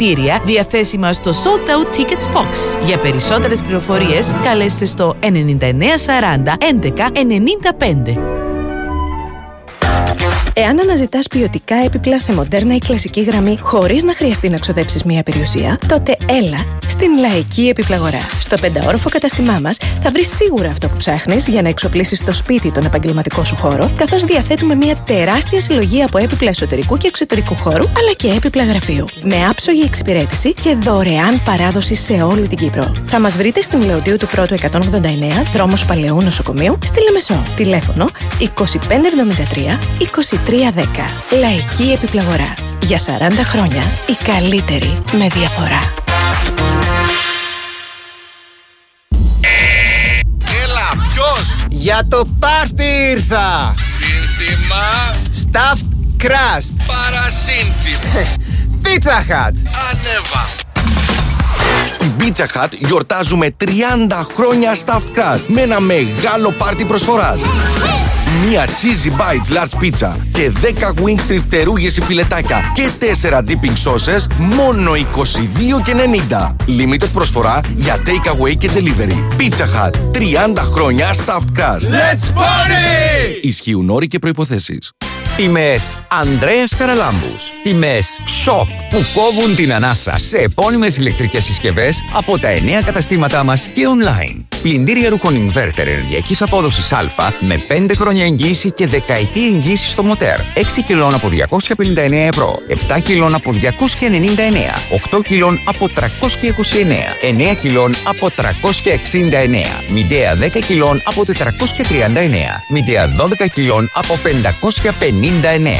εισιτήρια διαθέσιμα στο Sold Out Tickets Box. Για περισσότερες πληροφορίες καλέστε στο 9940 11 95. Εάν αναζητάς ποιοτικά έπιπλα σε μοντέρνα ή κλασική γραμμή χωρίς να χρειαστεί να ξοδέψεις μία περιουσία, τότε έλα στην Λαϊκή Επιπλαγορά. Στο 5όροφο καταστημά μας θα βρεις σίγουρα αυτό που ψάχνεις για να εξοπλίσεις στο σπίτι τον επαγγελματικό σου χώρο, καθώς διαθέτουμε μία τεράστια συλλογή από έπιπλα εσωτερικού και εξωτερικού χώρου, αλλά και έπιπλα γραφείου. Με άψογη εξυπηρέτηση και δωρεάν παράδοση σε όλη την Κύπρο. Θα μας βρείτε στην Λεωτίου του Πρώτου 189, δρόμος Παλαιού Νοσοκομείου, στη Λεμεσό. Τηλέφωνο 2573 2310. Λαϊκή Επιπλαγορά. Για 40 χρόνια η καλύτερη με διαφορά. Έλα, ποιος? Για το πάρτι ήρθα. Σύνθημα Stuffed Crust. Παρασύνθημα Pizza Hut. Ανέβα. Στην Pizza Hut γιορτάζουμε 30 χρόνια Stuffed Crust με ένα μεγάλο πάρτι προσφοράς. Μία cheesy bites large pizza και 10 wing strip φτερούγες ή φιλετάκια και 4 dipping sauces μόνο 22,90. Limited προσφορά για take away και delivery. Pizza Hut, 30 χρόνια Stuffed Crust. Let's party! Ισχύουν όροι και προϋποθέσεις. Τιμές Ανδρέας Καραλάμπους. Τιμές σοκ που κόβουν την ανάσα σε επώνυμες ηλεκτρικές συσκευές από τα 9 καταστήματά μας και online. Πλυντήρια ρούχων inverter ενεργειακής απόδοσης Α με 5 χρόνια εγγύηση και δεκαετή εγγύηση στο μοτέρ. 6 κιλών από 259 ευρώ, 7 κιλών από 299, 8 κιλών από 329, 9 κιλών από 369, Midea 10 κιλών από 439, Midea 12 κιλών από 559.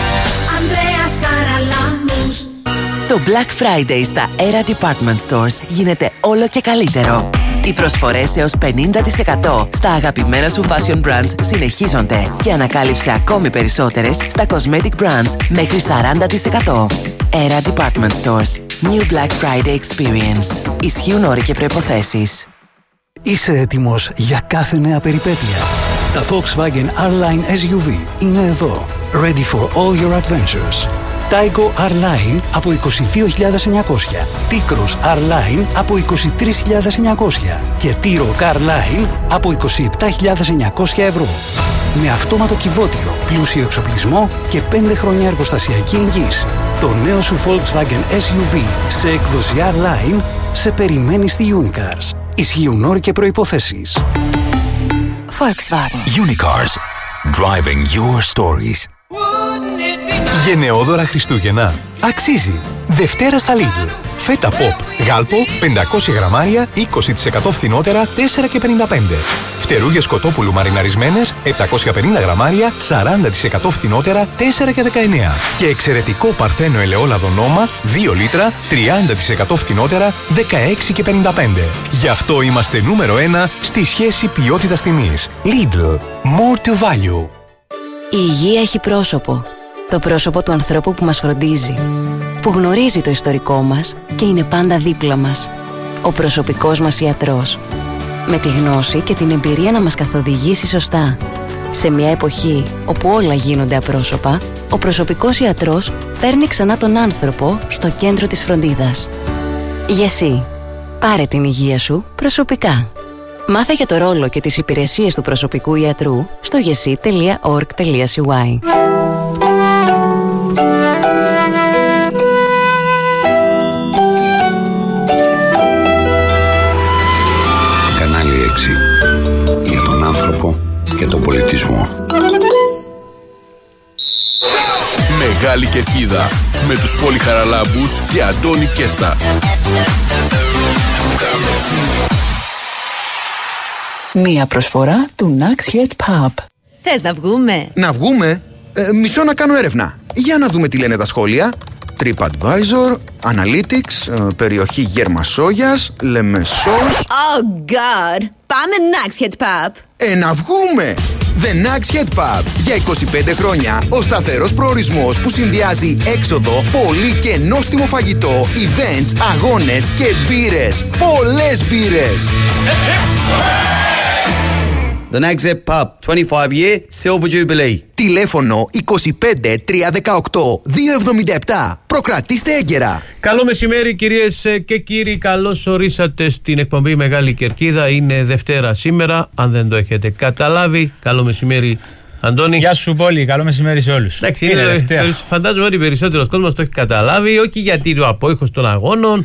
Το Black Friday στα Era Department Stores γίνεται όλο και καλύτερο. Οι προσφορές έως 50% στα αγαπημένα σου fashion brands συνεχίζονται και ανακάλυψε ακόμη περισσότερες στα cosmetic brands μέχρι 40%. Era Department Stores. New Black Friday Experience. Ισχύουν όροι και προϋποθέσεις. Είσαι έτοιμος για κάθε νέα περιπέτεια? Τα Volkswagen R-Line SUV είναι εδώ. Ready for all your adventures. Taigo R-Line από 22.900, T-Cross R-Line από 23.900 και T-Roc R-Line από 27.900 ευρώ. Με αυτόματο κυβότιο, πλούσιο εξοπλισμό και 5 χρόνια εργοστασιακή εγγύηση. Το νέο σου Volkswagen SUV σε έκδοση R-Line σε περιμένει στη Unicars. Ισχύουν όροι και προϋποθέσεις. Volkswagen. Unicars. Driving your stories. Γενναιόδωρα Χριστούγεννα. Αξίζει. Δευτέρα στα Lidl. Φέτα Pop. Γάλπο 500 γραμμάρια 20% φθηνότερα 4,55. Φτερούγες κοτόπουλου μαριναρισμένες 750 γραμμάρια 40% φθηνότερα 4,19. Και εξαιρετικό παρθένο ελαιόλαδο Νόμα 2 λίτρα 30% φθηνότερα 16,55. Γι' αυτό είμαστε νούμερο 1 στη σχέση ποιότητας τιμής. Lidl. More to value. Η υγεία έχει πρόσωπο. Το πρόσωπο του ανθρώπου που μας φροντίζει, που γνωρίζει το ιστορικό μας και είναι πάντα δίπλα μας. Ο προσωπικός μας ιατρός. Με τη γνώση και την εμπειρία να μας καθοδηγήσει σωστά. Σε μια εποχή όπου όλα γίνονται απρόσωπα, ο προσωπικός ιατρός φέρνει ξανά τον άνθρωπο στο κέντρο της φροντίδας. Γεσί. Πάρε την υγεία σου προσωπικά. Μάθε για το ρόλο και τις υπηρεσίες του προσωπικού ιατρού στο gesi.org.cy. Κανάλι 6. Για τον άνθρωπο και τον πολιτισμό. Μεγάλη Κερκίδα με τους Πόλη Χαραλάμπους και Αντώνη Κέστα. Μία προσφορά του Nax Head Pub. Θες να βγούμε? Να βγούμε? Μισό να κάνω έρευνα. Για να δούμε τι λένε τα σχόλια. TripAdvisor, Analytics, περιοχή Γερμασόγιας, Λεμεσός. Oh God! Πάμε Nax Head Pub. Να βγούμε! The Nax Head Pub. Για 25 χρόνια ο σταθερός προορισμός που συνδυάζει έξοδο, πολύ και νόστιμο φαγητό, events, αγώνες και μπύρες. Πολλές μπύρες! The Nags Head Pub, 25-year Silver Jubilee. Τηλέφωνο 25 318 277. Προκρατήστε έγκαιρα. Καλό μεσημέρι κυρίες και κύριοι, καλώς ορίσατε στην εκπομπή Μεγάλη Κερκίδα. Είναι Δευτέρα σήμερα, αν δεν το έχετε καταλάβει. Καλό μεσημέρι Αντώνη. Γεια σου Πόλη, καλό μεσημέρι σε όλους. Εντάξει, φαντάζομαι ότι περισσότερος κόσμος το έχει καταλάβει, όχι γιατί είναι ο απόϊχος των αγώνων,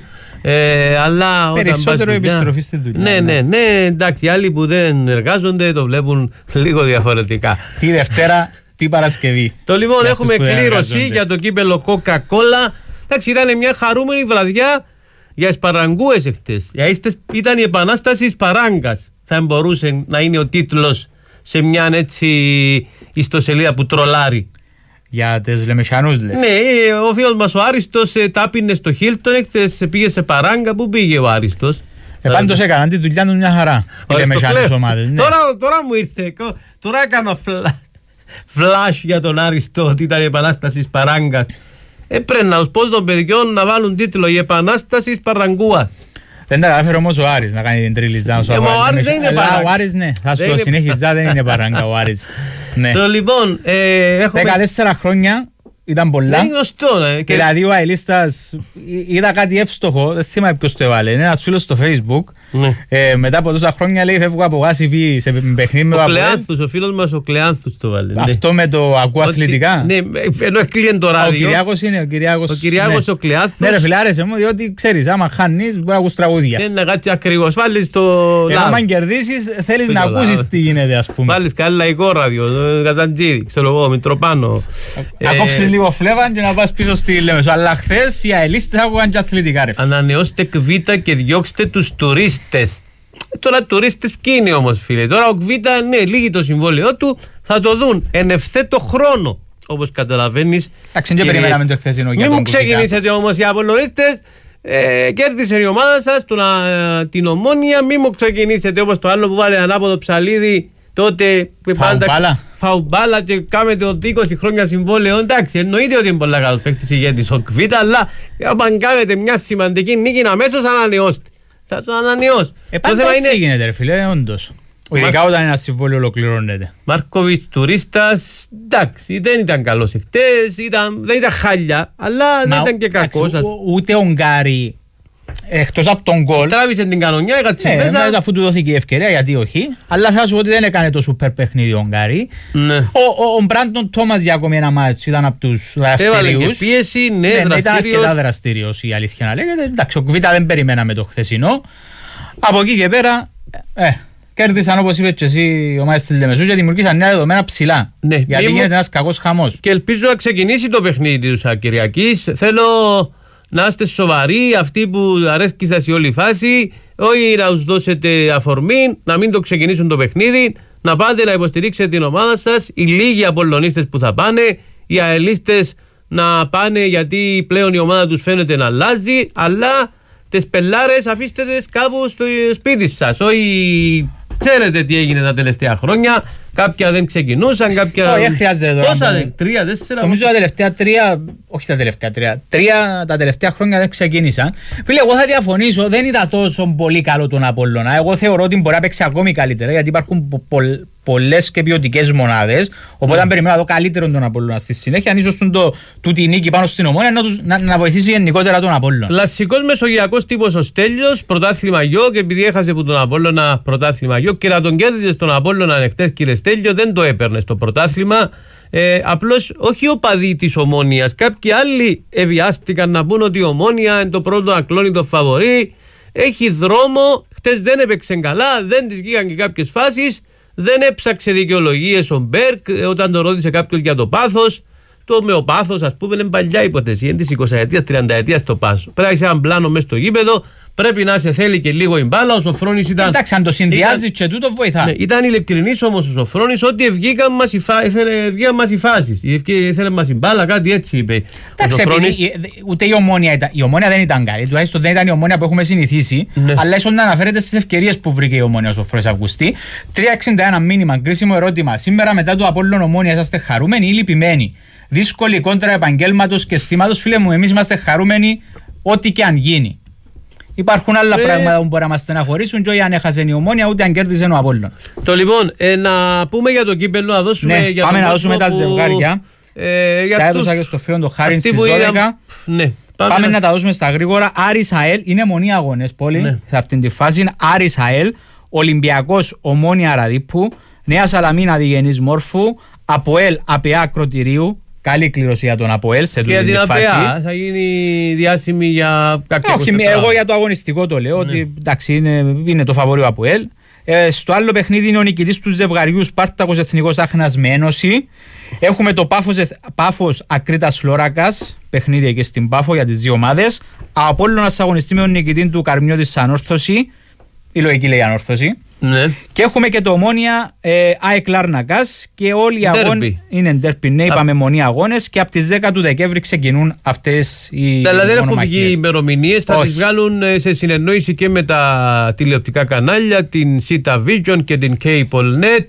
αλλά περισσότερο επιστροφή στην δουλειά. Ναι, εντάξει, άλλοι που δεν εργάζονται το βλέπουν λίγο διαφορετικά. Τι Δευτέρα, τι Παρασκευή. Το λοιπόν έχουμε κλήρωση για το κύπελο Coca-Cola. Εντάξει, ήταν μια χαρούμενη βραδιά για Σπαραγκούες εχθές. Ήταν η επανάσταση Σπαράγκας. Θα μπορούσε να είναι ο τίτλος σε μια έτσι ιστοσελίδα που τρολάρει. Για τις Λεμεσιανούς λες. Ναι, ο φίλος μας ο Άριστος τάπινε στο Χίλτον, εχθές πήγε σε Παράγκα. Πού πήγε ο Άριστος? Πάντως έκαναν τη δουλειά του μια χαρά. Οι Λεμεσιανές ομάδες. Ναι. Τώρα μου ήρθε. Τώρα έκανα flash για τον Άριστο ότι ήταν η επανάσταση Παράγκα. Πρέπει να τους πω των παιδιών να βάλουν τίτλο «Η επανάσταση Παραγκούα». Δεν τα κατάφερε όμως ο Άρης να κάνει την τρίλιζα. Ο Άρης δεν είναι Παράγκα. Ο Άρης ναι, θα σου το συνέχιζα, δεν είναι Παράγκα ο Άρης. Λοιπόν, 14 χρόνια ήταν πολλά. Είναι γνωστό. Δηλαδή ο Αελίστας είδα κάτι εύστοχο, δεν θυμάμαι ποιος το έβαλε. Είναι ένας φίλος στο Facebook. Μετά από τόσα χρόνια λέει φεύγω από Γάσιβη σε παιχνίδι με ο Κλεάνθους, ο φίλος μας ο Κλεάνθους το βάλε. Αυτό με το ακούω αθλητικά. Ναι, ενώ έκλειεν το ράδιο. Ο Κυριάκος είναι, ο Κυριάκος. Ο Κυριάκος ο Κλεάνθους. Ναι ρε φίλε, άρεσε μου, διότι ξέρεις, άμα χάνεις μπορεί να ακούς τραγούδια. Είναι κάτι ακριβώς, βάλεις το ενώ αν κερδίσεις θέλεις να ακούσεις τι γίνεται ας πούμε. Βάλεις κάτι λαϊκό ράδιο, Καζαντζίδη, ξέρω εγώ, Μητροπάνο. Να κόψεις λίγο φλέβαν και να πας πίσω στη Λέμεσο. Αλλά χθες οι αελίστες άκουγαν και αθλητικά ρε. Ανανεώστε Κβίτα και διώξτε τους τουρίστες. Τώρα τουρίστες ποιοι είναι όμως φίλε? Τώρα ο Κβίτα ναι, λύγει το συμβόλαιό του, θα το δουν εν ευθέτω χρόνο. Όπως καταλαβαίνεις. Εντάξει, δεν περιμέναμε το χθεσινό για τον Κβίτα. Μην μου ξεκινήσετε όμως οι Απολλωνίστες. Κέρδισε η ομάδα σας την Ομόνια. Μην μου ξεκινήσετε όπως το άλλο που βάλε ανάποδο ψαλίδι τότε. Φαουμπάλα και κάμετε ότι 20 χρόνια συμβόλαιο. Εντάξει, εννοείται ότι είναι πολλά καλός παίκτης ηγέτης ο Κβίτα, αλλά αν κάνετε μια σημαντική νίκη αμέσως ανανεώστε. Θα το ανανεώσει. Πάντα έτσι γίνεται ρε φίλε, όντως. Ειδικά όταν ένα συμβόλαιο ολοκληρώνεται. Μάρκοβιτς τουρίστας, εντάξει, δεν ήταν καλός εχθές, δεν ήταν χάλια, αλλά δεν ήταν και κακός. Ούτε ο Γκάρι, εκτός από τον γκολ. Τράβησε την κανονιά, έκατσε μέσα. Αφού του δόθηκε η ευκαιρία, γιατί όχι. Αλλά θα σου πω ότι δεν έκανε το σούπερ παιχνίδι ο Γκάρι. Ο Μπράντον Τόμας για ακόμη ένα μάτσο ήταν από τους δραστηριούς. Έβαλε και πίεση, ναι, δραστήριος. Ήταν αρκετά δραστήριος η αλήθεια να λέγεται. Εντάξει, ο Κβίτα δεν περιμέναμε το χθεσινό. Από εκεί και πέρα, κέρδισαν όπως είπες και εσύ οι ομάδες της Λεμεσού και δημιουργήσαν νέα δεδομένα ψηλά. Ναι, γιατί γίνεται ένας κακός χαμός. Και ελπίζω να ξεκινήσει το παιχνίδι τους Κυριακής. Θέλω να είστε σοβαροί, αυτοί που αρέσκει σας η όλη φάση, όχι να τους δώσετε αφορμή, να μην το ξεκινήσουν το παιχνίδι, να πάτε να υποστηρίξετε την ομάδα σας, οι λίγοι Απολλωνίστες που θα πάνε, οι αελίστες να πάνε γιατί πλέον η ομάδα τους φαίνεται να αλλάζει, αλλά τις πελάρες αφήστε τις κάπου στο σπίτι σας, όχι ξέρετε τι έγινε τα τελευταία χρόνια. Κάποια δεν ξεκινούσαν, κάποια. Όχι, χρειάζεται τώρα. Πόσα, 3-4. Νομίζω τα τελευταία 3, όχι τα τελευταία 3, τα τελευταία χρόνια δεν ξεκίνησαν. Φίλε, εγώ θα διαφωνήσω, δεν ήταν τόσο πολύ καλό τον Απόλλωνα. Εγώ θεωρώ ότι μπορεί να παίξει ακόμη καλύτερα γιατί υπάρχουν πολλές και ποιοτικές μονάδες. Οπότε, αν περιμένω να δω καλύτερον τον Απόλλωνα στη συνέχεια, αν ίσως τούτη νίκη πάνω στην Ομόνια να βοηθήσει γενικότερα τον Απόλλωνα. Κλασικός μεσογειακός τύπος ο Στέλιος, πρωτάθλημα γιο, και επειδή έχασε από τον Απόλλωνα πρωτάθλημα γιο και να τον κέρδιζε στον Απόλλωνα ανεχτές, κύριε Στέλιο, δεν το έπαιρνε στο πρωτάθλημα. Απλώς όχι ο παδί της Ομόνιας. Κάποιοι άλλοι ευιάστηκαν να πούν ότι η Ομόνια είναι το πρώτο ακλόνητο φαβορί. Έχει δρόμο. Χτες δεν έπαιξε καλά, δεν της βγήκαν και κάποιες φάσεις. Δεν έψαξε δικαιολογίες ο Μπέρκ όταν το ρώτησε κάποιος για το πάθος. Το ομοιοπάθος, ας πούμε, είναι παλιά υπόθεση. Είναι της 20ετίας, 30ετίας το πάσο. Πρέπει να είσαι έναν πλάνο μέσα στο γήπεδο. Πρέπει να σε θέλει και λίγο η μπάλα. Ο Σοφρόνης ήταν. Εντάξει, αν το συνδυάζει και τούτο βοηθά. Ναι, ήταν ειλικρινής όμως ο Σοφρόνης ότι βγήκαν μας οι φάσεις. Ήθελε μας η μπάλα, κάτι έτσι είπε. Εντάξει, ούτε η Ομόνια ήταν. Η Ομόνια δεν ήταν καλή. Τουλάχιστον δεν ήταν η Ομόνια που έχουμε συνηθίσει. Ναι. Αλλά ίσως να αναφέρεται στις ευκαιρίες που βρήκε η Ομόνια ο Σοφρόνης Αυγουστή. 3-61 μήνυμα, κρίσιμο ερώτημα. Σήμερα μετά το Απόλλων Ομόνια είσαστε χαρούμενοι ή λυπημένοι? Δύσκολη κόντρα επαγγέλματος και αισθήματος, φίλε μου, εμείς είμαστε χαρούμενοι ό,τι και αν γίνει. Υπάρχουν άλλα πράγματα που μπορεί να μας στεναχωρήσουν και όχι αν έχασε η Ομόνοια ούτε αν κέρδισε ο Απόλλων. Το λοιπόν, να πούμε για το κύπελλο, να δώσουμε ναι, για πάμε το να δώσουμε τα ζευγάρια. Τα έδωσα και στο φίλο το Χάριν στις 12. Ναι, πάμε να τα δώσουμε στα γρήγορα. Άρης ΑΕΛ, είναι μονή αγώνες Πόλη, ναι. Σε αυτήν τη φάση. Άρης ΑΕΛ, Ολυμπιακός Ομόνοια Ραδίππου, Νέα Σαλαμίνα Διγενής Μόρφου, ΑΠΟΕΛ ΑΠΕΑ Κροτηρίου. Καλή κλήρωση για τον ΑΠΟΕΛ σε τούτη τη φάση. Και για την ΑΠΕΑ θα γίνει διάσημη για κάποια. Όχι, εγώ για το αγωνιστικό το λέω, ότι εντάξει είναι το φαβορίο ΑΠΟΕΛ. Στο άλλο παιχνίδι είναι ο νικητής του ζευγαριού Σπάρτακος Εθνικός Άχνας με Ένωση. Έχουμε το Πάφος Ακρίτας Φλόρακας, παιχνίδι εκεί στην Πάφο για τις δύο ομάδες. Απόλλωνας αγωνιστή με τον νικητή του Καρμιώτης Ανόρθωση. Η λογική λέει Ανόρθωση. Ναι. Και έχουμε και το Ομόνοια ΑΕΚ Λάρνακας και όλοι οι αγώνες είναι ντέρπι. Ναι, είπαμε μονή αγώνες και από τις 10 του Δεκέμβρη ξεκινούν αυτές οι δηλαδή δεν έχουν βγει ημερομηνίες, θα τις βγάλουν σε συνεννόηση και με τα τηλεοπτικά κανάλια, την Sita Vision και την Cable.net.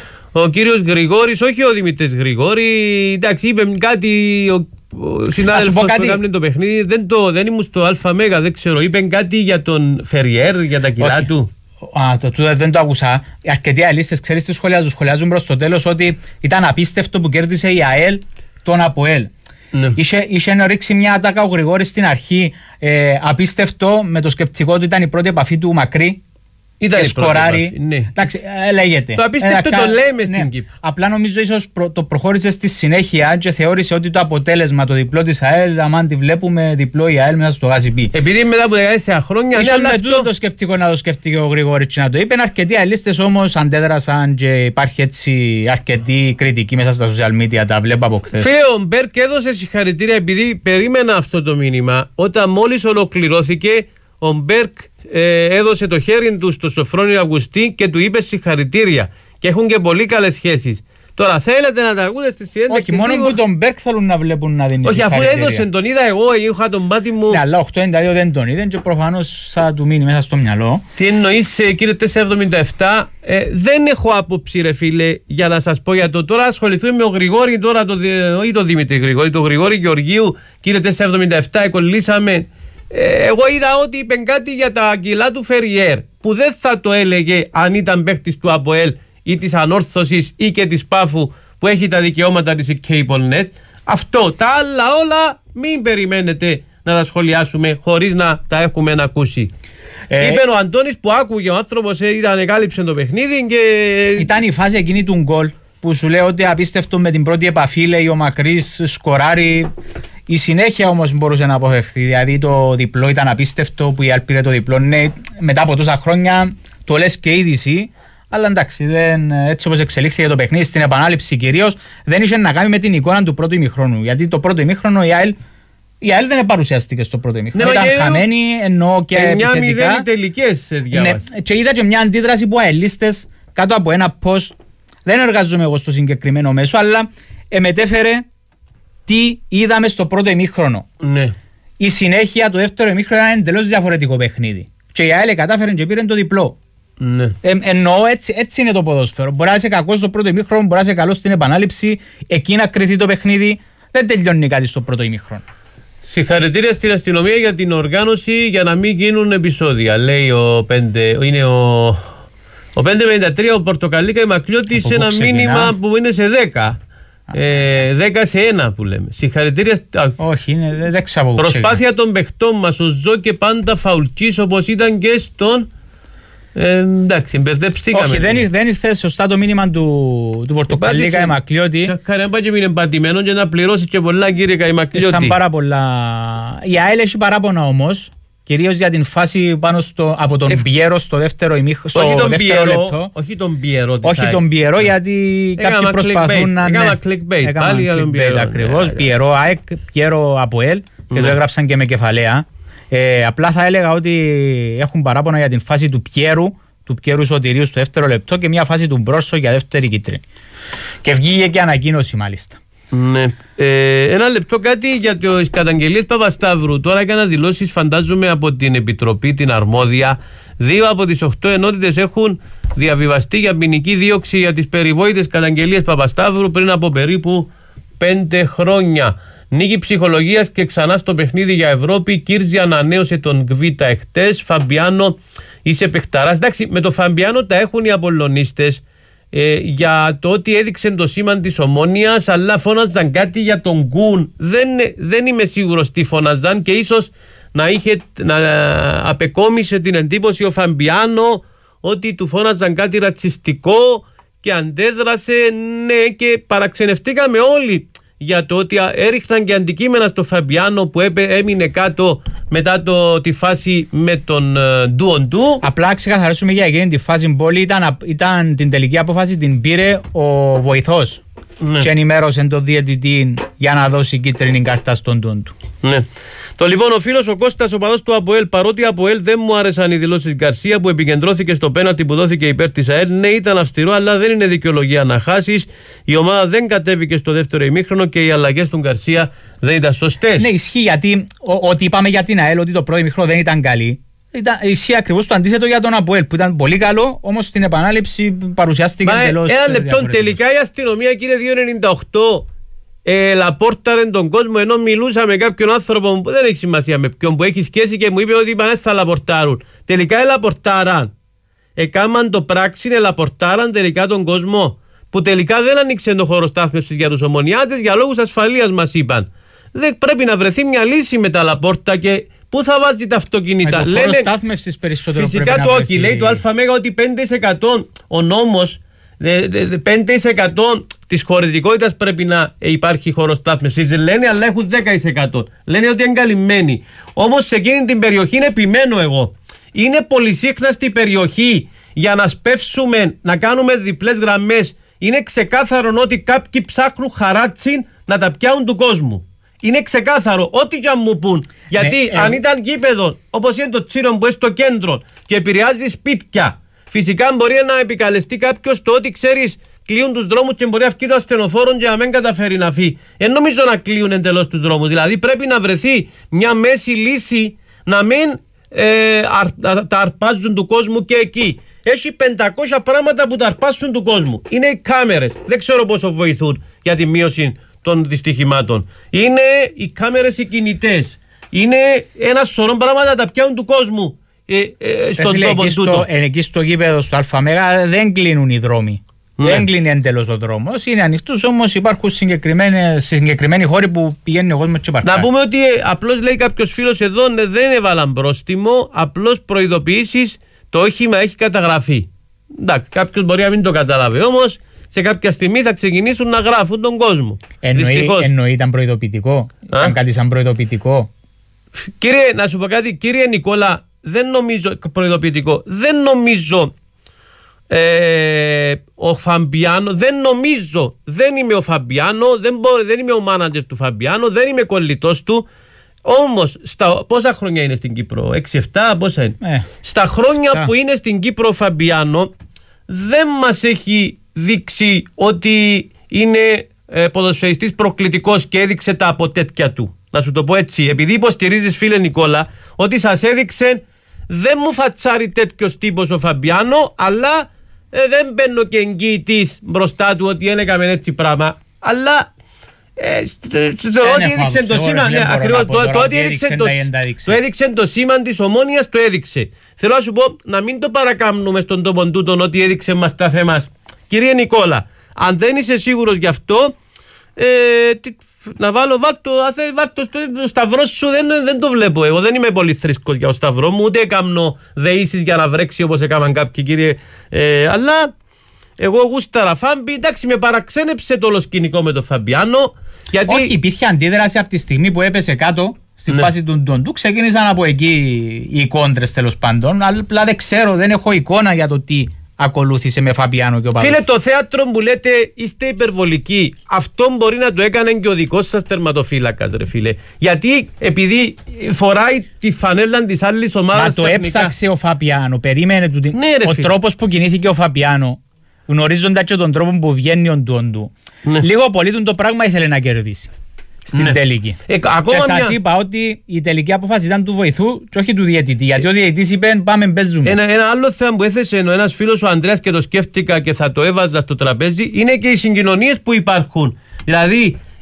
Ο κύριος Γρηγόρης, όχι ο Δημήτρης Γρηγόρη, εντάξει, είπε κάτι. Ο συνάδελφος που έκανε το παιχνίδι, δεν ήμουν στο ΑΜ, δεν ξέρω, είπε κάτι για τον Φεριέρ, για τα κιλά του. Δεν το άκουσα. Αρκετοί αελίστες, ξέρεις τι σχολιάζουν προς το τέλος, ότι ήταν απίστευτο που κέρδισε η ΑΕΛ τον ΑΠΟΕΛ. Ναι. Είχε να ρίξει μια ατάκα ο Γρηγόρης στην αρχή, απίστευτο, με το σκεπτικό του ήταν η πρώτη επαφή του μακρύ. Ήταν σκοράρει. Ναι. Εντάξει, λέγεται. Το απίστευτο το λέμε στην Κύπρο. Απλά νομίζω ίσως το προχώρησε στη συνέχεια και θεώρησε ότι το αποτέλεσμα, το διπλό της ΑΕΛ, αν τη βλέπουμε διπλό η ΑΕΛ μέσα στο γάζι μπει. Επειδή μετά από 14 χρόνια. Ίσως με τούτο το σκεπτικό να το σκεφτεί ο Γρηγόρης να το είπε. Αρκετοί αελίστες όμως αντέδρασαν και υπάρχει έτσι αρκετή κριτική μέσα στα social media. Τα βλέπω από χθες. Ο Μπέρκ έδωσε συγχαρητήρια επειδή περίμενα αυτό το μήνυμα. Όταν μόλις ολοκληρώθηκε, ο Μπέρκ έδωσε το χέρι του στο Σοφρόνιο Αυγουστή και του είπε συγχαρητήρια. Και έχουν και πολύ καλές σχέσεις. Τώρα θέλετε να τα ακούτε στη συνέντευξη. Όχι, μόνο που τον Μπέρκ θέλουν να βλέπουν να δίνει συγχαρητήρια. Όχι, αφού έδωσε, τον είδα εγώ, είχα τον μάτι μου. Ναι, αλλά 892 δεν τον είδαν και προφανώς θα του μείνει μέσα στο μυαλό. Τι εννοείς, κύριε 477, δεν έχω άποψη, ρε φίλε, για να σας πω για το. Τώρα ασχοληθούμε με ο Γρηγόρη, τώρα ή το Δημήτρη Γρηγόρη, το Γρηγόρη Γεωργίου, κύριε 477, εκολλήσαμε. Εγώ είδα ότι είπε κάτι για τα κιλά του Φεριέρ που δεν θα το έλεγε αν ήταν παίχτης του ΑΠΟΕΛ ή της Ανόρθωσης ή και της Πάφου που έχει τα δικαιώματα της Cable.net. Αυτό, τα άλλα όλα μην περιμένετε να τα σχολιάσουμε χωρίς να τα έχουμε να ακούσει. Είπε ο Αντώνης που άκουγε ο άνθρωπος, ανεκάλυψε το παιχνίδι και... Ήταν η φάση εκείνη του γκολ που σου λέω ότι απίστευτο με την πρώτη επαφή, λέει ο Μακρύς, σκοράρει. Η συνέχεια όμως μπορούσε να αποφευθεί. Δηλαδή το διπλό ήταν απίστευτο που η ΑΕΛ πήρε το διπλό. Ναι, μετά από τόσα χρόνια το λες και είδηση. Αλλά εντάξει, έτσι όπως εξελίχθηκε το παιχνίδι στην επανάληψη κυρίως, δεν είχε να κάνει με την εικόνα του πρώτου ημιχρόνου. Γιατί το πρώτο ημίχρονο η ΑΕΛ δεν παρουσιάστηκε στο πρώτο ημίχρονο. Ήταν χαμένη, εννοώ και επιθετικά. 9-0 τελικές διάβασα. Ναι, και είδα και μια αντίδραση που αελίστες κάτω από ένα post. Δεν εργάζομαι εγώ στο συγκεκριμένο μέσο, αλλά μετέφερε τι είδαμε στο πρώτο ημίχρονο. Ναι. Η συνέχεια, το δεύτερο ημίχρονο ήταν εντελώς διαφορετικό παιχνίδι. Και η ΑΕΛ κατάφερε και πήρε το διπλό. Ναι. Εννοώ έτσι είναι το ποδόσφαιρο. Μπορεί να είσαι κακός στο πρώτο ημίχρονο, μπορεί να είσαι καλός στην επανάληψη, εκεί να κρυθεί το παιχνίδι. Δεν τελειώνει κάτι στο πρώτο ημίχρονο. Συγχαρητήρια στην αστυνομία για την οργάνωση για να μην γίνουν επεισόδια. Λέει ο 553, ο Πορτοκαλίκα η Μακλιώτη σε ένα μήνυμα που είναι σε 10. 10 σε 1 που λέμε. Συγχαρητήρια. Όχι, δεν ξέρω. Προσπάθεια των παιχτών μας. Ο Ζώκε πάντα φαουλτής όπως ήταν και στον. Εντάξει, μπερδέψτηκαμε. Όχι, δεν ήρθε σωστά το μήνυμα του Πορτοκαλί Καϊμακλιώτη. Κανένα και μην είναι πατημένο και να πληρώσει και πολλά, κύριε Καϊμακλιώτη. Ήρθαν πάρα πολλά. Η ΑΕΛ έχει παράπονα όμως, κυρίως για την φάση πάνω από τον Πιέρο στο δεύτερο λεπτό. Όχι τον Πιέρο. Όχι τον Πιέρο, γιατί κάποιοι προσπαθούν να. Έκανα clickbait. Πάλι για τον Πιέρο. Ακριβώς. Πιέρο ΑΕΚ, Πιέρο ΑΠΟΕΛ και το έγραψαν και με κεφαλαία. Απλά θα έλεγα ότι έχουν παράπονα για την φάση του Πιέρου Σωτηρίου στο δεύτερο λεπτό και μια φάση του Μπρόσο για δεύτερη κίτρινη. Και βγήκε και ανακοίνωση μάλιστα. Ναι. Ένα λεπτό κάτι για τις καταγγελίες Παπασταύρου. Τώρα έκανα δηλώσεις, φαντάζομαι, από την Επιτροπή, την αρμόδια. 2 από τις 8 ενότητες έχουν διαβιβαστεί για ποινική δίωξη για τις περιβόητες καταγγελίες Παπασταύρου πριν από περίπου 5 χρόνια. Νίκη ψυχολογίας και ξανά στο παιχνίδι για Ευρώπη. Κίρζη ανανέωσε τον Γκβίτα εχθές. Φαμπιάνο, είσαι παιχταράς. Εντάξει, με το Φαμπιάνο τα έχουν οι Απολλωνίστες για το ότι έδειξε το σήμα της Ομόνοιας, αλλά φώναζαν κάτι για τον Γκουν. Δεν είμαι σίγουρος τι φώναζαν και ίσως να απεκόμισε την εντύπωση ο Φαμπιάνο ότι του φώναζαν κάτι ρατσιστικό και αντέδρασε. Ναι, και παραξενευτήκαμε όλοι για το ότι έριχναν και αντικείμενα στο Φαμπιάνο που έμεινε κάτω μετά τη φάση με τον ντουον του. Απλά ξεκαθαρίσουμε για εκείνη τη φάση πόλη, ήταν την τελική απόφαση την πήρε ο βοηθός, ναι, και ενημέρωσε τον διαιτητή για να δώσει κίτρινη κάρτα στον ντουον του. Ναι. Το λοιπόν ο φίλος ο Κώστας, ο παδός του ΑΠΟΕΛ, παρότι ΑΠΟΕΛ δεν μου άρεσαν οι δηλώσεις Γκαρσία που επικεντρώθηκε στο πέναλτι που δόθηκε υπέρ της ΑΕΛ. Ναι, ήταν αυστηρό, αλλά δεν είναι δικαιολογία να χάσεις. Η ομάδα δεν κατέβηκε στο δεύτερο ημίχρονο και οι αλλαγές του Γκαρσία δεν ήταν σωστές. Ναι, ισχύει, γιατί ότι είπαμε για την ΑΕΛ ότι το πρώτο ημίχρονο δεν ήταν καλή. Ισχύει ακριβώς το αντίθετο για τον ΑΠΟΕΛ που ήταν πολύ καλό, όμως στην επανάληψη παρουσιάστηκε εντελώς. Ένα λεπτό, τελικά η αστυνομία, κύριε 298. Λαπόρταρεν τον κόσμο, ενώ μιλούσα με κάποιον άνθρωπο που δεν έχει σημασία με ποιον, που έχει σχέση και μου είπε ότι δεν θα λαπορτάρουν. Τελικά λαπορτάραν. Εκάμαν το πράξη, λαπορτάραν τελικά τον κόσμο. Που τελικά δεν ανοίξε το χώρο στάθμευσης για τους ομονιάτες για λόγους ασφαλείας, μας είπαν. Δεν πρέπει να βρεθεί μια λύση με τα λαπόρτα και πού θα βάζει τα αυτοκίνητα. Λένε χώρο στάθμευσης περισσότερο. Φυσικά το όχι. Λέει το ΑΜ ότι 5% ο νόμος. 5% της χωρητικότητας πρέπει να υπάρχει χώρος στάθμευσης. Λένε, αλλά έχουν 10%. Λένε ότι είναι καλυμμένοι. Όμως σε εκείνη την περιοχή, επιμένω εγώ, είναι πολυσύχναστη περιοχή για να σπεύσουμε, να κάνουμε διπλές γραμμές. Είναι ξεκάθαρο ότι κάποιοι ψάχνουν χαράτσι να τα πιάουν του κόσμου. Είναι ξεκάθαρο, ό,τι και αν μου πούν. Γιατί αν ήταν γήπεδο, όπως είναι το Τσίρο που είναι στο κέντρο και επηρεάζει σπίτια, φυσικά μπορεί να επικαλεστεί κάποιος το ότι ξέρεις κλείουν τους δρόμους και μπορεί να βγει το ασθενοφόρο και να μην καταφέρει να φύγει. Δεν νομίζω να κλείουν εντελώς τους δρόμους. Δηλαδή πρέπει να βρεθεί μια μέση λύση να μην τα αρπάζουν του κόσμου και εκεί. Έχει 500 πράγματα που τα αρπάζουν του κόσμου. Είναι οι κάμερες. Δεν ξέρω πόσο βοηθούν για τη μείωση των δυστυχημάτων. Είναι οι κάμερες οι κινητές. Είναι ένα σωρό πράγματα τα πιάνουν του κόσμου. Στον τόπο τούτο. Εκεί στο γήπεδο στο ΑΜΕΓΑ δεν κλείνουν οι δρόμοι. Ναι. Δεν κλείνει εντελώς ο δρόμος. Είναι ανοιχτούς, όμως υπάρχουν συγκεκριμένοι χώροι που πηγαίνει ο κόσμος και παρκάρει. Να πούμε ότι απλώς λέει κάποιος φίλος εδώ δεν έβαλαν πρόστιμο, απλώς προειδοποιήσεις το όχημα έχει καταγραφεί. Εντάξει, κάποιος μπορεί να μην το καταλάβει, όμως σε κάποια στιγμή θα ξεκινήσουν να γράφουν τον κόσμο. Εννοεί ήταν προειδοποιητικό. Ήταν κάτι σαν προειδοποιητικό. Κύριε, να σου πω κάτι, κύριε Νικόλα, δεν νομίζω προειδοποιητικό. Δεν νομίζω ο Φαμπιάνο, δεν είμαι ο Φαμπιάνο, δεν είμαι ο μάνατζερ του Φαμπιάνο, δεν είμαι κολλητός του. Όμως, πόσα χρόνια είναι στην Κύπρο, 6-7, πόσα είναι. Στα χρόνια που είναι στην Κύπρο ο Φαμπιάνο, δεν μας έχει δείξει ότι είναι ποδοσφαιριστής προκλητικός και έδειξε τα αποτέτια του. Να σου το πω έτσι, επειδή υποστηρίζεις, φίλε Νικόλα, ότι σας έδειξε, δεν μου φατσάρει τέτοιος τύπος ο Φαμπιάνο, αλλά δεν μπαίνω και εγγυητής μπροστά του ότι έκαμε έτσι πράγμα. Αλλά ότι έδειξε το σήμα, το έδειξε το σήμα της Ομόνοιας, το έδειξε. Θέλω να σου πω να μην το παρακάμνουμε στον τόπο τούτον ότι έδειξε μας τα θέμας. Κύριε Νικόλα, αν δεν είσαι σίγουρος γι' αυτό, να βάλω στο σταυρό σου, δεν το βλέπω. Εγώ δεν είμαι πολύ θρήσκος για το σταυρό μου, ούτε έκαμνω δεήσεις για να βρέξει όπως έκαναν κάποιοι, κύριε. Αλλά εγώ γούσταρα Φάμπη. Εντάξει, με παραξένεψε το όλο σκηνικό με τον Φαμπιάνο. Γιατί... Όχι, υπήρχε αντίδραση από τη στιγμή που έπεσε κάτω στη φάση του ντοντού. Ξεκίνησαν από εκεί οι κόντρες, τέλος πάντων. Απλά δεν ξέρω, δεν έχω εικόνα για το τι ακολούθησε με Φαμπιάνο και ο Παπαδός. Φίλε, το θέατρο που λέτε είστε υπερβολικοί. Αυτό μπορεί να το έκανε και ο δικός σας τερματοφύλακας, ρε φίλε. Γιατί επειδή φοράει τη φανέλα της άλλης ομάδας. Μα το έψαξε ο Φαμπιάνο. Περίμενε ο τρόπος που κινήθηκε ο Φαμπιάνο, γνωρίζοντας και τον τρόπο που βγαίνει ο ντουοντού. Λίγο πολύ το πράγμα ήθελε να κερδίσει στην τελική. Και σας είπα ότι η τελική απόφαση ήταν του βοηθού και όχι του διαιτητή. Γιατί ο διαιτητής είπε πάμε παίζουμε. Ένα άλλο θέμα που έθεσε ένας φίλος ο Ανδρέας και το σκέφτηκα και θα το έβαζα στο τραπέζι είναι και οι συγκοινωνίες που υπάρχουν. Δηλαδή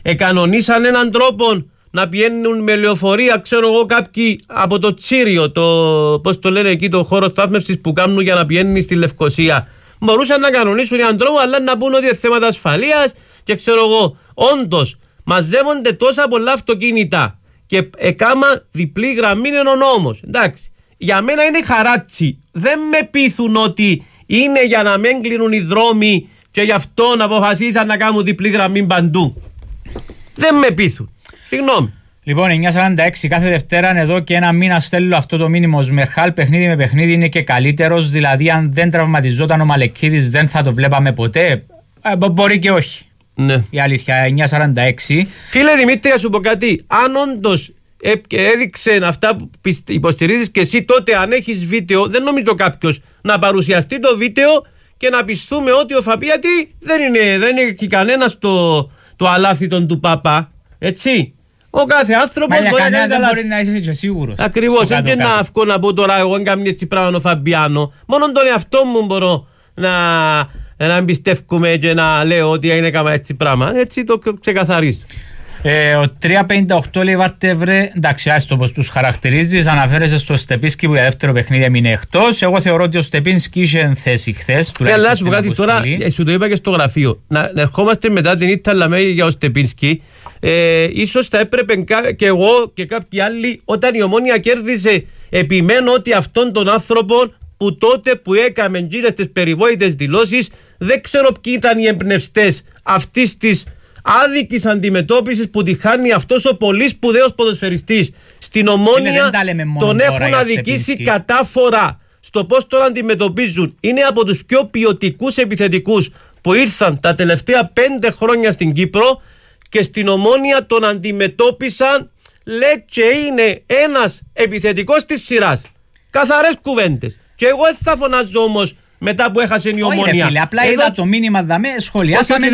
Εκανονίσαν έναν τρόπο να πηγαίνουν με λεωφορεία, ξέρω εγώ, κάποιοι από το Τσίριο, πώς το λένε εκεί, το χώρο στάθμευσης που κάνουν για να πηγαίνουν στη Λευκοσία. Μπορούσαν να κανονίσουν έναν τρόπο, αλλά να πούν ότι είναι θέματα ασφαλείας και ξέρω εγώ. Όντως, μαζεύονται τόσα πολλά αυτοκίνητα και έκαμα διπλή γραμμή είναι ο νόμος. Εντάξει. Για μένα είναι χαράτσι. Δεν με πείθουν ότι είναι για να μην κλείνουν οι δρόμοι και γι' αυτό να αποφασίσαν να κάνουν διπλή γραμμή παντού. Δεν με πείθουν. Συγγνώμη. Λοιπόν, 9:46 κάθε Δευτέρα εδώ και ένα μήνα στέλνω αυτό το μήνυμα. Ο Σμερχάλ παιχνίδι με παιχνίδι είναι και καλύτερος. Δηλαδή, αν δεν τραυματιζόταν ο Μαλεκίδης, δεν θα το βλέπαμε ποτέ. Μπορεί και όχι. Ναι. Η αλήθεια, 9:46. Φίλε Δημήτρη, σου πω κάτι. Αν όντως έδειξε αυτά που υποστηρίζεις και εσύ, τότε αν έχεις βίντεο, δεν νομίζω κάποιος να παρουσιαστεί το βίντεο και να πιστούμε ότι ο Φαπιάτη δεν έχει κανένας το αλάθητον του Παπά. Έτσι. Ο κάθε άνθρωπος μπορεί να είσαι και σίγουρος. Ακριβώς. Δεν και να αυκώ να πω τώρα εγώ κάνω έτσι πράγμα ο Φαμπιάνο. Μόνο τον εαυτό μου μπορώ να εμπιστεύκουμε και να λέω ότι είναι κάμα έτσι πράγμα. Έτσι το ξεκαθαρίζω. Ο 358 λέει βάρτε βρε, εντάξει, άστο πως τους χαρακτηρίζεις, αναφέρεσαι στο Στεπίνσκι που για δεύτερο παιχνίδι έμεινε εκτός. Εγώ θεωρώ ότι ο Στεπίνσκι είχε θέση χθες. Αλλά σου πω κάτι τώρα, σου το είπα και στο γραφείο. Να ερχόμαστε μετά την ήττα λαμέ για ο Στεπίνσκι. Ίσως θα έπρεπε και εγώ και κάποιοι άλλοι, όταν η Ομόνοια κέρδισε, επιμένω ότι αυτόν τον άνθρωπο που τότε που έκαμε γύρες τις περιβόητες δηλώσεις, δεν ξέρω ποιοι ήταν οι εμπνευστές αυτής της άδικης αντιμετώπισης που τη χάνει αυτός ο πολύ σπουδαίος ποδοσφαιριστής. Στην Ομόνοια τον έχουν αδικήσει κατάφορα στο πώς τον αντιμετωπίζουν. Είναι από τους πιο ποιοτικούς επιθετικούς που ήρθαν τα τελευταία 5 χρόνια στην Κύπρο και στην Ομόνοια τον αντιμετώπισαν, λέει, και είναι ένας επιθετικός της σειράς. Καθαρές κουβέντες. Και εγώ δεν θα φωνάζω όμως μετά που έχασε η Ομόνοια. Όχι φίλε, απλά είδα το μήνυμα δαμέ, σχολιάσαμε το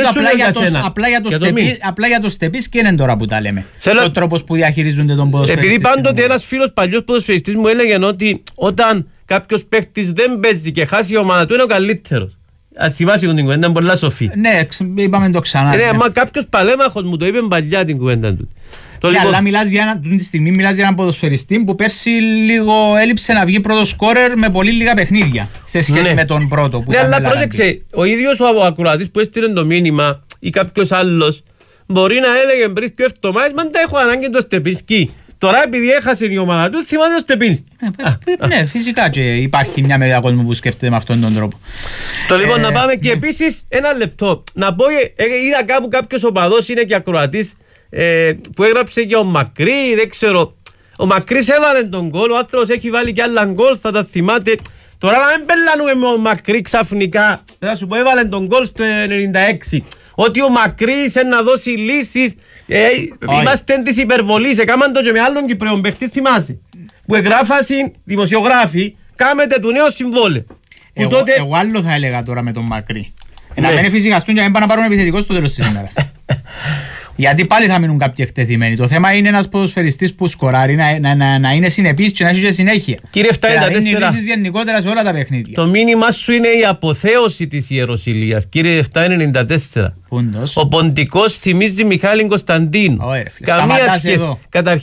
απλά για το Στεπής και είναι τώρα που τα λέμε. Ο τρόπος που διαχειρίζονται τον ποδοσφαιριστή. Επειδή πάντοτε ένας φίλος παλιός ποδοσφαιριστής μου έλεγε ότι όταν κάποιος παίχτης δεν παίζει και χάσει η ομάδα του είναι ο καλύτερος. Ας θυμάσαι την κουβέντα, είναι πολλά σοφή. Ναι, είπαμε το ξανά. Ναι, μα κάποιος παλέμαχος μου το είπε παλιά την κουβέντα του. Ναι, αλλά τη στιγμή μιλάς για έναν ποδοσφαιριστή που πέρσι λίγο έλειψε να βγει πρώτο σκόρερ με πολύ λίγα παιχνίδια σε σχέση με τον πρώτο που ήταν. Ναι, αλλά πρόσεξε, ο ίδιος ο ακροατής που έστειλε το μήνυμα ή κάποιος άλλος μπορεί να έλεγε πριν και εβδομάδες, μα δεν έχω ανάγκη το Στεπίνσκι. Τώρα επειδή έχασε η ομάδα του, θυμάται το Στεπίνσκι. Ναι, φυσικά και υπάρχει μια μερίδα κόσμου που σκέφτεται με αυτόν τον τρόπο. Το λοιπόν να πάμε και επίσης ένα λεπτό. Να πω, είδα κάπου κάποιος οπαδός είναι και ακροατής που έγραψε και ο Μακρύ, δεν ξέρω. Ο Μακρύς έβαλε τον γκολ, ο άνθρωπος έχει βάλει και άλλα γκολ, θα τα θυμάται. Τώρα να μην πελάνουμε με ο Μακρύ ξαφνικά, θα σου πω έβαλε τον γκολ στο 96. Ότι ο Μακρύς να δώσει λύσεις, είμαστε της υπερβολής, έκαναν το και με άλλον Κυπρέον παίχτη, θυμάσαι. Που εγγράφασαν δημοσιογράφοι, κάμετε του νέου συμβόλαιο. Εγώ άλλο θα έλεγα τώρα με τον Μακρύ. Να μην εφησυχαστούν και να μην πάνε να πάρουν επιθετικό στο τέλος της ημέρας. Γιατί πάλι θα μείνουν κάποιοι εκτεθειμένοι. Το θέμα είναι ένας ποδοσφαιριστής που σκοράρει να είναι συνεπής και να έχει και συνέχεια. Κύριε 794, να δίνει λύσεις γενικότερα σε όλα τα παιχνίδια. Το μήνυμα σου είναι η αποθέωση της Ιεροσυλίας. Κύριε 794. Πούντος. Ο Ποντικός θυμίζει Μιχάλη Κωνσταντίνου. Καμία σχέση.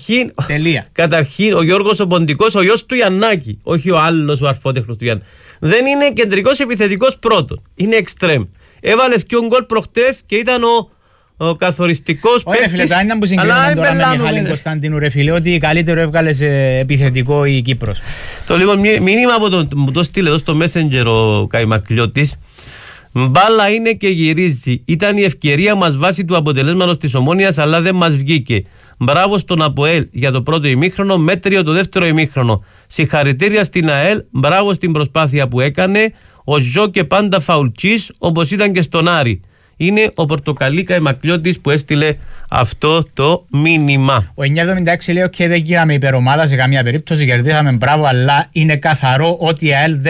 Καταρχήν ο Γιώργος ο Ποντικός, ο γιος του Ιαννάκη. Όχι ο άλλος ο αρφότεχνος του Ιαννάκη. Δεν είναι κεντρικός επιθετικός πρώτον. Είναι εξτρέμ. Έβαλε 2 γκολ προχτές και ήταν ο καθοριστικός παίκτης. Όχι ρε φίλε, ήταν που συγκρίνουμε τώρα με Μιχάλη Κωνσταντίνου ρε φίλε, ότι καλύτερο έβγαλε σε επιθετικό η Κύπρος. Το λοιπόν μήνυμα από μου το στείλε εδώ στο Messenger ο Καϊμακλιώτης. Μπάλα είναι και γυρίζει. Ήταν η ευκαιρία μας βάσει του αποτελέσματος της Ομόνοιας, αλλά δεν μας βγήκε. Μπράβο στον ΑΠΟΕΛ για το πρώτο ημίχρονο, μέτριο το δεύτερο ημίχρονο. Συγχαρητήρια στην ΑΕΛ, μπράβο στην προσπάθεια που έκανε. Ο Ζω και πάντα φαουλτσής, όπως ήταν και στον Άρη. Είναι ο Πορτοκαλί Καϊμακλιώτης που έστειλε αυτό το μήνυμα. Ο 976 λέει: «Και δεν γίναμε υπερομάδα σε καμία περίπτωση, κερδίσαμε, μπράβο, αλλά είναι καθαρό ότι η ΑΕΛ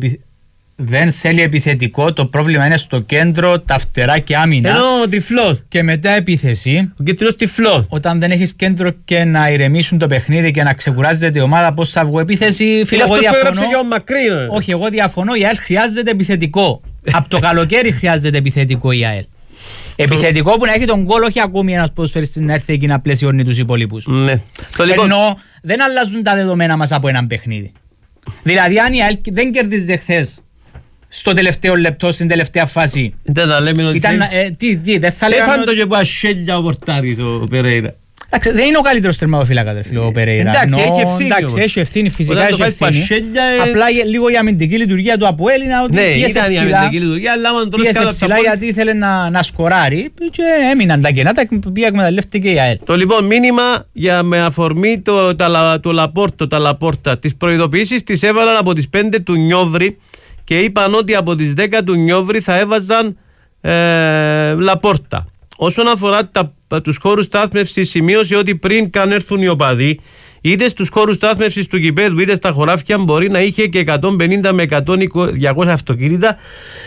δεν θέλει επιθετικό. Το πρόβλημα είναι στο κέντρο, τα φτερά και άμυνα. Ενώ τυφλός. Και μετά επίθεση. Ο κέντρος τυφλός. Όταν δεν έχεις κέντρο και να ηρεμήσουν το παιχνίδι και να ξεκουράζεται η ομάδα, πώς θα βγω επίθεση. Φίλε, εγώ διαφωνώ. Όχι, εγώ διαφωνώ. Η ΑΕΛ χρειάζεται επιθετικό. Από το καλοκαίρι χρειάζεται επιθετικό η ΑΕΛ. Επιθετικό που να έχει τον γκολ, όχι ακόμη ένας ποδοσφαιριστής να έρθει εκεί να πλαισιώνει τους υπόλοιπους. Ναι. Ενώ δεν αλλάζουν τα δεδομένα μας από έναν παιχνίδι. Δηλαδή, αν η ΑΕΛ δεν κερδίζει χθες στο τελευταίο λεπτό, στην τελευταία φάση. Δεν θα λέμε ότι. Δεν θα λέγαμε. Έφαντο και που ασχέλια ο Πορτάρης ο Περέιρα. Δεν είναι ο καλύτερος τερματοφύλακας, φίλε, ο Περέιρα. Εντάξει, έχει ευθύνη, φυσικά έχει ευθύνη. Απλά λίγο η αμυντική λειτουργία του ΑΠΟΕΛ είναι ότι πίεσε ψηλά γιατί ήθελε να σκοράρει και έμειναν τα κενά, τα οποία εκμεταλλεύτηκε η ΑΕΛ. Το λοιπόν μήνυμα με αφορμή το Λαπόρτα, τις προειδοποιήσεις τις έβαλαν από τις 5 του Νιόβρη και είπαν ότι από τις 10 του Νιόβρη θα έβαζαν Λαπόρτα. Όσον αφορά τους χώρους στάθμευσης, σημείωσε ότι πριν καν έρθουν οι οπαδοί, είτε στους χώρους στάθμευσης του γηπέδου είτε στα χωράφια μπορεί να είχε και 150 με 200 αυτοκίνητα,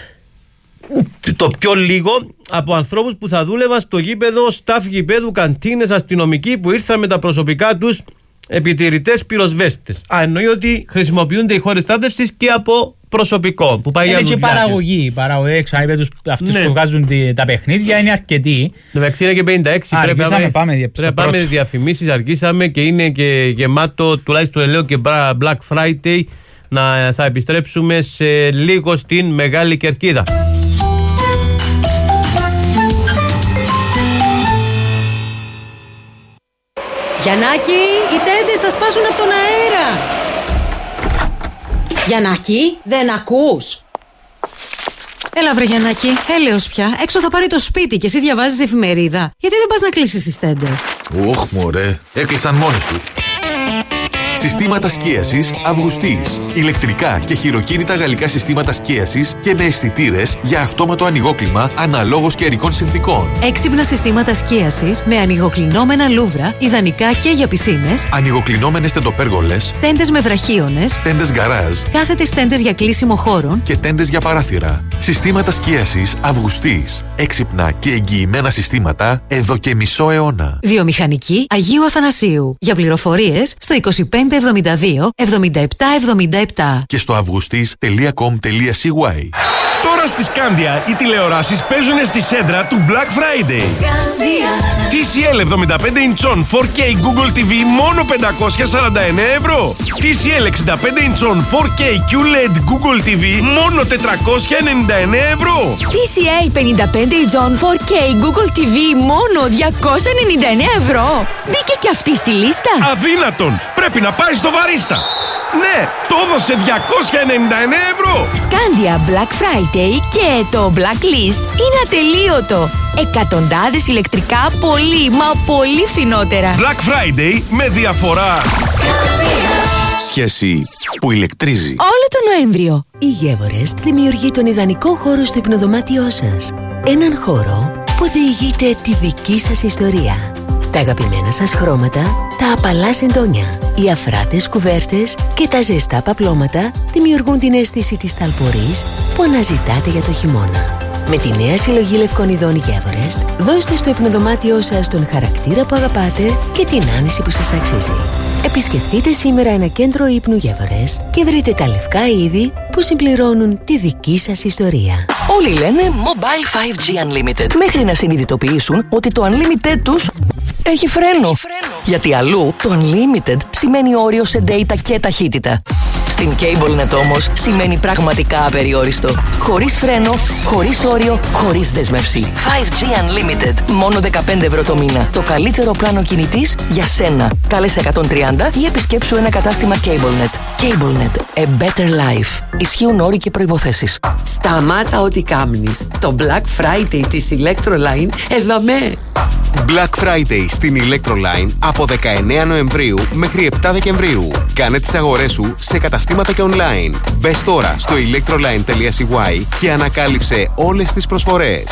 το πιο λίγο, από ανθρώπους που θα δούλευαν στο γήπεδο, staff γηπέδου, καντίνες, αστυνομικοί που ήρθαν με τα προσωπικά τους επιτηρητές πυροσβέστες. Εννοεί ότι χρησιμοποιούνται οι χώρες στάθμευσης και από προσωπικό που πάει για δουλειά. Είναι και παραγωγή, αυτούς που βγάζουν τα παιχνίδια είναι αρκετοί. Εντάξει, είναι και 56, πρέπει να πάμε διαφημίσεις, αργήσαμε και είναι και γεμάτο, τουλάχιστον λέω και Black Friday, θα επιστρέψουμε σε λίγο στην Μεγάλη Κερκίδα. Γιαννάκη, οι τέντες θα σπάσουν από τον αέρα. Γιαννάκη, δεν ακούς? Έλα βρε Γιαννάκη, έλεος πια. Έξω θα πάρει το σπίτι και εσύ διαβάζεις εφημερίδα. Γιατί δεν πας να κλείσεις τις τέντες? Ωχ μωρέ, έκλεισαν μόνες τους. Συστήματα σκίασης Αυγουστής. Ηλεκτρικά και χειροκίνητα γαλλικά συστήματα σκίασης και με αισθητήρες για αυτόματο ανοιγόκλιμα αναλόγως καιρικών συνθήκων. Έξυπνα συστήματα σκίασης με ανοιγοκλεινόμενα λούβρα, ιδανικά και για πισίνες. Ανοιγοκλεινόμενες τεντοπέργολες. Τέντες με βραχίονες. Τέντες γκαράζ. Κάθετες τέντες για κλείσιμο χώρων. Και τέντες για παράθυρα. Συστήματα σκίασης Αυγουστής. Έξυπνα και εγγυημένα συστήματα εδώ και μισό αιώνα. Βιομηχανική Αγίου Αθανασίου. Για πληροφορίες στο 2572 7777 και στο augustis.com.cy. Τώρα στη Σκάνδια οι τηλεοράσεις παίζουν στη σέντρα του Black Friday. TCL 75 ιντσών 4K Google TV μόνο 549 ευρώ. TCL 65 ιντσών 4K QLED Google TV μόνο 499 ευρώ. TCL 55 ιντσών 4K Google TV μόνο 299 ευρώ. Μπήκε και αυτή στη λίστα. Αδύνατον! Πρέπει να πάει στο βαρίστα. Ναι, το έδωσε 299 ευρώ. Σκάνδια Black Friday και το Blacklist είναι ατελείωτο. Εκατοντάδες ηλεκτρικά πολύ μα πολύ φθηνότερα. Black Friday με διαφορά. Σχέση που ηλεκτρίζει. Όλο τον Νοέμβριο η Γεύορες δημιουργεί τον ιδανικό χώρο στο υπνοδωμάτιό σας. Έναν χώρο που διηγείται τη δική σας ιστορία. Τα αγαπημένα σας χρώματα, τα απαλά σεντόνια, οι αφράτες κουβέρτες και τα ζεστά παπλώματα δημιουργούν την αίσθηση της ταλπορής που αναζητάτε για το χειμώνα. Με τη νέα συλλογή λευκών ειδών Γεύορες, δώστε στο υπνοδωμάτιό σας τον χαρακτήρα που αγαπάτε και την άνεση που σας αξίζει. Επισκεφτείτε σήμερα ένα κέντρο ύπνου Γεύορες και βρείτε τα λευκά είδη που συμπληρώνουν τη δική σας ιστορία. Όλοι λένε Mobile 5G Unlimited μέχρι να συνειδητοποιήσουν ότι το Unlimited τους έχει φρένο. Γιατί αλλού το Unlimited σημαίνει όριο σε data και ταχύτητα. Στην CableNet όμως σημαίνει πραγματικά απεριόριστο. Χωρίς φρένο, χωρίς όριο, χωρίς δέσμευση. 5G Unlimited. Μόνο 15 ευρώ το μήνα. Το καλύτερο πλάνο κινητής για σένα. Κάλεσε 130 ή επισκέψου ένα κατάστημα CableNet. CableNet. A better life. Ισχύουν όροι και προϋποθέσεις. Σταμάτα ό,τι κάμνεις. Το Black Friday της Electroline εδαμέ. Black Friday στην Electroline από 19 Νοεμβρίου μέχρι 7 Δεκεμβρίου. Κάνε τις αγορές σου σε καταστήματα και online. Μπες τώρα στο electroline.cy και ανακάλυψε όλες τις προσφορές.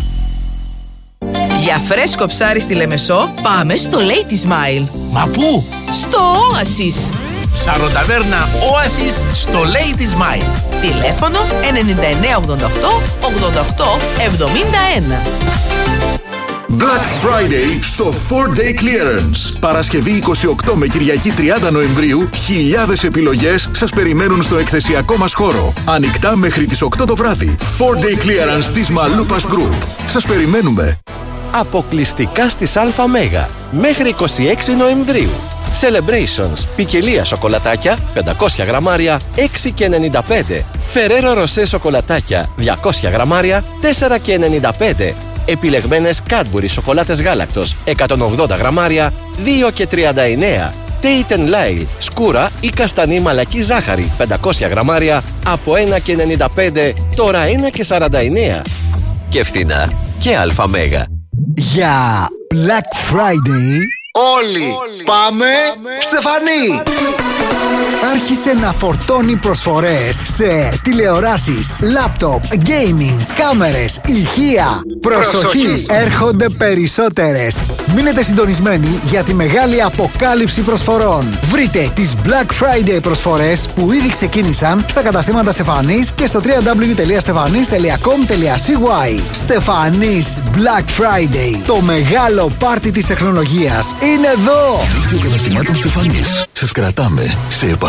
Για φρέσκο ψάρι στη Λεμεσό, πάμε στο Lady Smile. Μα πού? Στο Oasis. Ψαροταβέρνα Oasis στο Lady Smile. Τηλέφωνο 9988 88 71. Black Friday στο 4-Day Clearance. Παρασκευή 28 με Κυριακή 30 Νοεμβρίου, χιλιάδες επιλογές σας περιμένουν στο εκθεσιακό μας χώρο. Ανοιχτά μέχρι τις 8 το βράδυ. 4-Day Clearance της Malupas Group. Σας περιμένουμε. Αποκλειστικά στις ΑΜΕΓΑ μέχρι 26 Νοεμβρίου. Celebrations, ποικιλία σοκολατάκια, 500 γραμμάρια, 6,95. Ferrero Rocher σοκολατάκια, 200 γραμμάρια, 4,95. Επιλεγμένες Cadbury σοκολάτες γάλακτος, 180 γραμμάρια, 2,39. Tate & Lyle, σκούρα ή καστανή μαλακή ζάχαρη, 500 γραμμάρια, από 1,95, τώρα 1,49. Και φθηνά και ΑΜΕΓΑ. Για Black Friday όλοι πάμε Στεφανή! Άρχισε να φορτώνει προσφορές σε τηλεοράσεις, λάπτοπ, gaming, κάμερες, ηχεία. Προσοχή! Έρχονται περισσότερες. Μείνετε συντονισμένοι για τη μεγάλη αποκάλυψη προσφορών. Βρείτε τις Black Friday προσφορές που ήδη ξεκίνησαν στα καταστήματα Στεφανής και στο www.stefanis.com.cy. Στεφανής Black Friday. Το μεγάλο πάρτι της τεχνολογίας είναι εδώ! Δίκτυο καταστημάτων Στεφανής. Σας κρατάμε σε επαφή.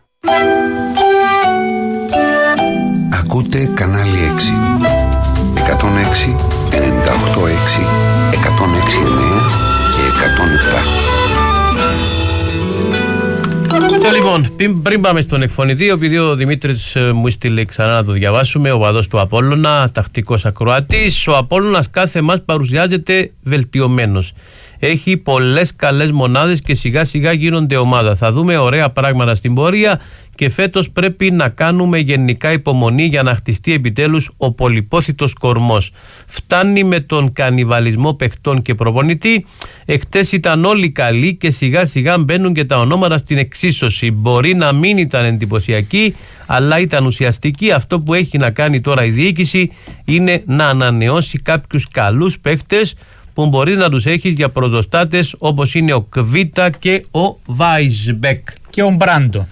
Ακούτε κανάλι 6. 106, 98,6, 106,9 και 107. Λοιπόν, πριν πάμε στον εκφωνητή, επειδή ο Δημήτρης μου στείλε ξανά να το διαβάσουμε, ο παδός του Απόλλωνα, τακτικός ακροατής, ο Απόλλωνας κάθε μας παρουσιάζεται βελτιωμένος. Έχει πολλές καλές μονάδες και σιγά σιγά γίνονται ομάδα. Θα δούμε ωραία πράγματα στην πορεία και φέτος πρέπει να κάνουμε γενικά υπομονή για να χτιστεί επιτέλους ο πολυπόθητος κορμός. Φτάνει με τον κανιβαλισμό παιχτών και προπονητή. Εχτες ήταν όλοι καλοί και σιγά σιγά μπαίνουν και τα ονόματα στην εξίσωση. Μπορεί να μην ήταν εντυπωσιακή, αλλά ήταν ουσιαστική. Αυτό που έχει να κάνει τώρα η διοίκηση είναι να ανανεώσει κάποιους καλούς παίχτες που μπορεί να τους έχεις για πρωτοστάτες, όπως είναι ο Κβίτα και ο Βάισμπεκ. Και ο Μπράντον.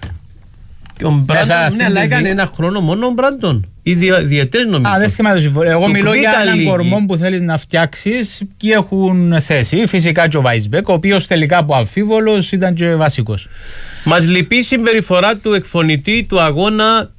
Ναι, αλλά έκανε ένα χρόνο μόνο ο Μπράντον. Ή διετές νομίζω. Δεν θυμάμαι το συμφωνώ. Εγώ μιλώ για έναν κορμό που θέλεις να φτιάξεις και έχουν θέση. Φυσικά και ο Βάισμπεκ, ο οποίος τελικά από αμφίβολος ήταν και βασικός. Μας λυπεί η συμπεριφορά του εκφωνητή του αγώνα.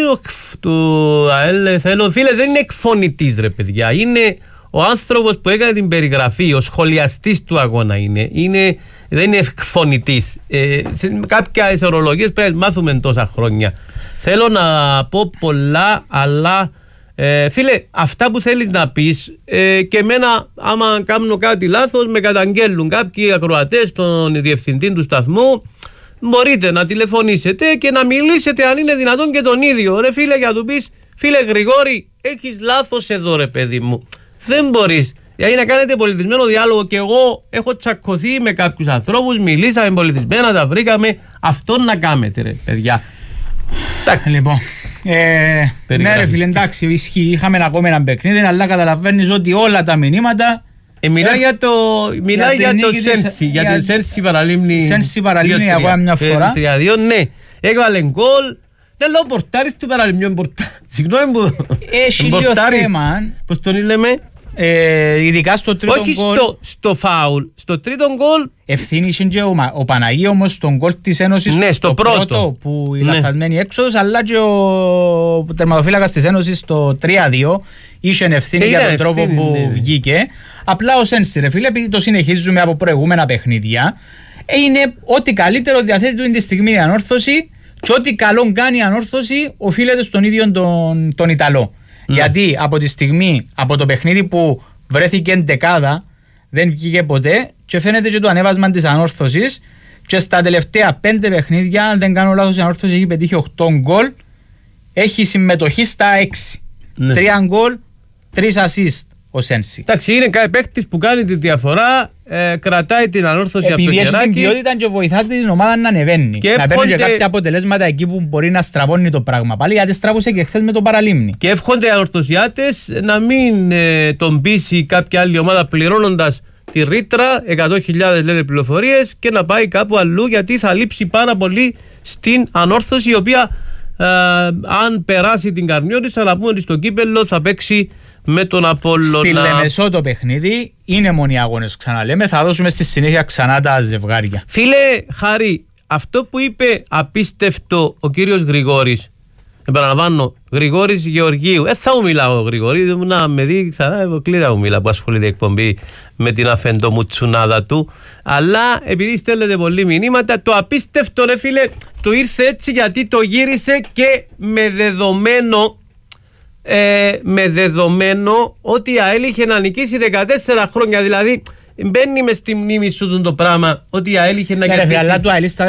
Του ΑΕΛ, φίλε, δεν είναι εκφωνητής, ρε παιδιά. Είναι ο άνθρωπος που έκανε την περιγραφή, ο σχολιαστής του αγώνα είναι, δεν είναι εκφωνητής. Σε κάποιες ορολογίες πρέπει να μάθουμε τόσα χρόνια. Θέλω να πω πολλά, αλλά φίλε, αυτά που θέλεις να πεις και εμένα, άμα κάνω κάτι λάθος, με καταγγέλνουν κάποιοι ακροατές, τον διευθυντή του σταθμού. Μπορείτε να τηλεφωνήσετε και να μιλήσετε αν είναι δυνατόν και τον ίδιο. Ρε φίλε, για να του πεις, φίλε Γρηγόρη, έχεις λάθος εδώ, ρε παιδί μου. Δεν μπορείς. Δηλαδή να κάνετε πολιτισμένο διάλογο, και εγώ έχω τσακωθεί με κάποιους ανθρώπους, μιλήσαμε πολιτισμένα, τα βρήκαμε. Αυτό να κάνετε, ρε παιδιά. Λοιπόν, ναι, ρε φίλε, εντάξει, ισχύει. Είχαμε ακόμα ένα παιχνίδι, αλλά καταλαβαίνεις ότι όλα τα μηνύματα. Μιλάει για το Σένσι, για την Σένσι Παραλίμνη. Σένσι Παραλίμνη ακόμα μια φορά. Ναι, έβαλε γκολ. Δεν λέω πορτάρις του Παραλίμνιου. Συγγνώμη που. Έχει λίγο θέμα. Πώς τον λέμε. Ειδικά στο τρίτο γκολ. Όχι στο φάουλ. Στο τρίτο γκολ. Ευθύνη είχε και ο Παναγί όμως στον γκολ της Ένωσης. Ναι, στο πρώτο. Που η λαθασμένη έξοδος, αλλά και ο τερματοφύλακας της Ένωσης στο 3-2 είχε ευθύνη για τον τρόπο που βγήκε. Απλά ο Σένσι, ρε φίλε, επειδή το συνεχίζουμε από προηγούμενα παιχνίδια, είναι ό,τι καλύτερο διαθέτει τη στιγμή η ανόρθωση, και ό,τι καλό κάνει η ανόρθωση οφείλεται στον ίδιο τον Ιταλό. Γιατί από τη στιγμή, από το παιχνίδι που βρέθηκε δεκάδα, δεν βγήκε ποτέ, και φαίνεται και το ανέβασμα της ανόρθωσης, και στα τελευταία 5 παιχνίδια, αν δεν κάνω λάθος, η ανόρθωση έχει πετύχει 8 γκολ, έχει συμμετοχή στα 6. 3 γκολ, 3 assist ο Σένσι. Εντάξει, είναι κάποιος παίκτης που κάνει τη διαφορά, κρατάει την ανόρθωση από το κεράκι. Επειδή έχει την ποιότητα και βοηθά την ομάδα να ανεβαίνει. Και να παίρνει και κάποια αποτελέσματα εκεί που μπορεί να στραβώνει το πράγμα. Πάλι γιατί στράβωσε και χθες με το Παραλίμνη. Και εύχονται οι ανορθωσιάτες να μην τον πείσει κάποια άλλη ομάδα πληρώνοντας τη ρήτρα, 100.000 λένε πληροφορίες, και να πάει κάπου αλλού, γιατί θα λείψει πάρα πολύ στην ανόρθωση, η οποία αν περάσει την Καρνιώτισσα, θα πούμε ότι στο κύπελλο θα παίξει με τον Απόλλωνα. Στη Λεμεσό το παιχνίδι είναι μόνοι αγώνες, ξαναλέμε. Θα δώσουμε στη συνέχεια ξανά τα ζευγάρια. Φίλε Χάρη, αυτό που είπε απίστευτο ο κύριος Γρηγόρης, επαναλαμβάνω, Γρηγόρης Γεωργίου, θα μου μιλάω ο Γρηγόρης, να με δει ξανά, κλείδα μου μιλά που ασχολείται η εκπομπή με την αφεντομουτσουνάδα του, αλλά επειδή στέλνετε πολλοί μηνύματα, το απίστευτο ρε φίλε, το ήρθε έτσι γιατί το γύρισε και με δεδομένο ότι η ΑΕΛ είχε να νικήσει 14 χρόνια, δηλαδή μπαίνει μες στη μνήμη σου το πράγμα ότι η ΑΕΛ είχε να κερδίσει. Αλλά του αελίστα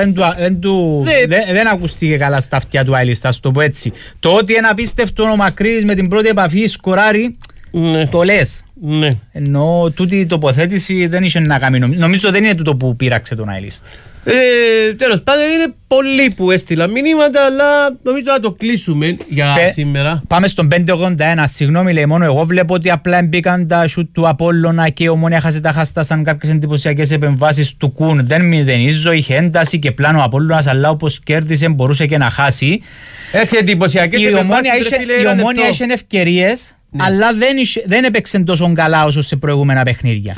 δεν ακούστηκε καλά στα αυτιά του αελίστα, στο πω έτσι. Το ότι ένα απίστευτο ο Μακρύς με την πρώτη επαφή σκοράρει, το λες. Ναι. Ενώ τούτη η τοποθέτηση δεν είχε να κάνει. Νομίζω δεν είναι τούτο που πείραξε τον αελίστα. Τέλος πάντων, είναι πολλοί που έστειλαν μηνύματα, αλλά νομίζω να το κλείσουμε για σήμερα. Πάμε στον 581. Συγγνώμη, λέει, μόνο εγώ βλέπω ότι απλά μπήκαν τα σουτ του Απόλλωνα και η Ομόνοια χάσε τα χάστα σαν κάποιες εντυπωσιακές επεμβάσεις του Κουν. Δεν μηδενίζω, είχε ένταση και πλάνο ο Απόλλωνας, αλλά όπως κέρδισε μπορούσε και να χάσει. Έχει εντυπωσιακές επεμβάσεις. Η Ομόνοια είχε ευκαιρίες. Ναι. Αλλά δεν έπαιξε τόσο καλά όσο σε προηγούμενα παιχνίδια.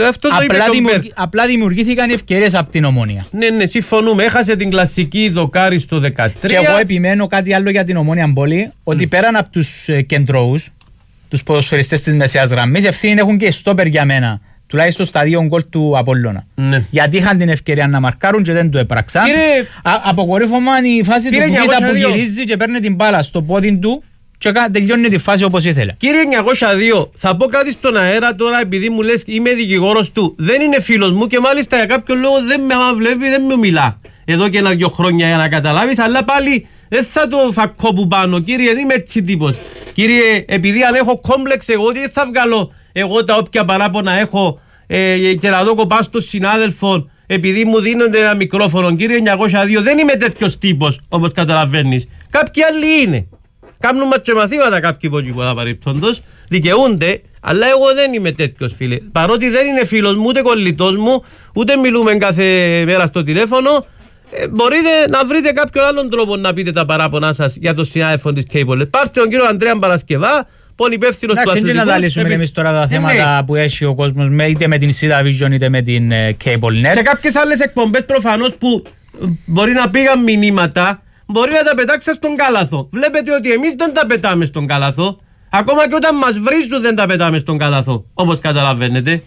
Απλά δημιουργήθηκαν ευκαιρίες από την Ομόνοια. Ναι, συμφωνούμε. Έχασε την κλασική δοκάρι στο 13. Και εγώ επιμένω κάτι άλλο για την Ομόνοια Πόλη, ότι πέραν από τους κεντρώους, τους ποδοσφαιριστές της μεσαίας γραμμής, ευθύνη έχουν και στόπερ για μένα. Τουλάχιστον στα 2 γκολ του Απόλλωνα. Ναι. Γιατί είχαν την ευκαιρία να μαρκάρουν και δεν το έπραξαν. Αποκορύφωμα η φάση του Κουβίτα που γυρίζει και παίρνει την μπάλα στο πόδι του και τελειώνει τη φάση όπως ήθελε. Κύριε 902, θα πω κάτι στον αέρα τώρα, επειδή μου λες είμαι δικηγόρος του. Δεν είναι φίλος μου και μάλιστα για κάποιο λόγο δεν με βλέπει, δεν μου μιλά εδώ και 1-2 χρόνια για να καταλάβεις. Αλλά πάλι δεν θα το φακώ που πάνω. Κύριε, δεν είμαι έτσι τύπος. Κύριε, επειδή αν έχω κόμπλεξ εγώ, δεν θα βγάλω εγώ τα όποια παράπονα έχω και να δω κοπά στον συνάδελφο επειδή μου δίνονται ένα μικρόφωνο. Κύριε 902, δεν είμαι τέτοιος τύπος όπως καταλαβαίνεις. Κάποιοι άλλοι είναι. Κάνουν ματσομαθήματα κάποιοι υπόκυποδα παρεπτόντως, δικαιούνται, αλλά εγώ δεν είμαι τέτοιος φίλε. Παρότι δεν είναι φίλος μου, ούτε κολλητός μου, ούτε μιλούμε κάθε μέρα στο τηλέφωνο, μπορείτε να βρείτε κάποιον άλλον τρόπο να πείτε τα παράπονά σας για το συνάδελφο της Cable. Πάρτε τον κύριο Ανδρέα Παρασκευά, πολυπεύθυνος του αθλητικού. Να τα λύσουμε εμείς τώρα τα θέματα που έχει ο κόσμος, είτε με την Sida Vision είτε με την Cable Net. Σε κάποιες άλλες εκπομπές προφανώς που μπορεί να πήγαν μηνύματα, μπορεί να τα πετάξει στον κάλαθο. Βλέπετε ότι εμείς δεν τα πετάμε στον κάλαθο. Ακόμα και όταν μας βρίζουν δεν τα πετάμε στον κάλαθο. Όπως καταλαβαίνετε.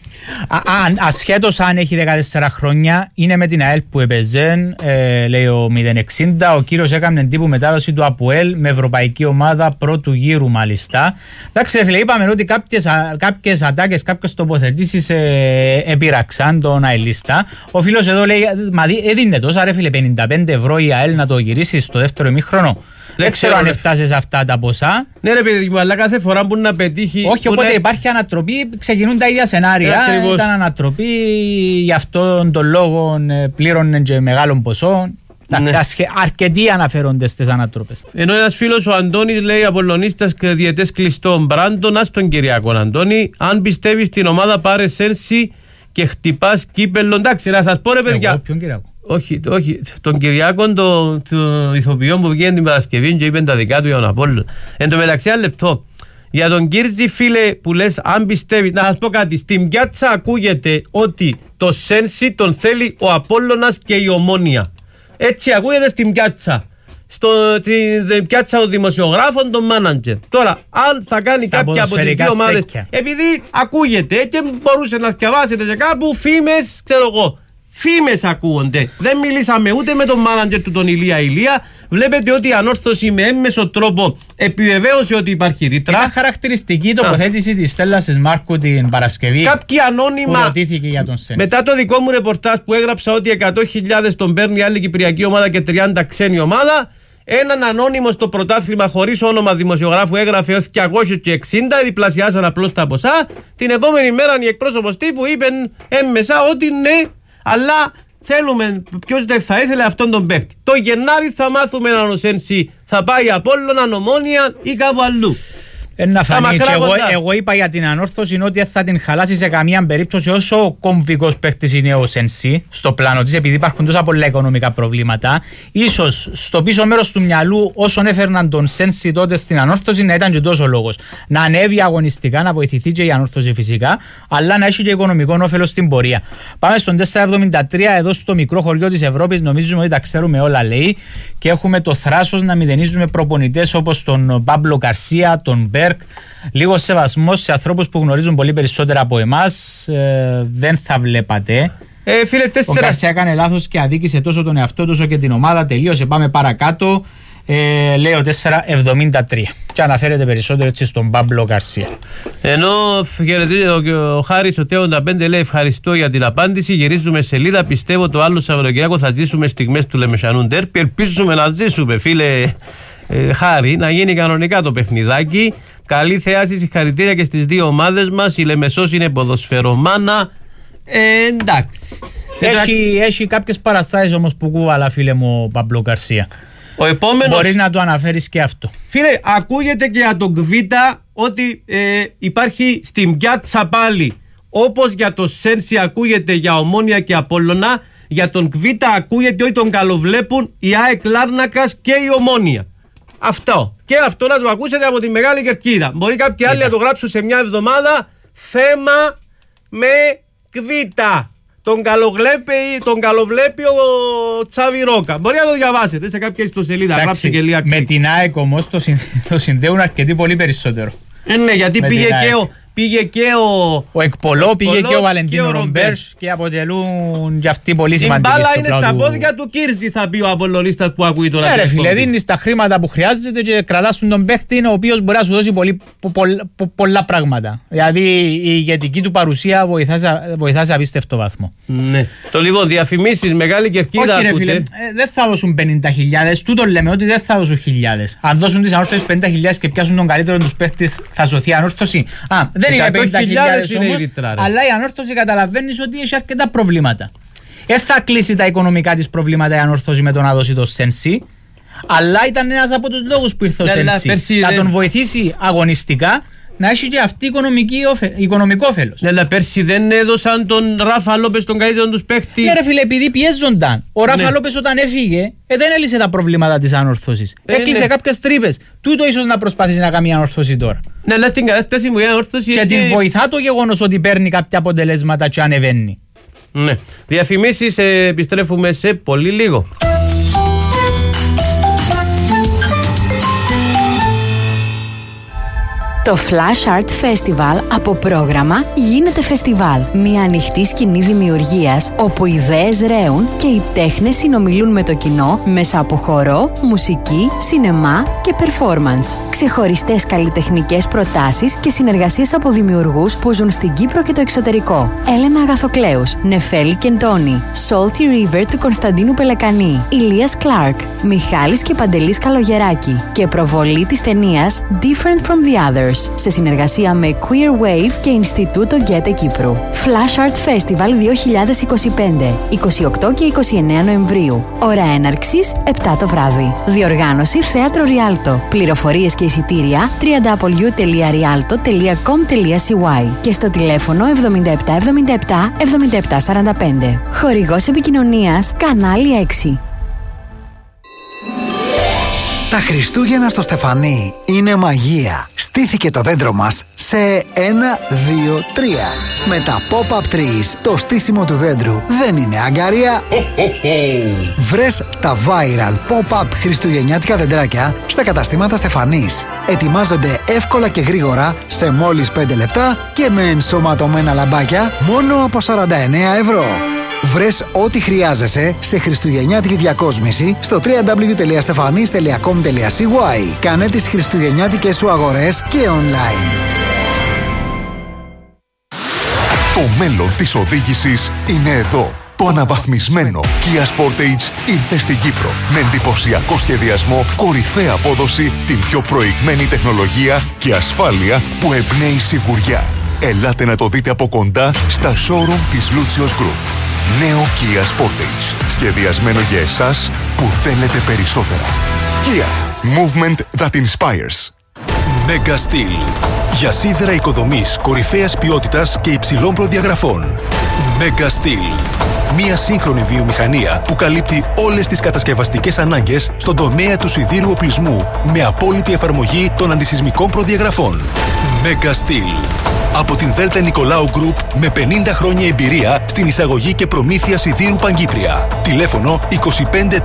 Ασχέτως αν έχει 14 χρόνια, είναι με την ΑΕΛ που έπαιζε, λέει ο 060. Ο κύριος έκανε τύπου μετάδοση του ΑΠΟΕΛ με ευρωπαϊκή ομάδα πρώτου γύρου μάλιστα. Εντάξει, φίλε, είπαμε ότι κάποιες ατάκες, κάποιες τοποθετήσεις επήραξαν τον αελίστα. Ο φίλος εδώ λέει, μα έδινε τόσα ρε φίλε, 55 ευρώ η ΑΕΛ να το γυρίσει στο δεύτερο ημίχρονο. Δεν ξέρω αν φτάσει σε αυτά τα ποσά. Ναι, ρε παιδί μου, αλλά κάθε φορά που να πετύχει. Όχι, οπότε υπάρχει ανατροπή, ξεκινούν τα ίδια σενάρια. Ακριβώς. Ήταν ανατροπή, γι' αυτόν τον λόγο πλήρωνε και μεγάλων ποσών. Ναι. Αρκετοί αναφέρονται στις ανατροπές. Ενώ ένας φίλος ο Αντώνης λέει Απολλωνίστας και διαιτές κλειστών. Μπράντον, ας τον Κυριακό Αντώνη. Αν πιστεύεις στην ομάδα, πάρε σένση και χτυπάς κύπελλο. Εντάξει, να σας πω ρε παιδιά. Εγώ, ποιον Κυριακό? Όχι, τον Κυριάκο των ηθοποιών που βγαίνει την Παρασκευή και είπαν τα δικά του για τον Απόλλωνα. Εν τω μεταξύ, ένα λεπτό. Για τον Κύρτζη, φίλε, που λες, αν πιστεύει, να σας πω κάτι. Στην πιάτσα ακούγεται ότι το σένσι τον θέλει ο Απόλλωνας και η Ομόνοια. Έτσι ακούγεται στην πιάτσα. Στην πιάτσα των δημοσιογράφων, των μάνατζερ. Τώρα, αν θα κάνει κάποια από τις δύο ομάδες, επειδή ακούγεται και μπορούσε να διαβάσετε σε κάπου φήμες, ξέρω εγώ. Φήμες ακούγονται. Δεν μιλήσαμε ούτε με τον μάνατζερ του τον Ηλία. Βλέπετε ότι η ανόρθωση με έμμεσο τρόπο επιβεβαίωσε ότι υπάρχει ρήτρα. Ήταν χαρακτηριστική τοποθέτηση της Στέλλας Μάρκου την Παρασκευή. Κάποιοι ανώνυμα. Που ρωτήθηκε για τον Σένς. Μετά το δικό μου ρεπορτάζ που έγραψα ότι 100.000 τον παίρνει άλλη κυπριακή ομάδα και 30 ξένη ομάδα. Έναν ανώνυμο στο πρωτάθλημα χωρίς όνομα δημοσιογράφου έγραφε ως 260, διπλασιάσαν απλώς τα ποσά. Την επόμενη μέρα η εκπρόσωπος τύπου είπε έμμεσα ότι ναι. Αλλά θέλουμε, ποιος δεν θα ήθελε αυτόν τον παίκτη. Το Γενάρη θα μάθουμε αν ο Σένσι θα πάει Απόλλωνα, Ομόνοια ή κάπου αλλού. Να φανεί. Εγώ είπα για την ανόρθωση είναι ότι θα την χαλάσει σε καμία περίπτωση όσο κομβικός παίκτης είναι ο Σενσί στο πλάνο της, επειδή υπάρχουν τόσα πολλά οικονομικά προβλήματα. Ίσως στο πίσω μέρος του μυαλού, όσον έφερναν τον Σενσί τότε στην ανόρθωση, να ήταν και τόσο λόγος. Να ανέβει αγωνιστικά, να βοηθηθεί και η ανόρθωση φυσικά, αλλά να έχει και οικονομικό όφελος στην πορεία. Πάμε στον 473, εδώ στο μικρό χωριό της Ευρώπης, νομίζουμε ότι τα ξέρουμε όλα, λέει, και έχουμε το θράσος να μηδενίζουμε προπονητές όπως τον Πάμπλο Γκαρσία, τον Μπέρκ. Λίγο σεβασμός σε ανθρώπους που γνωρίζουν πολύ περισσότερα από εμάς, δεν θα βλέπατε. Φίλε, ο Γκαρσία έκανε λάθος και αδίκησε τόσο τον εαυτό του όσο και την ομάδα. Τελείωσε, πάμε παρακάτω. Λέει ο 473 και αναφέρεται περισσότερο έτσι στον Πάμπλο Γκαρσία. Ενώ ο Χάρης ο Τέοντα 5 λέει ευχαριστώ για την απάντηση, γυρίζουμε σελίδα, πιστεύω το άλλο Σαββατοκύριακο θα ζήσουμε στιγμές του Λεμεσανού Ντέρπι, ελπίζουμε να ζήσουμε φίλε Χάρη, να γίνει κανονικά το παιχνιδάκι. Καλή θεάση, συγχαρητήρια και στις δύο ομάδες μας, η Λεμεσός είναι ποδοσφαιρομάνα, εντάξει. Έχει κάποιες παραστάσεις όμως που κουβαλά φίλε μου ο Πάμπλο Γκαρσία. Ο επόμενος... Μπορείς να το αναφέρεις και αυτό. Φίλε, ακούγεται και για τον Κβίτα ότι υπάρχει στην πιάτσα πάλι. Όπως για το Σένσι ακούγεται για Ομόνια και Απόλλωνα, για τον Κβίτα ακούγεται ότι τον καλοβλέπουν η ΑΕΚ Λάρνακας και η Ομόνια. Αυτό. Και αυτό να το ακούσετε από τη Μεγάλη Κερκίδα. Μπορεί κάποιοι άλλοι να το γράψουν σε μια εβδομάδα. Θέμα με Κβίτα. Τον καλοβλέπει ο Τσάβι Ρόκα. Μπορεί να το διαβάσετε σε κάποια ιστοσελίδα. Γράψτε και λίγα. Με την ΑΕΚ όμως το συνδέουν αρκετοί πολύ περισσότερο. Ναι, γιατί πήγε και ο Εκπολό, πήγε και ο Βαλεντίνο Ρομπέρς και αποτελούν και αυτοί πολύ σημαντικοί. Η μπάλα είναι στα πόδια του Κίρζη, θα πει ο απολωνίστας που ακούει τώρα. Ναι, φίλε, δίνεις τα χρήματα που χρειάζεται και κρατάς τον παίχτη, ο οποίος μπορεί να σου δώσει πολλά πράγματα. Δηλαδή η ηγετική του παρουσία βοηθά σε απίστευτο βαθμό. Ναι. Το λίγο διαφημίσεις Μεγάλη Κερκίδα. Όχι, ρε φίλε, δεν θα δώσουν 50.000. Τούτο λέμε ότι δεν θα δώσουν χιλιάδες. Αν δώσουν τις ανόρθωσες 50.000 και πιάσουν τον καλύτερο τους παίχτες, θα σωθεί η ανόρθωση. Δεν είναι 50.000 όμως, αλλά η ανόρθωση καταλαβαίνεις ότι έχει αρκετά προβλήματα. Θα κλείσει τα οικονομικά της προβλήματα η ανόρθωση με το να δώσει το Σενσί, αλλά ήταν ένας από τους λόγους που ήρθε ο Σενσί. Να τον βοηθήσει αγωνιστικά, να έχει και αυτή οικονομικό όφελος. Ναι, αλλά πέρσι δεν έδωσαν τον Ράφα Λόπες τον καλύτερο τους παίχτη. Ναι ρε φίλε, επειδή πιέζονταν. Ο Ράφα Λόπες όταν έφυγε, δεν έλυσε τα προβλήματα της ανόρθωσης. Έκλεισε κάποιες τρύπες. Τούτο ίσως να προσπαθήσει να κάνει ανόρθωση τώρα. Ναι, αλλά στην κατάσταση μου η ανόρθωση. Και την βοηθά το γεγονός ότι παίρνει κάποια αποτελέσματα και ανεβαίνει. Ναι. Διαφημίσεις, επιστρέφουμε σε πολύ λίγο. Το Flash Art Festival από πρόγραμμα γίνεται φεστιβάλ. Μια ανοιχτή σκηνή δημιουργίας όπου ιδέες ρέουν και οι τέχνες συνομιλούν με το κοινό μέσα από χορό, μουσική, σινεμά και performance. Ξεχωριστές καλλιτεχνικές προτάσεις και συνεργασίες από δημιουργούς που ζουν στην Κύπρο και το εξωτερικό. Έλενα Αγαθοκλέους, Νεφέλη Κεντώνη, Salty River του Κωνσταντίνου Πελεκανή, Ηλίας Κλάρκ, Μιχάλης και Παντελής Καλογεράκη και προβολή της ταινίας Different from the Others σε συνεργασία με Queer Wave και Ινστιτούτο Γκέτε Κύπρου. Flash Art Festival 2025, 28 και 29 Νοεμβρίου. Ώρα έναρξης 7 το βράδυ. Διοργάνωση Θέατρο Ριάλτο. Πληροφορίες και εισιτήρια www.rialto.com.cy και στο τηλέφωνο 7777 7745. Χορηγός επικοινωνίας Κανάλι 6. Τα Χριστούγεννα στο Στεφανί είναι μαγεία. Στήθηκε το δέντρο μας σε 1, 2, 3. Με τα pop-up trees, το στήσιμο του δέντρου δεν είναι αγκαρία. Βρες τα viral pop-up χριστουγεννιάτικα δεντράκια στα καταστήματα Στεφανής. Ετοιμάζονται εύκολα και γρήγορα σε μόλις 5 λεπτά και με ενσωματωμένα λαμπάκια μόνο από 49 ευρώ. Βρες ό,τι χρειάζεσαι σε χριστουγεννιάτικη διακόσμηση στο www.stefanis.com.cy. Κάνε τις χριστουγεννιάτικες σου αγορές και online. Το μέλλον της οδήγησης είναι εδώ. Το αναβαθμισμένο Kia Sportage ήρθε στην Κύπρο με εντυπωσιακό σχεδιασμό, κορυφαία απόδοση, την πιο προηγμένη τεχνολογία και ασφάλεια που εμπνέει σιγουριά. Ελάτε να το δείτε από κοντά στα showroom της Lucios Group. Νέο Kia Sportage. Σχεδιασμένο για εσάς που θέλετε περισσότερα. Kia. Movement that inspires. Mega Steel. Για σίδερα οικοδομής κορυφαίας ποιότητας και υψηλών προδιαγραφών. Mega Steel. Μια σύγχρονη βιομηχανία που καλύπτει όλες τις κατασκευαστικές ανάγκες στον τομέα του σιδήρου οπλισμού με απόλυτη εφαρμογή των αντισυσμικών προδιαγραφών. Mega Steel. Από την Δέλτα Νικολάου Group με 50 χρόνια εμπειρία στην εισαγωγή και προμήθεια σιδήρου Παγκύπρια. Τηλέφωνο 253 96 000.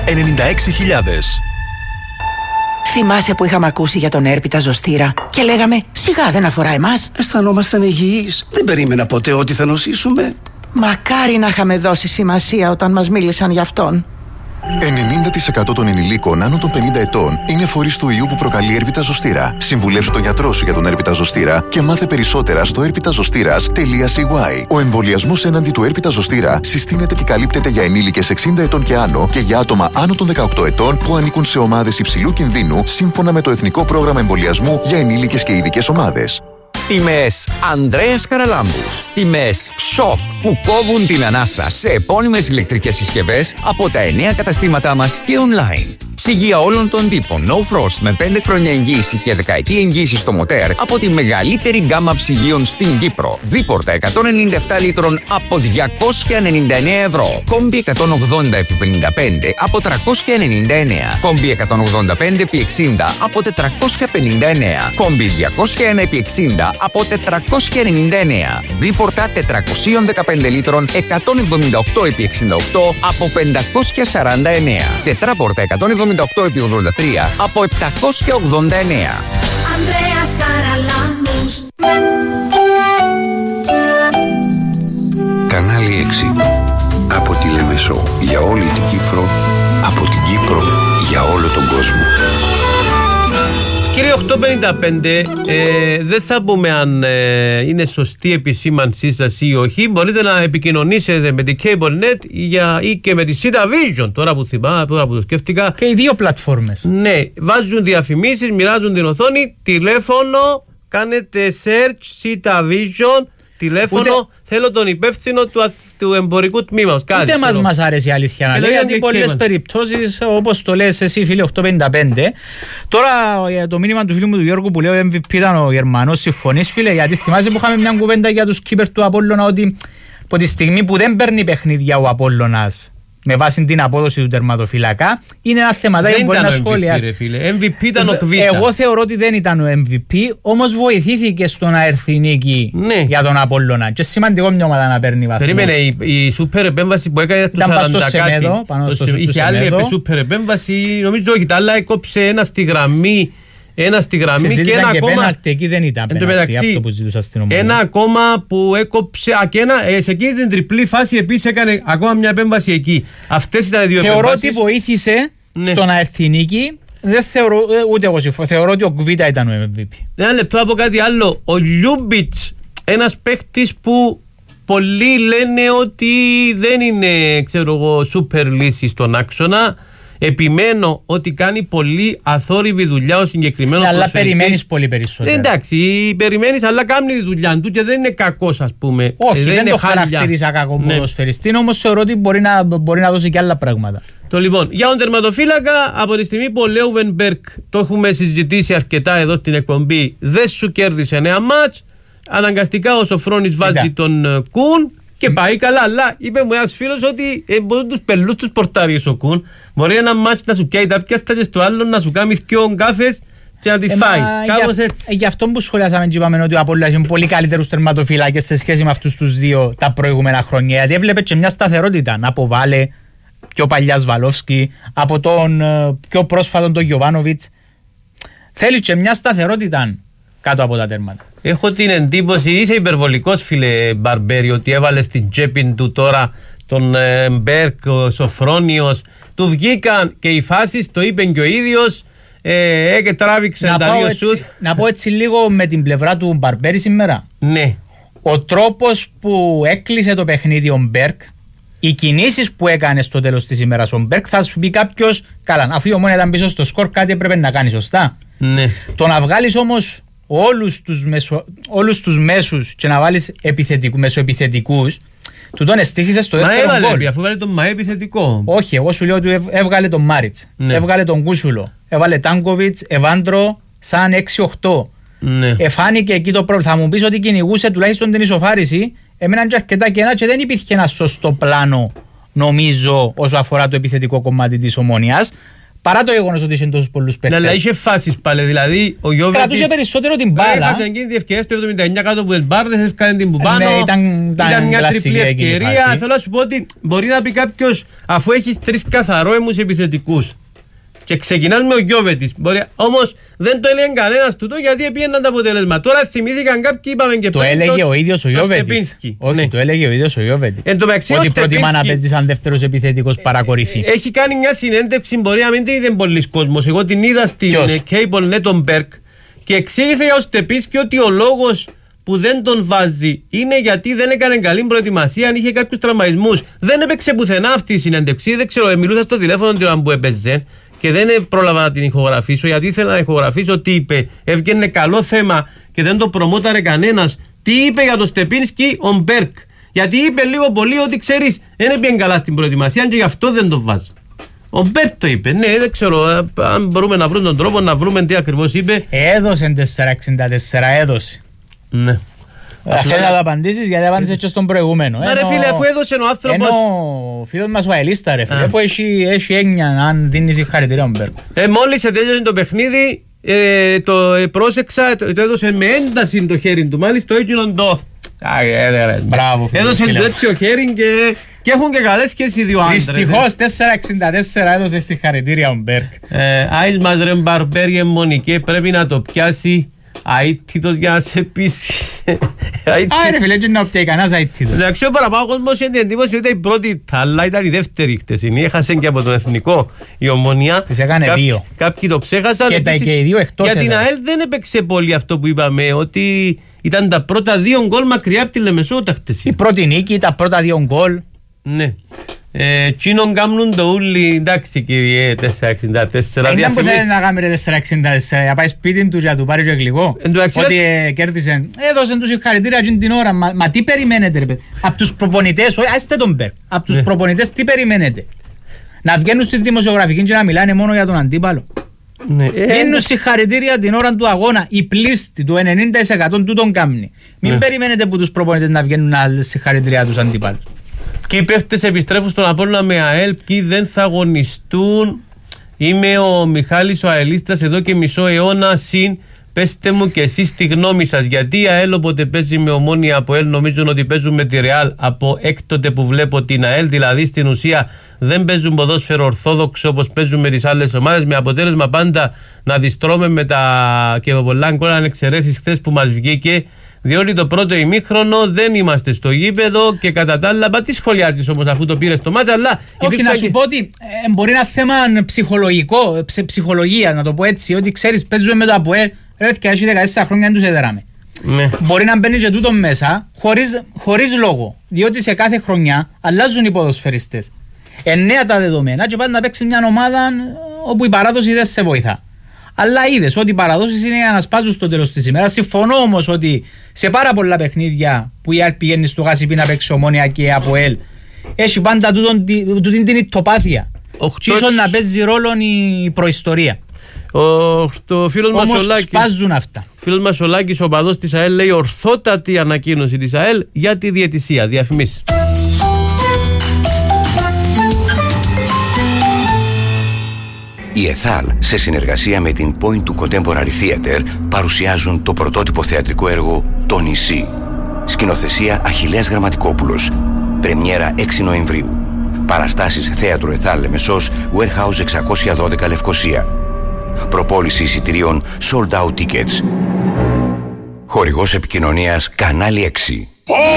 Θυμάσαι που είχαμε ακούσει για τον έρπιτα ζωστήρα και λέγαμε σιγά δεν αφορά εμάς. Αισθανόμασταν υγιείς. Δεν περίμενα ποτέ ότι θα νοσήσουμε. Μακάρι να είχαμε δώσει σημασία όταν μας μίλησαν γι' αυτόν. 90% των ενηλίκων άνω των 50 ετών είναι φορείς του ιού που προκαλεί έρπιτα ζωστήρα. Συμβουλεύσου τον γιατρό σου για τον έρπιτα ζωστήρα και μάθε περισσότερα στο erpitazostira.cy. Ο εμβολιασμός έναντι του έρπιτα ζωστήρα συστήνεται και καλύπτεται για ενήλικες 60 ετών και άνω και για άτομα άνω των 18 ετών που ανήκουν σε ομάδες υψηλού κινδύνου σύμφωνα με το Εθνικό Πρόγραμμα Εμβολιασμού για ενήλικες και ειδικές ομάδες. Τιμές Ανδρέας Καραλάμπους. Τιμές σοκ που κόβουν την ανάσα σε επώνυμες ηλεκτρικές συσκευές από τα 9 καταστήματά μας και online. Ψυγεία όλων των τύπων No Frost με 5 χρόνια εγγύηση και δεκαετή εγγύηση στο μοτέρ από τη μεγαλύτερη γκάμα ψυγείων στην Κύπρο. Δίπορτα 197 λίτρων από 299 ευρώ. Κόμπι 180 επί 55 από 399. Κόμπι 185 επί 60 από 459. Κόμπι 201 επί 60 από 499. Δίπορτα 415 λίτρων 178 επί 68 από 549. Τετράπορτα 178 επί 83 από 789. Ανδρέας Καραλάμπους. Κανάλι 6. Από τη Λεμεσό για όλη την Κύπρο, από την Κύπρο για όλο τον κόσμο. Κύριε 855, δεν θα πούμε αν είναι σωστή επισήμανσή σας ή όχι. Μπορείτε να επικοινωνήσετε με την CableNet ή και με τη Sita Vision, τώρα που θυμάμαι, τώρα που το σκέφτηκα. Και οι δύο πλατφόρμες. Ναι, βάζουν διαφημίσεις, μοιράζουν την οθόνη, τηλέφωνο, κάνετε search Sita Vision, τηλέφωνο, θέλω τον υπεύθυνο του εμπορικού τμήματος. Ούτε μας αρέσει η αλήθεια να λέει, γιατί πολλές περιπτώσεις, όπως το λες εσύ φίλε 855, τώρα το μήνυμα του φίλου μου του Γιώργου που λέει ο MVP ήταν ο Γερμανός, συμφωνείς φίλε, γιατί θυμάσαι που είχαμε μια κουβέντα για τους keeper του Απόλλωνα, ότι από τη στιγμή που δεν παίρνει παιχνίδια ο Απόλλωνας με βάση την απόδοση του τερματοφύλακα, είναι ένα θεματάκι που μπορεί να σχολιάσει. MVP ήταν ο Κβίτα. Εγώ θεωρώ ότι δεν ήταν ο MVP, όμως βοηθήθηκε στο να έρθει η νίκη για τον Απόλλωνα. Και σημαντικό μια ομάδα να παίρνει βαθμούς. Περίμενε, η σούπερ επέμβαση που έκανε του 40 κάτι. Είχε άλλη σούπερ επέμβαση, νομίζω όχι, τα άλλα έκοψε ένα στη γραμμή. Ένα στη γραμμή και ένα ακόμα. Πέναλτι, εκεί δεν ήταν πέναλτι, αυτό που ζητούσα στην ομάδα. Ένα ακόμα που έκοψε. Και σε εκείνη την τριπλή φάση επίσης έκανε ακόμα μια επέμβαση εκεί. Αυτές ήταν οι δύο επέμβασεις. Θεωρώ ότι βοήθησε στο να έρθει η νίκη. Δεν θεωρώ, ούτε εγώ συμφωνώ. Θεωρώ ότι ο Κβίτα ήταν ο MVP. Ένα λεπτό από κάτι άλλο. Ο Λιούμπιτς, ένας παίχτης που πολλοί λένε ότι δεν είναι, ξέρω εγώ, σούπερ λύση στον άξονα. Επιμένω ότι κάνει πολύ αθόρυβη δουλειά ο συγκεκριμένος αλλά περιμένεις πολύ περισσότερο. Εντάξει, περιμένεις, αλλά κάνει τη δουλειά του και δεν είναι κακός, ας πούμε. Όχι, δεν το χαρακτηρίζα κακό ποδοσφαιριστή, όμως θεωρώ ότι μπορεί να δώσει και άλλα πράγματα. Το λοιπόν, για τον τερματοφύλακα, από τη στιγμή που ο Λέουβενμπεργκ, το έχουμε συζητήσει αρκετά εδώ στην εκπομπή, δεν σου κέρδισε νέα μάτς, αναγκαστικά ο Σοφρόνης βάζει τον Κουν. Και πάει καλά, αλλά είπε μου ένας φίλος ότι μπορεί τους πελούς τους πορτάριες ο Κουν. Μπορεί ένα μάτσο να σου πιάει τα πιάστα και στο άλλο να σου κάνεις δυο κάφες και να τη φάεις. Κάπως έτσι. Γι' αυτό που σχολιάσαμε και είπαμε ότι ο Απόλλωνας είναι πολύ καλύτερους τερματοφύλακες σε σχέση με αυτούς τους δύο τα προηγούμενα χρόνια. Γιατί έβλεπε και μια σταθερότητα από Βάλε, πιο παλιά Σβαλόφσκι, από τον πιο πρόσφατον τον Γιοβάνοβιτς. Θέλει και μια σταθερότητα κάτω από τα τέρματα. Έχω την εντύπωση, είσαι υπερβολικός φίλε Μπαρμπέρι, ότι έβαλε στην τσέπη του τώρα τον Μπέρκ, ο Σοφρόνιος. Του βγήκαν και οι φάσεις, το είπε και ο ίδιος, και τράβηξε τα δύο σουτ. Να πω έτσι λίγο με την πλευρά του Μπαρμπέρι σήμερα. Ναι. Ο τρόπος που έκλεισε το παιχνίδι ο Μπέρκ, οι κινήσεις που έκανε στο τέλος της ημέρας ο Μπέρκ, θα σου πει κάποιος, καλά, αφού η Ομόνοια ήταν πίσω στο σκορ, κάτι έπρεπε να κάνει σωστά. Ναι. Το να βγάλεις όμως όλους τους μέσους και να βάλεις μεσοεπιθετικούς, του τον εστίχησε στο δεύτερο γκολ. Αφού βάλε τον Μαέ επιθετικό. Όχι, εγώ σου λέω ότι έβγαλε τον Μάριτς, έβγαλε τον Κούσουλο, έβαλε Τάνκοβιτς, Εβάντρο, σαν 6-8. Ναι. Εφάνηκε εκεί το πρόβλημα. Θα μου πεις ότι κυνηγούσε τουλάχιστον την ισοφάριση. Έμεναν και αρκετά κενά και δεν υπήρχε ένα σωστό πλάνο, νομίζω, όσο αφορά το επιθετικό κομμάτι της Ομόνοιας. Παρά το γεγονός ότι είχε τόσους πολλούς παίκτες. Αλλά είχε φάσεις πάλι, δηλαδή ο Γιώβετης κρατούσε περισσότερο την μπάλα. Είχαν γίνει διευκαιρίες το 79 κάτω από Ελμπάρδες, έφκανε την Πουπάνο. Ναι, ήταν μια κλασική τριπλή ευκαιρία. φάση. Θέλω να σου πω ότι μπορεί να πει κάποιος, αφού έχεις 3 καθαρόαιμους επιθετικούς και ξεκινάς με ο Γιώβετης, όμως δεν το έλεγε κανένας τούτο γιατί έπιεναν τα αποτελέσματα. Τώρα θυμήθηκαν κάποιοι, είπαμε και το πριν. Έλεγε ο ίδιος ο Γιώβετης. Όχι, ναι. Το έλεγε ο ίδιος ο Γιώβετης. Ότι προτιμά να παίζει σαν δεύτερος επιθετικός παρακορυφή. Έχει κάνει μια συνέντευξη, μπορεί να μην την είδε πολλοί κόσμος. Εγώ την είδα στην Cable Netton Berg και εξήγησε για ο Στεπίνσκι ότι ο λόγος που δεν τον βάζει είναι γιατί δεν έκανε καλή προετοιμασία, αν είχε κάποιους τραυματισμούς. Δεν έπαιξε πουθενά αυτή η συνέντευξη. Δεν ξέρω, μιλούσα στο τηλέφωνο την ώρα που έπαιζε. Και δεν πρόλαβα να την ηχογραφήσω γιατί ήθελα να ηχογραφήσω τι είπε. Έβγαινε καλό θέμα και δεν το προμόταρε κανένας. Τι είπε για το Στεπίνσκι ο Μπέρκ. Γιατί είπε λίγο πολύ ότι ξέρεις, δεν έπιεν καλά στην προετοιμασία και γι' αυτό δεν το βάζω. Ο Μπέρκ το είπε. Ναι, δεν ξέρω αν μπορούμε να βρούμε τον τρόπο να βρούμε τι ακριβώς είπε. Έδωσε 4,64, έδωσε. Ναι. Θέλω να το απαντήσεις γιατί απάντησες και στον προηγούμενο. Μα ρε φίλε, αφού έδωσε ο άνθρωπος. Ενώ ο φίλος μας ο Αελίστα ρε φίλε που έχει έγνοια αν δίνει συγχαρητήρια ο Μπέρκ. Μόλις τέλειωσε το παιχνίδι το πρόσεξα, το έδωσε με ένταση το χέρι του. Μάλιστα έγιναν το. Μπράβο φίλε. Έδωσε το έτσι ο χέρι και έχουν και καλές σχέσεις οι δύο άντρες. Δυστυχώς 4,64 έδωσε συγχαρητήρια ο Μπέρκ. Άιλ μας ρε μπαρμπέριε Μονικέ, πρέπει να το πιάσει αίτητος για να σε πείσει. Άρε φίλε, και να πιάει κανένας αίτητος. Εντάξει, ο παραπάνω κόσμος είχε την εντύπωση ότι ήταν η πρώτη, αλλά ήταν η δεύτερη χτεσινή. Έχασε και από τον Εθνικό η Ομονία. Της έκανε 2. Κάποιοι το ξέχασαν. Και οι δύο εκτός. Για την ΑΕΛ δεν έπαιξε πολύ αυτό που είπαμε, ότι ήταν τα πρώτα 2 γκολ μακριά από τη Λεμεσό τα χτεσινή. Η πρώτη νίκη, τα πρώτα 2 γκολ. Ναι. Τσίνον κάμνουν το ούλι, εντάξει κύριε 4,64. Είναι που θέλει να κάνει ρε 4,64, να πάει σπίτι του και να του πάρει και γλυκό. Ότι κέρδισε, έδωσε τους συγχαρητήρια την ώρα. Μα τι περιμένετε ρε παιδί. Από τους προπονητές, όχι άστε τον Μπέρκ. Από τους προπονητές τι περιμένετε. Να βγαίνουν στη δημοσιογραφική και να μιλάνε μόνο για τον αντίπαλο. Δίνουν συγχαρητήρια την ώρα του αγώνα. Η πλήστη του 90% του τον κάμνει. Μην περιμένετε από τους προπονητές να βγαίνουν συγχαρητήρια τους αντίπαλους. Ποιοι παίχτες επιστρέφουν στον Απόλλωνα με ΑΕΛ, ποιοι δεν θα αγωνιστούν. Είμαι ο Μιχάλης ο Αελίστας εδώ και μισό αιώνα συν. Πέστε μου και εσείς τη γνώμη σας. Γιατί η ΑΕΛ όποτε παίζει με Ομόνια από ΑΕΛ νομίζουν ότι παίζουν με τη Ρεάλ. Από έκτοτε που βλέπω την ΑΕΛ, δηλαδή στην ουσία δεν παίζουν ποδόσφαιρο ορθόδοξο όπως παίζουν με τις άλλες ομάδες. Με αποτέλεσμα πάντα να διστρώμε με τα και πολλά γκολ αν εξαιρέσεις χθες που μας βγήκε. Διότι το πρώτο ημίχρονο δεν είμαστε στο γήπεδο και κατά τα άλλα. Τι σχολιάζεις όμως αφού το πήρες το μάτσα, αλλά. Όχι, να σου πω ότι μπορεί ένα θέμα ψυχολογικό, ψυχολογία, να το πω έτσι, ότι ξέρεις, παίζουμε με το ΑΠΟΕΛ, ρε και έχει 14 χρόνια δεν τους έδεραμε. Ναι. Μπορεί να μπαίνει και τούτο μέσα χωρίς λόγο. Διότι σε κάθε χρονιά αλλάζουν οι ποδοσφαιριστές. Νέα τα δεδομένα και πας να παίξει μια ομάδα όπου η παράδοση δεν σε βοηθά. Αλλά είδες ότι οι παραδόσεις είναι για να σπάζουν στο τέλος της ημέρας. Συμφωνώ όμως ότι σε πάρα πολλά παιχνίδια που η ΑΕΛ πηγαίνει στο Γάσιπι να παίξει Ομόνια και από ΑΕΛ έχει πάντα τούτη την ηττοπάθεια. Και ίσως να παίζει ρόλο η προϊστορία. Το φίλος όμως σπάζουν αυτά. Φίλος μας ο Λάκης, ο παδός της ΑΕΛ, λέει ορθότατη ανακοίνωση της ΑΕΛ για τη διαιτησία. Διαφημίσεις. Η ΕΘΑΛ, σε συνεργασία με την Point to Contemporary Theatre, παρουσιάζουν το πρωτότυπο θεατρικό έργο «Το νησί». Σκηνοθεσία Αχιλλέας Γραμματικόπουλος. Πρεμιέρα 6 Νοεμβρίου. Παραστάσεις Θέατρο ΕΘΑΛ Λεμεσός, Warehouse 612 Λευκοσία. Προπόληση εισιτηρίων Sold Out Tickets. Χορηγός επικοινωνίας Κανάλι 6.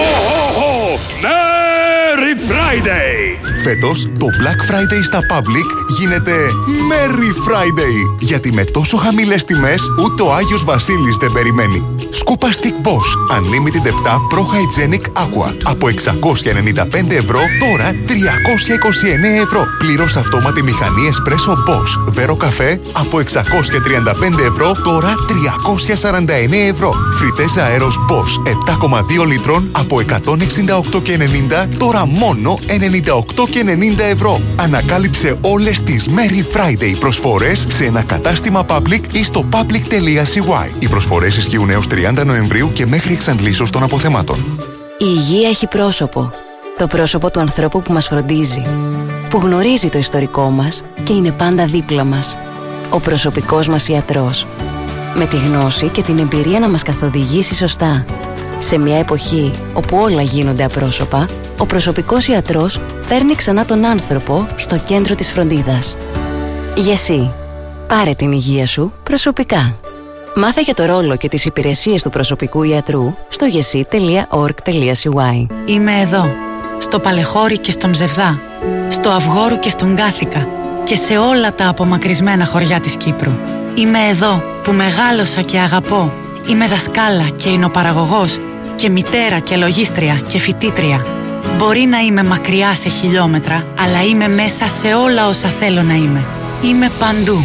Merry Friday! Φέτος το Black Friday στα Public γίνεται Merry Friday, γιατί με τόσο χαμηλές τιμές ούτε ο Άγιος Βασίλης δεν περιμένει. Scupa Stick Boss Unlimited 7 Pro Hygienic Aqua από 695 ευρώ τώρα 329 ευρώ. Πλήρως αυτόματη μηχανή Espresso Boss Vero Café από 635 ευρώ τώρα 349 ευρώ. Φριτές αέρος Boss 7,2 λίτρων από 168,90 τώρα μόνο 98,90. €690. Ανακάλυψε όλες τις Merry Friday προσφορές σε ένα κατάστημα Public ή στο public.cy. Οι προσφορές ισχύουν έως 30 Νοεμβρίου και μέχρι εξαντλήσεως των αποθεμάτων. Η υγεία έχει πρόσωπο. Το πρόσωπο του ανθρώπου που μας φροντίζει, που γνωρίζει το ιστορικό μας και είναι πάντα δίπλα μας. Ο προσωπικός μας ιατρός. Με τη γνώση και την εμπειρία να μας καθοδηγήσει σωστά. Σε μια εποχή όπου όλα γίνονται απρόσωπα, ο προσωπικός ιατρός φέρνει ξανά τον άνθρωπο στο κέντρο της φροντίδας. Γεσί. Πάρε την υγεία σου προσωπικά. Μάθε για το ρόλο και τις υπηρεσίες του προσωπικού ιατρού στο gesi.org.cy. Είμαι εδώ, στο Παλεχώρι και στον Ψευδά, στο Αυγόρου και στον Κάθηκα και σε όλα τα απομακρυσμένα χωριά της Κύπρου. Είμαι εδώ που μεγάλωσα και αγαπώ. Είμαι δασκάλα και εινοπαραγωγός και μητέρα και λογίστρια και φοιτήτρια. Μπορεί να είμαι μακριά σε χιλιόμετρα, αλλά είμαι μέσα σε όλα όσα θέλω να είμαι. Είμαι παντού.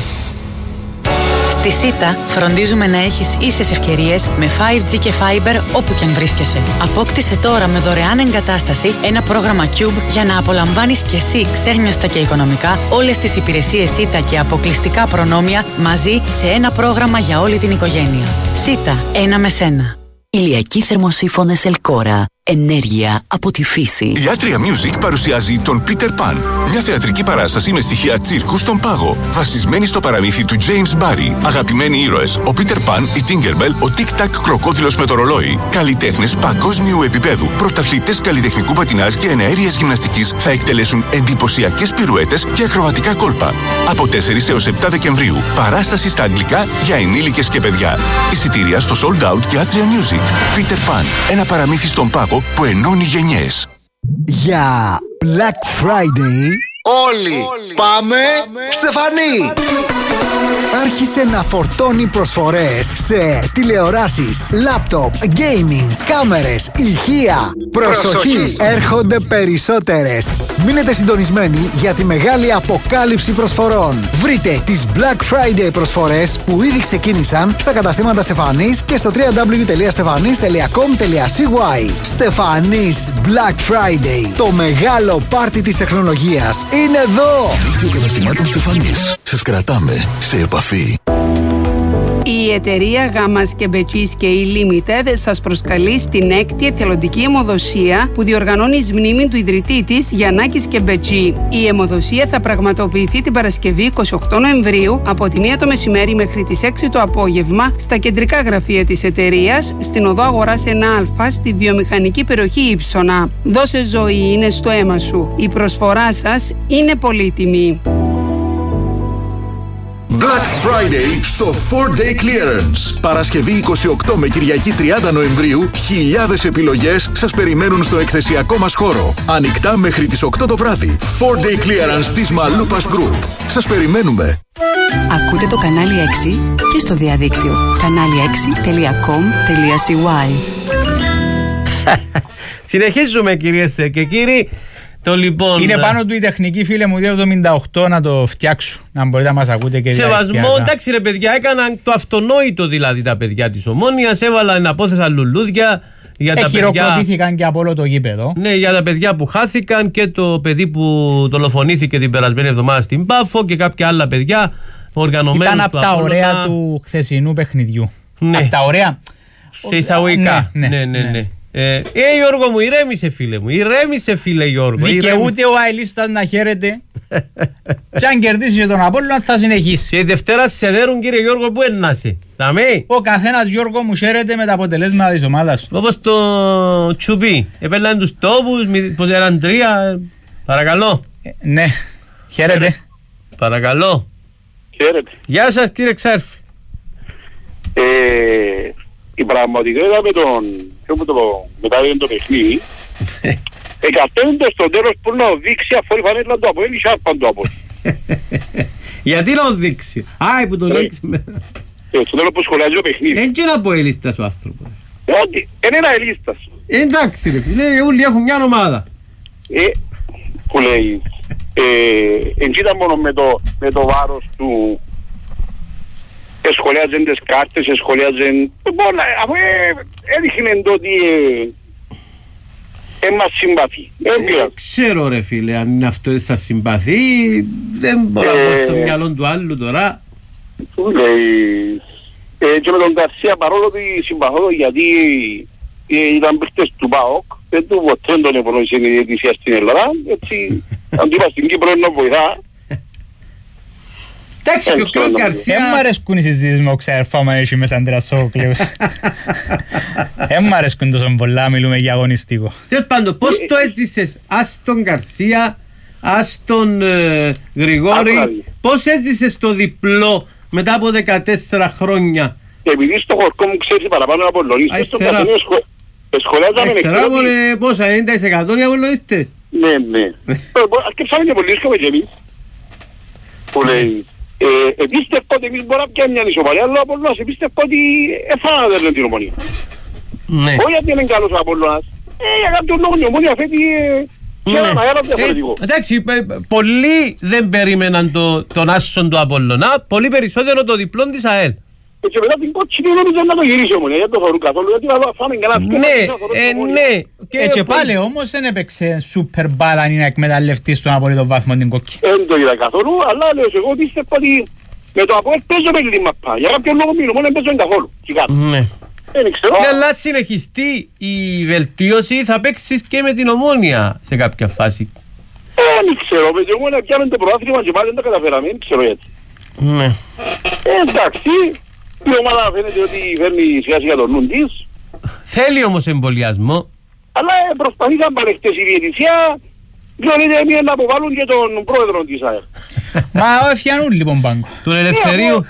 Στη ΣΥΤΑ φροντίζουμε να έχεις ίσες ευκαιρίες με 5G και Fiber όπου και αν βρίσκεσαι. Απόκτησε τώρα με δωρεάν εγκατάσταση ένα πρόγραμμα Cube για να απολαμβάνεις κι εσύ ξέχνιαστα και οικονομικά όλες τις υπηρεσίες ΣΥΤΑ και αποκλειστικά προνόμια μαζί σε ένα πρόγραμμα για όλη την οικογένεια. ΣΥΤΑ, ένα με σένα. Ηλιακοί θερμοσύφωνες Ελκόρα. Ενέργεια από τη φύση. Η Atria Music παρουσιάζει τον Peter Pan. Μια θεατρική παράσταση με στοιχεία τσίρκου στον πάγο. Βασισμένη στο παραμύθι του James Barrie. Αγαπημένοι ήρωες, ο Peter Pan, η Tinkerbell, ο Tic Tac κροκόδιλος με το ρολόι. Καλλιτέχνες παγκόσμιου επίπεδου. Πρωταθλητές καλλιτεχνικού πατινάζ και εναέριας γυμναστικής θα εκτελέσουν εντυπωσιακές πυρουέτες και ακροατικά κόλπα. Από 4 έως 7 Δεκεμβρίου. Παράσταση στα αγγλικά για ενήλικες και παιδιά. Εισιτήρια στο Sold Out και Atria Music. Peter Pan. Ένα παραμύθι στον πάγο που ενώνει γενιές. Για Black Friday όλοι πάμε Στεφανή. Άρχισε να φορτώνει προσφορές σε τηλεοράσεις, λάπτοπ, gaming, κάμερες, ηχεία. Προσοχή! Έρχονται περισσότερες. Μείνετε συντονισμένοι για τη μεγάλη αποκάλυψη προσφορών. Βρείτε τις Black Friday προσφορές που ήδη ξεκίνησαν στα καταστήματα Στεφανής και στο www.stefanis.com.cy. Στεφανής Black Friday. Το μεγάλο πάρτι της τεχνολογίας είναι εδώ! Δίκτυο καταστημάτων Στεφανής. Σας κρατάμε σε επαφή. Η εταιρεία Γάμας και Μπετσής και η Limited σας προσκαλεί στην 6η εθελοντική αιμοδοσία που διοργανώνει εις μνήμη του ιδρυτή της Γιαννάκης και Μπετσή. Η αιμοδοσία θα πραγματοποιηθεί την Παρασκευή 28 Νοεμβρίου από τη 1 το μεσημέρι μέχρι τις 6 το απόγευμα στα κεντρικά γραφεία της εταιρείας στην οδό Αγοράς 1Α στη βιομηχανική περιοχή Ήψονα. Δώσε ζωή, είναι στο αίμα σου. Η προσφορά σας είναι πολύτιμη. Black Friday στο 4-Day Clearance. Παρασκευή 28 με Κυριακή 30 Νοεμβρίου, χιλιάδες επιλογές σας περιμένουν στο εκθεσιακό μας χώρο. Ανοιχτά μέχρι τις 8 το βράδυ. 4-Day Clearance της Μαλούπας Group. Σας περιμένουμε. Ακούτε το κανάλι 6 και στο διαδίκτυο kanali6.com.cy. Συνεχίζουμε κυρίες και κύριοι. Λοιπόν, είναι πάνω του η τεχνική, φίλε μου, 278 να το φτιάξω. Να μπορείτε να μας ακούτε και σεβασμό, εντάξει ρε παιδιά, έκαναν το αυτονόητο δηλαδή τα παιδιά της Ομόνοιας. Έβαλαν απόθεσαν λουλούδια για τα παιδιά. Χειροκροτήθηκαν και από όλο το γήπεδο. Ναι, για τα παιδιά που χάθηκαν και το παιδί που δολοφονήθηκε την περασμένη εβδομάδα στην Πάφο και κάποια άλλα παιδιά οργανωμένους. Ήταν από τα ωραία του χθεσινού παιχνιδιού. Ναι. Από τα ωραία. Σε εισαγωγικά. Ναι. Γιώργο μου, ηρέμησε φίλε μου. Ηρέμησε φίλε Γιώργο. Δικαιούται ο αελίστας να χαίρεται. Και αν κερδίσει τον Απόλλωνα θα συνεχίσει. Και η Δευτέρα σε δέρουν κύριε Γιώργο, που εννάσει. Ο καθένας Γιώργο μου χαίρεται με τα αποτελέσματα της ομάδας. Όπως το Τσουπί. Επέλανε τους τόπους, πως eran 3. Παρακαλώ. Ναι, χαίρετε. Παρακαλώ. Χαίρετε. Γεια σας κύριε Ξάρφη. Η πραγματικότητα με το παιχνίδι εκατέμπτω στο τέλος που να οδείξει αφού η φανέλα του Αποέλ είχε άρπαν του Αποέλ. Γιατί να οδείξει? Που το λέξει. Στο τέλος που σχολιάζει το παιχνίδι. Έτσι είναι Αποέλιστας ο άνθρωπος. Όχι, είναι ένα ελίστας. Εντάξει ρε φίλε, όλοι έχουν μια ομάδα. Που λέει, έτσι ήταν μόνο με το βάρος του. Σχολιάζουν τις κάρτες, σχολιάζουν πολλά, αφού έδειχνε το ότι μας συμπαθεί. Ξέρω ρε φίλε, αν είναι αυτό σας συμπαθεί, δεν μπορώ να πω στο μυαλό του άλλου τώρα. Και με τον Γκαρσία, παρόλο ότι συμπαθώ γιατί ήταν παίκτες του ΠΑΟΚ, δεν του ποτέ τον ευνοήσε η διαιτησία στην Ελλάδα, έτσι αν του είπα στην Κύπρο να βοηθά. Εντάξει, και ο Γκαρσία... Δεν μ' αρέσκουν οι συζητήσεις με ο ξερφά μα έχει μέσα Αντρέας Σόκλειος. Δεν μ' αρέσκουν τόσο πολλά, μιλούμε για αγωνιστικό. Τέλος πάντων, πώς το έζησες ας τον Γκαρσία, ας τον Γρηγόρη, πώς έζησες το διπλό μετά από 14 χρόνια? Επειδή στο χορκό μου ξέρει παραπάνω από Απόλλωνιστές, στο καθενό σχολιάζαμε με πόσα, 90% οι Απόλλωνιστές? Ναι. Αρκεψάμε και πολύ ρίσκαμε και εμείς. Που λέει, επίστευκο ότι εμείς μπορούμε να πιάνουμε μια ισοπαλία, αλλά ο Απόλλωνας επίστευκο ότι εφάναδε την Ομονία. Όχι γιατί είναι καλός ο Απόλλωνας, για κάποιον λόγο η Ομονία φέτει και έναν αέρα διαφορετικό. Εντάξει, πολλοί δεν περίμεναν τον άσον του Απόλλωνα, πολύ περισσότερο το διπλόν της ΑΕΛ. Και μετά την κότσινη δεν ήταν να το γυρίσει Ομονία, γιατί το θεωρούν καθόλου, γιατί θα φάμε καλά ναι. Και πάλι όμως δεν έπαιξε σούπερ μπάλα αν είναι να εκμεταλλευτείς τον απολύτω βάθμο την κόκκι. Δεν το είδα καθόλου, αλλά λέω εγώ πίστευα ότι με το Αποέλ παίζω με τη μαπά. Για κάποιον λόγο μείνω, μόνο δεν παίζω καθόλου. Ναι, αλλά συνεχιστεί η βελτίωση, θα παίξεις και με την Ομόνια σε κάποια φάση. Δεν ξέρω, με την Ομόνια πιάνουν το προάθλημα και πάλι δεν τα καταφέραμε, δεν ξέρω γιατί. Εντάξει, η ομάδα φαίνεται ότι φέρνει σιγά σιγά τον νου της. Θέλει όμως εμβολιασμό. Αλλά προσπαθήσαν παρεχτές η διαιτησία, διότι μία να αποβάλουν και τον πρόεδρο της ΑΕΛ. Μα έφτιανούν λοιπόν πάγκο. Τον Ελευθερίου.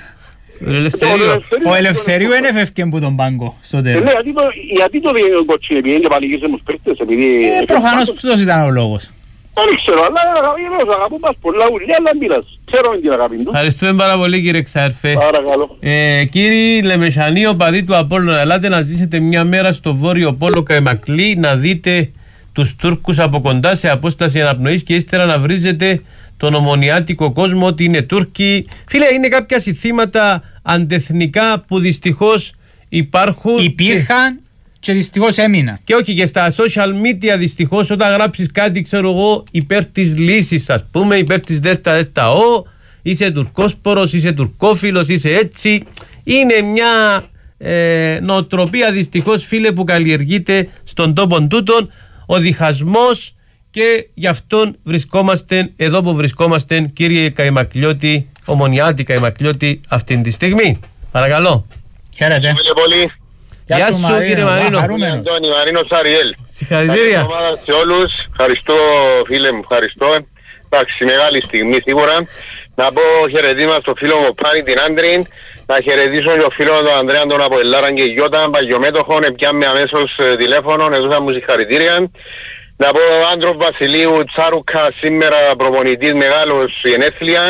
Ο Ελευθερίου δεν έφευκε από τον πάγκο στο τέλος. Γιατί το διέγει κοτσίνε, επειδή είναι παλικείς μου παίκτες, επειδή... Προφανώς αυτός ήταν ο λόγος. Δεν ξέρω, αλλά αγαπούν μας πολλά ουλιά, αλλά μπήρας. Ξέρουμε την αγάπη του. Ευχαριστούμε πάρα πολύ κύριε Ξάρφε. Παρακαλώ. Κύριοι Λεμεσανοί, οπαδοί του Απόλλωνα, ελάτε να ζήσετε μια μέρα στο Βόρειο Πόλο Καϊμακλή, να δείτε τους Τούρκους από κοντά σε απόσταση αναπνοής και ύστερα να βρίζετε τον ομονιάτικο κόσμο ότι είναι Τούρκοι. Φίλε, είναι κάποια συνθήματα αντεθνικά που δυστυχώς υπάρχουν. Υπήρχαν και δυστυχώς έμειναν. Και όχι, και στα social media δυστυχώς όταν γράψεις κάτι, ξέρω εγώ, υπέρ της λύσης, ας πούμε, υπέρ της ΔΕΛΤΑ, είσαι τουρκόσπορος, είσαι τουρκόφιλος, είσαι έτσι. Είναι μια νοοτροπία δυστυχώς, φίλε, που καλλιεργείται στον τόπο τούτον, ο διχασμός, και γι' αυτόν βρισκόμαστε εδώ που βρισκόμαστε, κύριε Καϊμακλιώτη, Ομονιάτη Καϊμακλιώτη, αυτήν τη στιγμή. Παρακαλώ. Χαίρετε. Γεια σου κύριε Μαρίνο. Αντώνη, Μαρίνος Αριέλ. Συγχαρητήρια. Σε όλους. Ευχαριστώ φίλε μου, ευχαριστώ. Εντάξει, μεγάλη στιγμή σίγουρα. Να πω χαιρετίσμα στο φίλο μου Πάνη την Άντριν. Να χαιρετήσω και ο φίλο τον Ανδρέα τον από Ελλάρα και Γιώτα, παγιομέτωχον, πιάμε αμέσως τηλέφωνο, έδωσα μου συγχαρητήρια. Να πω Άντρο Βασιλείου Τσάρουκα, σήμερα προπονητής μεγάλος γενέθλια.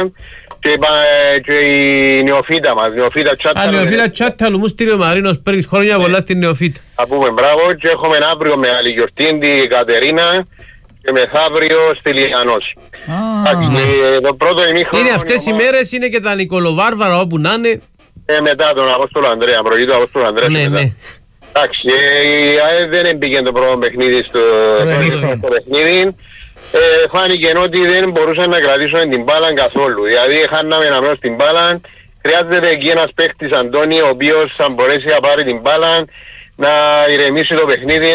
Και η νεοφύτα μας, νεοφύτα Τσάταλου. Νεοφύτα Τσάταλου, μου στείλει ο Μαρίνος πριν χρόνια πολλά στην νεοφύτα. Θα πούμε μπράβο, και έχουμε αύριο μεγάλη γιορτή την Κατερίνα και μεθαύριο στη Λιανός. Το πρώτο ημίχρονο... Είναι αυτές οι μέρες, είναι και τα Νικολοβάρβαρα όπου να είναι. Μετά τον Απόστολο Ανδρέα, προηγεί τον Απόστολο Ανδρέα. Ναι. Εντάξει, η ΑΕΔ δεν έμπαιγε το πρώτο παιχνίδι στο παιχνίδι. Φάνηκε ότι δεν μπορούσαν να κρατήσουν την μπάλα καθόλου. Δηλαδή χάναμε να μένω στην μπάλα. Χρειάζεται εκεί ένας παίκτης, Αντώνη, ο οποίος θα μπορέσει να πάρει την μπάλα, να ηρεμήσει το παιχνίδι,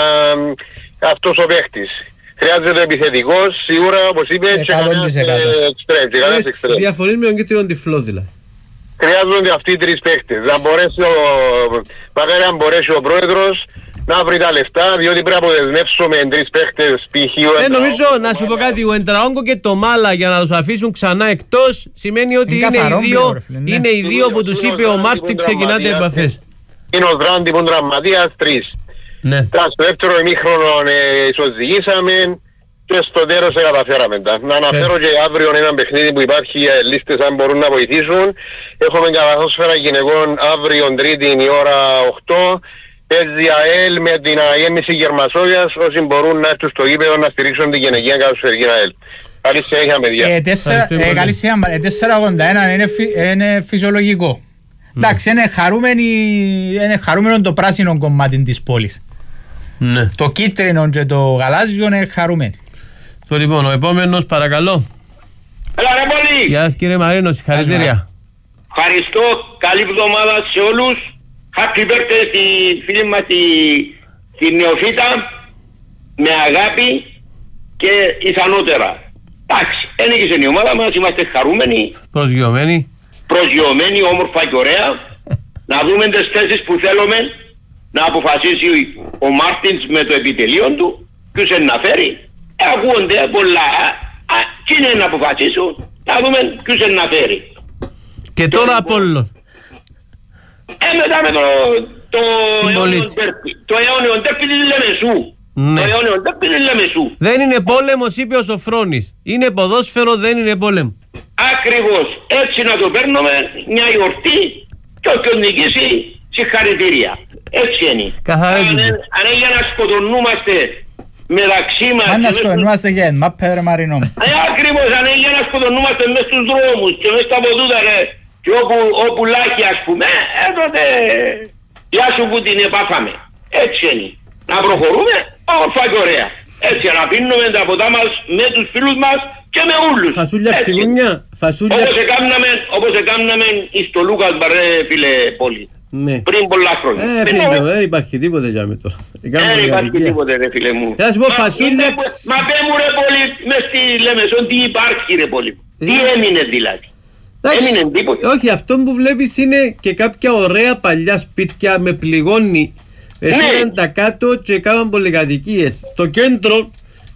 αυτός ο παίκτης. Χρειάζεται επιθετικός, σίγουρα όπως είπε, και κανένας εξτρέμ. Διαφωνείς με τον κύριο Τυφλό δηλαδή. Χρειάζονται αυτοί οι τρεις παίκτες. Μακάρι αν μπορέσει ο πρόεδρος να βρει τα λεφτά, διότι πρέπει να αποδεσμεύσουμε τρεις παίχτες π.χ. Νομίζω, να σου πω κάτι, ο Εντραόγκο και το Μάλα για να τους αφήσουν ξανά εκτός σημαίνει ότι είναι οι δύο που τους είπε ο Μάρτιν ξεκινάτε επαφές. Είναι ο Δράντι που είναι τραυματίας, τρεις. Στο δεύτερο ημίχρονο ισοζυγίσαμε και στο τέλος καταφέραμε τα. Να αναφέρω και αύριο ένα παιχνίδι που υπάρχει για λίστες αν μπορούν να βοηθήσουν. Έχουμε καθόσφαιρα γυναικών αύριο Τρίτη η ώρα 8. Παίζει ΑΕΛ με την αγέμιση Γερμασόβιας, όσοι μπορούν να έρθουν στο γήπεδο να στηρίξουν την γυναικεία καθοσφαιρική ΑΕΛ. Καλή συνέχεια παιδιά. Καλή συνέχεια, 481 είναι Ναι. Το κίτρινο και το γαλάζιο είναι χαρούμενοι. Το λοιπόν, ο επόμενος παρακαλώ. Έλα ρε πολύ. Γεια σας κύριε Μαρίνο, συγχαρητήρια. Ευχαριστώ, καλή εβδομάδα σε όλους. Happy birthday στη φίλη μας τη Νεοφύτα, με αγάπη και ηθανότερα. Εντάξει, ένικησε η ομάδα μας, είμαστε χαρούμενοι. Προσγειωμένοι, όμορφα και ωραία. Να δούμε τις θέσεις που θέλουμε να αποφασίσει ο Μάρτινς με το επιτελείο του, ποιος να φέρει. Ακούγονται πολλά, τι είναι να αποφασίσουν, να δούμε ποιος να φέρει. Και τώρα Απόλλων. Μετά με το αιώνιο τέρπι της Λεμεσού. Ναι. Το αιώνιο τέρπι της Λεμεσού. Δεν είναι πόλεμος, είπε ο Σοφρόνης. Είναι ποδόσφαιρο, δεν είναι πόλεμο. Ακριβώς. Έτσι να το παίρνουμε, μια γιορτή και όποιος νικήσει, συγχαρητήρια. Έτσι είναι. Αν είναι για να σκοτωνούμαστε μεταξύ μας. Αν να σκοτωνούμαστε και εν μάπε ρε Μαρινό. Ακριβώς, αν είναι για να σκοτωνούμαστε μες στους δρόμους και μες στα ποδούτα ρε. Και όπου λάχει ας πούμε, τότε γεια σου που την επάθαμε. Έτσι είναι. Να προχωρούμε, όμορφα και ωραία. Έτσι να πίνουμε τα ποτά μας με τους φίλους μας και με όλους. Φασούλια ξυγούνια. Όπως έκαναμε στο Λούκας Μπαρέ φίλε Πόλη. Ναι. Πριν πολλά χρόνια. Δεν υπάρχει τίποτε για με τώρα. Δεν υπάρχει τίποτε ρε φίλε μου. Μα πέ μου ρε Πόλη, μες στη Λεμεσόν τι υπάρχει ρε Πόλη. Τι έμεινε δηλαδή. Όχι, αυτό που βλέπεις είναι και κάποια ωραία παλιά σπίτια με πληγώνει. Έσυραν τα κάτω και έκαναν πολυκατοικίες. Στο κέντρο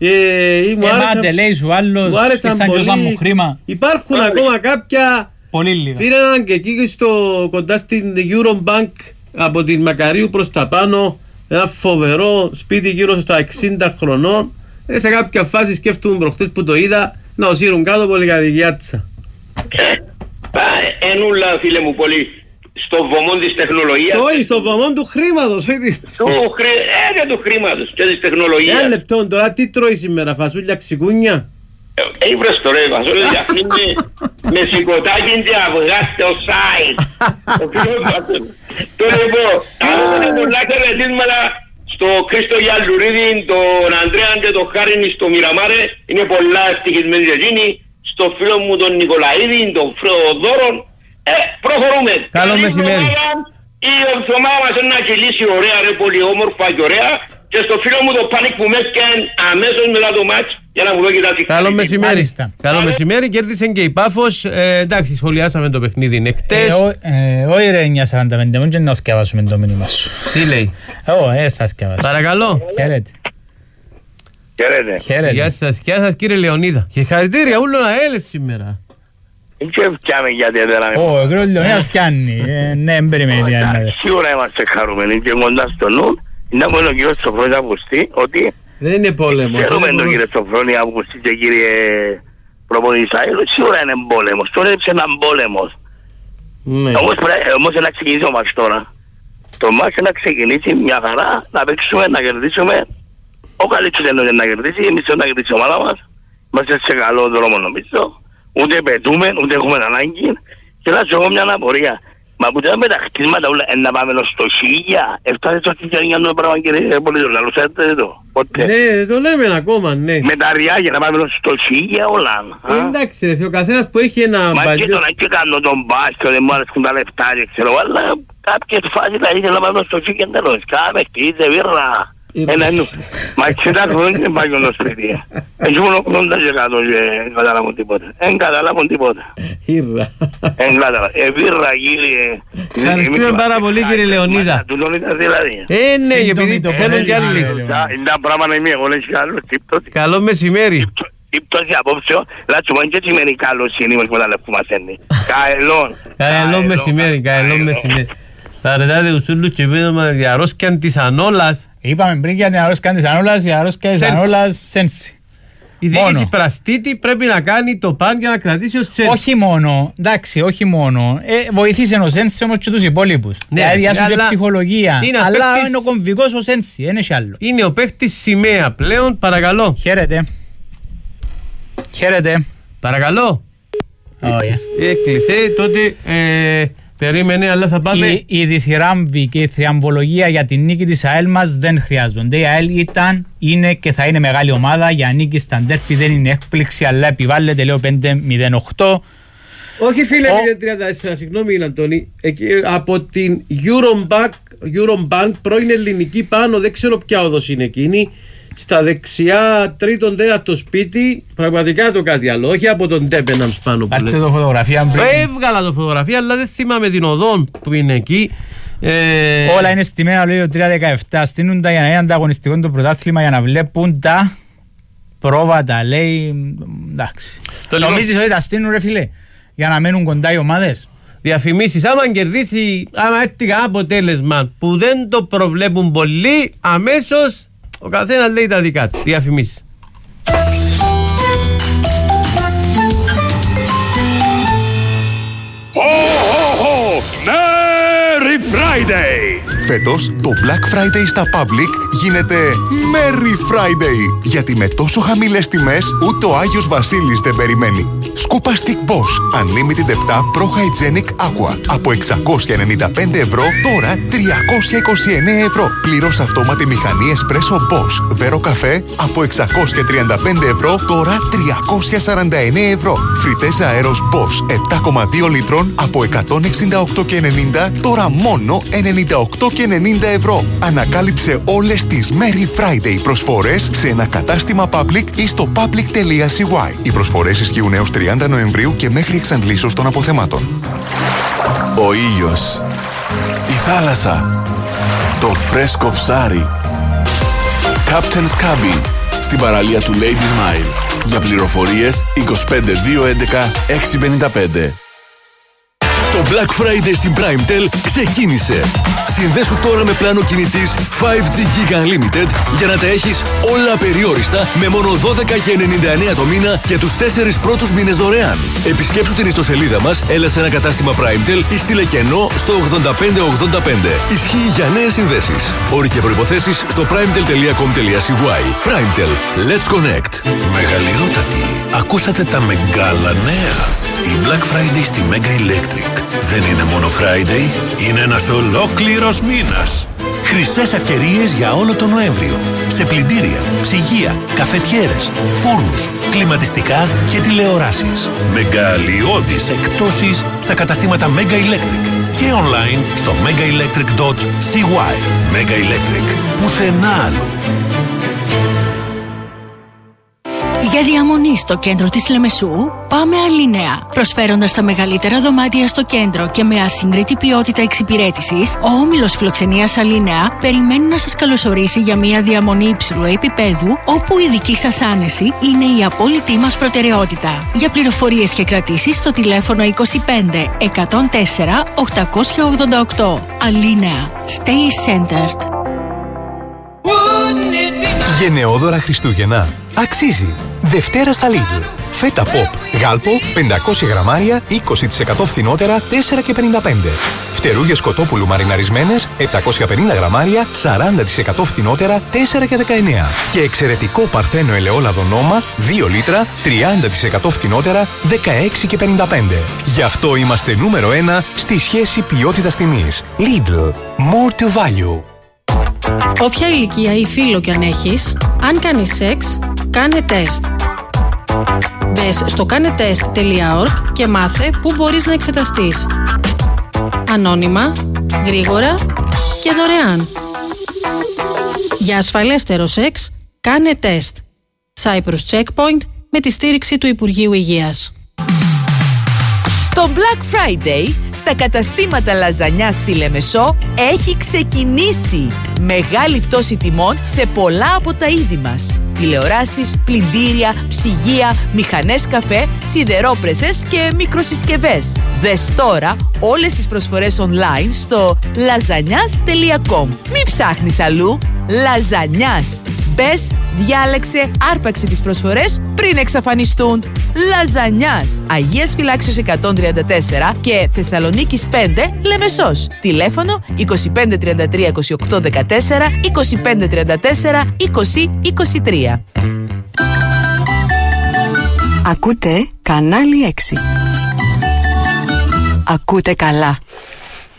μου άρεσαν πολύ. Υπάρχουν ακόμα κάποια. Πολύ λίγα. Πήραν και εκεί κοντά στην Eurobank από την Μακαρίου προς τα πάνω. Ένα φοβερό σπίτι γύρω στα 60 χρονών. Σε κάποια φάση σκέφτομαι προχτές που το είδα να οσύρουν κάτω πολυκατοικιάτσα. Ενούλα φίλε μου πολύ στο βωμό της τεχνολογίας. Όχι, στο βωμό του χρήματος. Του χρήματος και της τεχνολογίας. Ένα λεπτό τώρα, τι τρώει σήμερα, φασούλια ξικούνια? Ήβρες το ρε, φασούλια διαφνίνει με σηκωτάκι και αυγά στο site. Το λοιπόν, είναι πολλά χαιρετίσματα στο Χρήστο Γιαλουρίδη, τον Ανδρέα και τον Χάριν στο Μιραμάρε. Είναι πολλά ευτυχισμένοι εκείνοι. Στο φίλο μου τον Νικολαίδη, τον Φρεοδόρον. Προχωρούμε. Καλό μεσημέρι. Η εβδομάδα μας να κυλήσει ωραία ρε, πολύ όμορφα και ωραία. Και στο φίλο μου το Πάνικ που με έκανε αμέσως μετά το μάτς για να μου δω κοιτάξει. Καλό μεσημέρι. Καλό μεσημέρι, κέρδισε και η Πάφος. Εντάξει, σχολιάσαμε το παιχνίδι εχθές. Όχι ρε 9:45, μην και να σκευάσουμε το μήνυμα σου. Τι λέει? Θα σκευάσω. Παρακαλώ. Χαίρετε. Χαίρετε. Γεια σας κύριε Λεωνίδα. Και χαρητήρια ούλο να έλες σήμερα. Και πιάμε γιατί δεν είναι. Ο κύριος Λεωνίδας πιάνει. Ναι, δεν περιμένει τι είναι. Σίγουρα είμαστε χαρούμενοι και κοντά στο νου. Να πω ο κύριος Σοφρόνης Αυγουστή ότι δεν είναι πόλεμος. Ξέρουμε τον κύριο Σοφρόνη Αυγουστή και κύριε προπονητή Σάιλου. Σίγουρα είναι πόλεμος. Τώρα είναι έναν πόλεμος. Όμως να ξεκινήσει ο μάτς τώρα. Το μάτς να ξεκινήσει μια χαρά, να παίξουμε, να κερδίσουμε. Ο καλύτερος εννοείται να κερδίσει, εμείς να κερδίσει η ομάδα μας. Είμαστε σε καλό δρόμο νομίζω. Ούτε πετούμε, ούτε έχουμε ανάγκη. Και να σου έχω μια αναπορία. Μα που τώρα με τα χτίσματα όλα να πάμε στο Σίγια. Έφτασε στο Σίγια το πράγμα κύριε Πολίτος. Να λουσέτε το. Πότε. Ναι, το λέμε ακόμα, ναι. Με τα ριάγια να πάμε στο Σίγια όλα. Εντάξει ρε, ο καθένας που έχει ένα μπαλιό. Μα και το να και κάνω τον μπάσκετ, δεν μου άρεσκουν τα λεφτά και ξέρω. Αλλά κάποιες φάσεις θα ήθελα να πάμε στο Σίγια εντελώς. Κάμε χτίσε, βίρρα. Μα 60 χρόνια δεν πάει στο σπίτι. Έτσι μόνο 80% και καταλάβουν τίποτα. Δεν καταλάβουν τίποτα. Ήρρα. Βίρρα κύριε. Ευχαριστούμε πάρα πολύ κύριε Λεωνίδα. Του Λεωνίδα δηλαδή. Ναι, επειδή το θέλουν κι άλλοι. Είναι πράγμα είναι μία, εγώ λέω και άλλος. Καλό μεσημέρι. Η πτώση απόψεω, λάτσου μόνο και σημαίνει καλοσύνη μας που τα λεφτούμαστε. Καελόν. Καελόν μεσημέρι, καελόν μεσημέρι. Θα ρετάτε ουσούλους και πείτε για αρρώσκιαν της Ανόλας. Είπαμε πριν για την αρρώσκιαν της Ανόλας, η αρρώσκια της Ανόλας σένση. Η διοίκηση Πραστίτη πρέπει να κάνει το παν για να κρατήσει ο Σένση. Όχι μόνο, εντάξει, όχι μόνο. Βοηθήσε ο Σένση όμως και τους υπόλοιπους. Δηλαδή άσουν και ψυχολογία. Αλλά είναι ο κομβικός ο Σένση, δεν έχει άλλο. Είναι ο παίχτης σημαία πλέον, παρακαλώ. Χαίρετε. Χαίρετε. Παρακαλώ. Έκλεισε, τότε Περίμενε, αλλά θα πάμε. Η διθυράμβη και η θριαμβολογία για την νίκη της ΑΕΛ μας δεν χρειάζονται. Η ΑΕΛ ήταν, είναι και θα είναι μεγάλη ομάδα. Για νίκη στα ντέρπι δεν είναι έκπληξη, αλλά επιβάλλεται, λέω, 5-0-8. Όχι, φίλε, 0-34, συγγνώμη, Αντώνη. Από την Eurobank, πρώην ελληνική πάνω, δεν ξέρω ποια όδος είναι εκείνη. Στα δεξιά, τρίτον τέταρτο σπίτι, πραγματικά το κάτι άλλο. Όχι από τον Τέπεναμ πάνω που λέτε. Το φωτογραφία πριν. Έβγαλα το φωτογραφία, αλλά δεν θυμάμαι την οδό που είναι εκεί. Όλα είναι στημένα, λέει ο 3-17. Στείνουν τα για να είναι ανταγωνιστικό το πρωτάθλημα, για να βλέπουν τα πρόβατα, λέει. Εντάξει. Νομίζεις ότι τα στείνουν, ρε φίλε, για να μένουν κοντά οι ομάδες? Διαφημίσεις, άμα κερδίσει, άμα έρθει κανένα αποτέλεσμα που δεν το προβλέπουν πολλοί, αμέσως ο καθένας λέει τα δικά του. Διαφημίσεις. Merry Friday! Φέτος, το Black Friday στα Public γίνεται Merry Friday, γιατί με τόσο χαμηλές τιμές ούτε ο Άγιος Βασίλης δεν περιμένει. Σκούπα Stick Boss Unlimited 7 Pro Hygienic Aqua από 695 ευρώ, τώρα 329 ευρώ. Πλήρως αυτόματη μηχανή Espresso Boss Vero Café από 635 ευρώ, τώρα 349 ευρώ. Φριτές αέρος Boss 7,2 λίτρων από 168,90, τώρα μόνο 98,90 ευρώ. Ανακάλυψε όλες τις Merry Friday προσφορές σε ένα κατάστημα Public ή στο public.cy. Οι προσφορές ισχύουν έως 30 Νοεμβρίου και μέχρι εξαντλήσεως των αποθεμάτων. Ο ήλιος, η θάλασσα, το φρέσκο ψάρι. Captain's Cabin, στην παραλία του Ladies Mile. Για πληροφορίες 25 211 655. Το Black Friday στην PrimeTel ξεκίνησε. Συνδέσου τώρα με πλάνο κινητής 5G Giga Unlimited για να τα έχεις όλα απεριόριστα με μόνο 12,99 το μήνα και τους 4 πρώτους μήνες δωρεάν. Επισκέψου την ιστοσελίδα μας, έλα σε ένα κατάστημα PrimeTel ή στείλε κενό στο 8585. Ισχύει για νέες συνδέσεις. Όροι και προϋποθέσεις στο primetel.com.cy. PrimeTel. Let's connect. Μεγαλειότατη, ακούσατε τα μεγάλα νέα. Η Black Friday στη Mega Electric δεν είναι μόνο Friday, είναι ένας ολόκληρος μήνας. Χρυσές ευκαιρίες για όλο τον Νοέμβριο. Σε πλυντήρια, ψυγεία, καφετιέρες, φούρνους, κλιματιστικά και τηλεοράσεις. Μεγαλειώδεις εκπτώσεις στα καταστήματα Mega Electric και online στο megaelectric.cy. Mega Electric, πουθενά άλλου. Για διαμονή στο κέντρο της Λεμεσού, πάμε Αλίνεα. Προσφέροντας τα μεγαλύτερα δωμάτια στο κέντρο και με ασύγκριτη ποιότητα εξυπηρέτησης, ο όμιλος φιλοξενίας Αλίνεα περιμένει να σας καλωσορίσει για μια διαμονή υψηλού επίπεδου, όπου η δική σας άνεση είναι η απόλυτη μας προτεραιότητα. Για πληροφορίες και κρατήσεις στο τηλέφωνο 25 104 888. Αλίνεα. Stay centered. Γενναιόδωρα Χριστούγεννα. Αξίζει. Δευτέρα στα Lidl. Φέτα Pop. Γάλπο 500 γραμμάρια 20% φθηνότερα 4,55. Φτερούγες κοτόπουλου μαριναρισμένες 750 γραμμάρια 40% φθηνότερα 4,19. Και εξαιρετικό παρθένο ελαιόλαδο Νόμα 2 λίτρα 30% φθηνότερα 16,55. Γι' αυτό είμαστε νούμερο 1 στη σχέση ποιότητας τιμής. Lidl. More to value. Όποια ηλικία ή φύλο κι αν έχεις, αν κάνεις σεξ, κάνε τεστ. Μπες στο κάνετest.org και μάθε πού μπορείς να εξεταστείς. Ανώνυμα, γρήγορα και δωρεάν. Για ασφαλέστερο σεξ, κάνε τεστ. Cyprus Checkpoint με τη στήριξη του Υπουργείου Υγείας. Το Black Friday στα καταστήματα λαζανιά στη Λεμεσό έχει ξεκινήσει. Μεγάλη πτώση τιμών σε πολλά από τα είδη μας. Τηλεοράσεις, πλυντήρια, ψυγεία, μηχανές καφέ, σιδερόπρεσες και μικροσυσκευές. Δες τώρα όλες τις προσφορές online στο lazagnaz.com. Μην ψάχνεις αλλού. Λαζανιάς. Μπες, διάλεξε, άρπαξε τις προσφορές πριν εξαφανιστούν. Λαζανιάς. Αγίας Φυλάξεως 134 και Θεσσαλονίκης 5, Λεμεσός. Τηλέφωνο 2533 28 14 2534 20 23. Ακούτε κανάλι 6. Ακούτε καλά.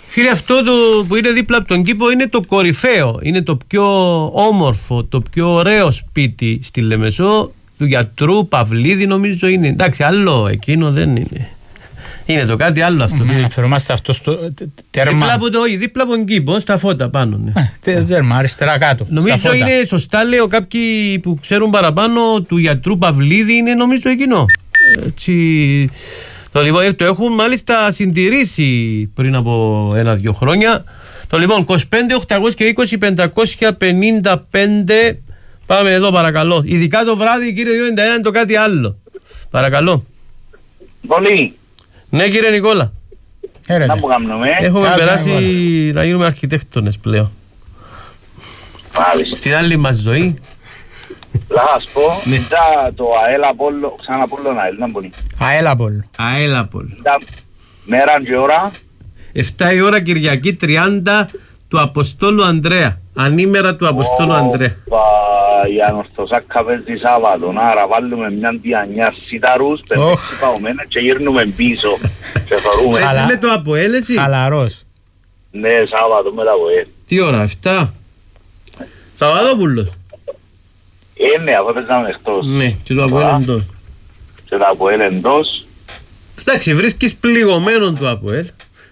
Φίλε, αυτό που είναι δίπλα από τον κήπο είναι το κορυφαίο. Είναι το πιο όμορφο, το πιο ωραίο σπίτι στη Λεμεσό, του γιατρού Παυλίδη νομίζω είναι. Εντάξει, άλλο εκείνο δεν είναι. Είναι το κάτι άλλο αυτό. Αφαιρόμαστε αυτό στο τέρμα. Δίπλα από τον κήπο, στα φώτα πάνω. Ναι. Τέρμα, αριστερά κάτω. Νομίζω είναι σωστά, λέω, κάποιοι που ξέρουν παραπάνω του γιατρού Παυλίδη είναι νομίζω εκείνο. Έτσι. Το έχουν μάλιστα συντηρήσει πριν από 1-2 χρόνια. Το λοιπόν 25, 820, 555. Πάμε εδώ παρακαλώ. Ειδικά το βράδυ, κύριε 291, είναι το κάτι άλλο. Παρακαλώ. Πολύ. Ναι, κύριε Νικόλα. Να που κάνουμε. Έχουμε περάσει να γίνουμε αρχιτέκτονες πλέον. Μάλιστα. Στην άλλη μας ζωή. Λάς πω, μετά το ΑΕΛ Απόλλω, ξανά Απόλλων ΑΕΛ, να μπορεί. ΑΕΛ Απόλλω. ΑΕΛ Απόλλω. Μέρα και ώρα. 7 η ώρα Κυριακή 30 του Αποστόλου Ανδρέα. Ανήμερα του Αποστόλου Ανδρέα. Η Ανορθωσάκα παίζει Σάββατο, άρα βάλουμε μια διανιά σιταρούς, 5-6 παγωμένα και γύρνουμε πίσω. Έτσι με το ΑΠΟΕΛ εσύ. Χαλαρός. Ναι, Σάββατο με το ΑΠΟΕΛ. Τι ώρα, 7. Σαββατόπουλος. Ναι, αφού παίζαμε εκτός. Ναι, και το ΑΠΟΕΛ εντός. Και το ΑΠΟΕΛ εντός. Εντάξει, βρίσκεις πληγωμένο το ΑΠΟΕΛ.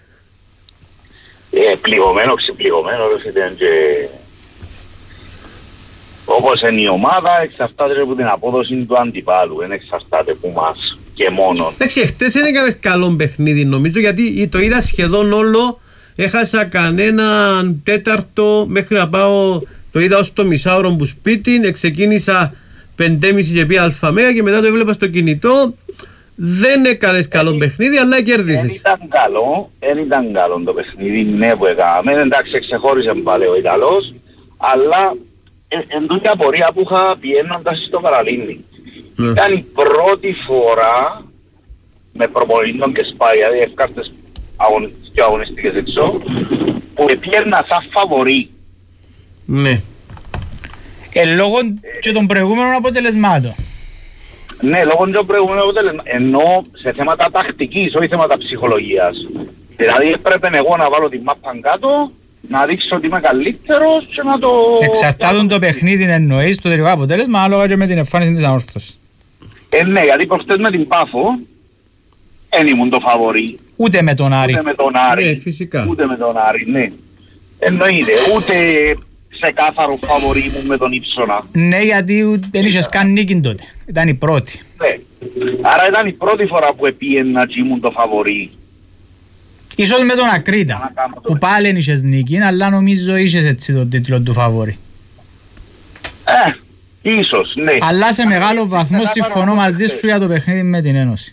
Πληγωμένο, ξεπληγωμένο, ήταν και... Όπως είναι η ομάδα, εξαρτάται από την απόδοση του αντιπάλου, δεν εξαρτάται από μας και μόνο. Εντάξει, χτες δεν έκανες καλό παιχνίδι νομίζω, γιατί το είδα σχεδόν όλο, έχασα κανέναν τέταρτο μέχρι να πάω, το είδα ως το μισάωρο που σπίτι, ξεκίνησα 5.30 και πήγα αλφαμέα και μετά το έβλεπα στο κινητό. Δεν έκανες καλό παιχνίδι, αλλά κέρδισες. Δεν ήταν καλό το παιχνίδι, ναι, που έκαναμε. Εντάξει, ξεχώρισε πάλι ο Ιταλός, αλλά εν τούτη απορία που είχα πιένοντας στο Καραλίνι. Ήταν η πρώτη φορά με προπονητών και σπάει, δηλαδή ευκάρτες και αγωνιστικές έξω, που πιέρνα σαν φαβορί. Ναι. Λόγω και των προηγούμενων αποτελεσμάτων. Ναι, λόγω των προηγούμενων αποτελεσμάτων. Ενώ σε θέματα τακτικής, όχι θέματα ψυχολογίας. Δηλαδή έπρεπε εγώ να βάλω τη μάπα κάτω, να δείξω ότι είμαι καλύτερος και να το... Εξαρτάται το παιχνίδι εννοείς το τελικό αποτέλεσμα, άλογα και με την εμφάνιση της ανόρθωσης. Ναι, γιατί προχτές με την Πάφο δεν ήμουν το φαβορί. Ούτε με τον Άρη. Ούτε με τον Άρη. Ναι, φυσικά. Ούτε με τον Άρη, ναι. Εννοείται, ούτε ξεκάθαρο φαβορί μου με τον Ήψονα. Ναι, γιατί δεν είχες καν νίκη τότε. Ήταν η πρώτη. Ναι. Άρα ήταν η πρώτη φορά που επίαινα και ήμουν το φαβορί. Ίσως με τον Ακρίτα, που πάλι είχες νίκη, αλλά νομίζω είχες έτσι τον τίτλο του φαβορί. Ίσως, ναι. Αλλά σε μεγάλο βαθμό συμφωνώ μαζί σου για το παιχνίδι με την Ένωση.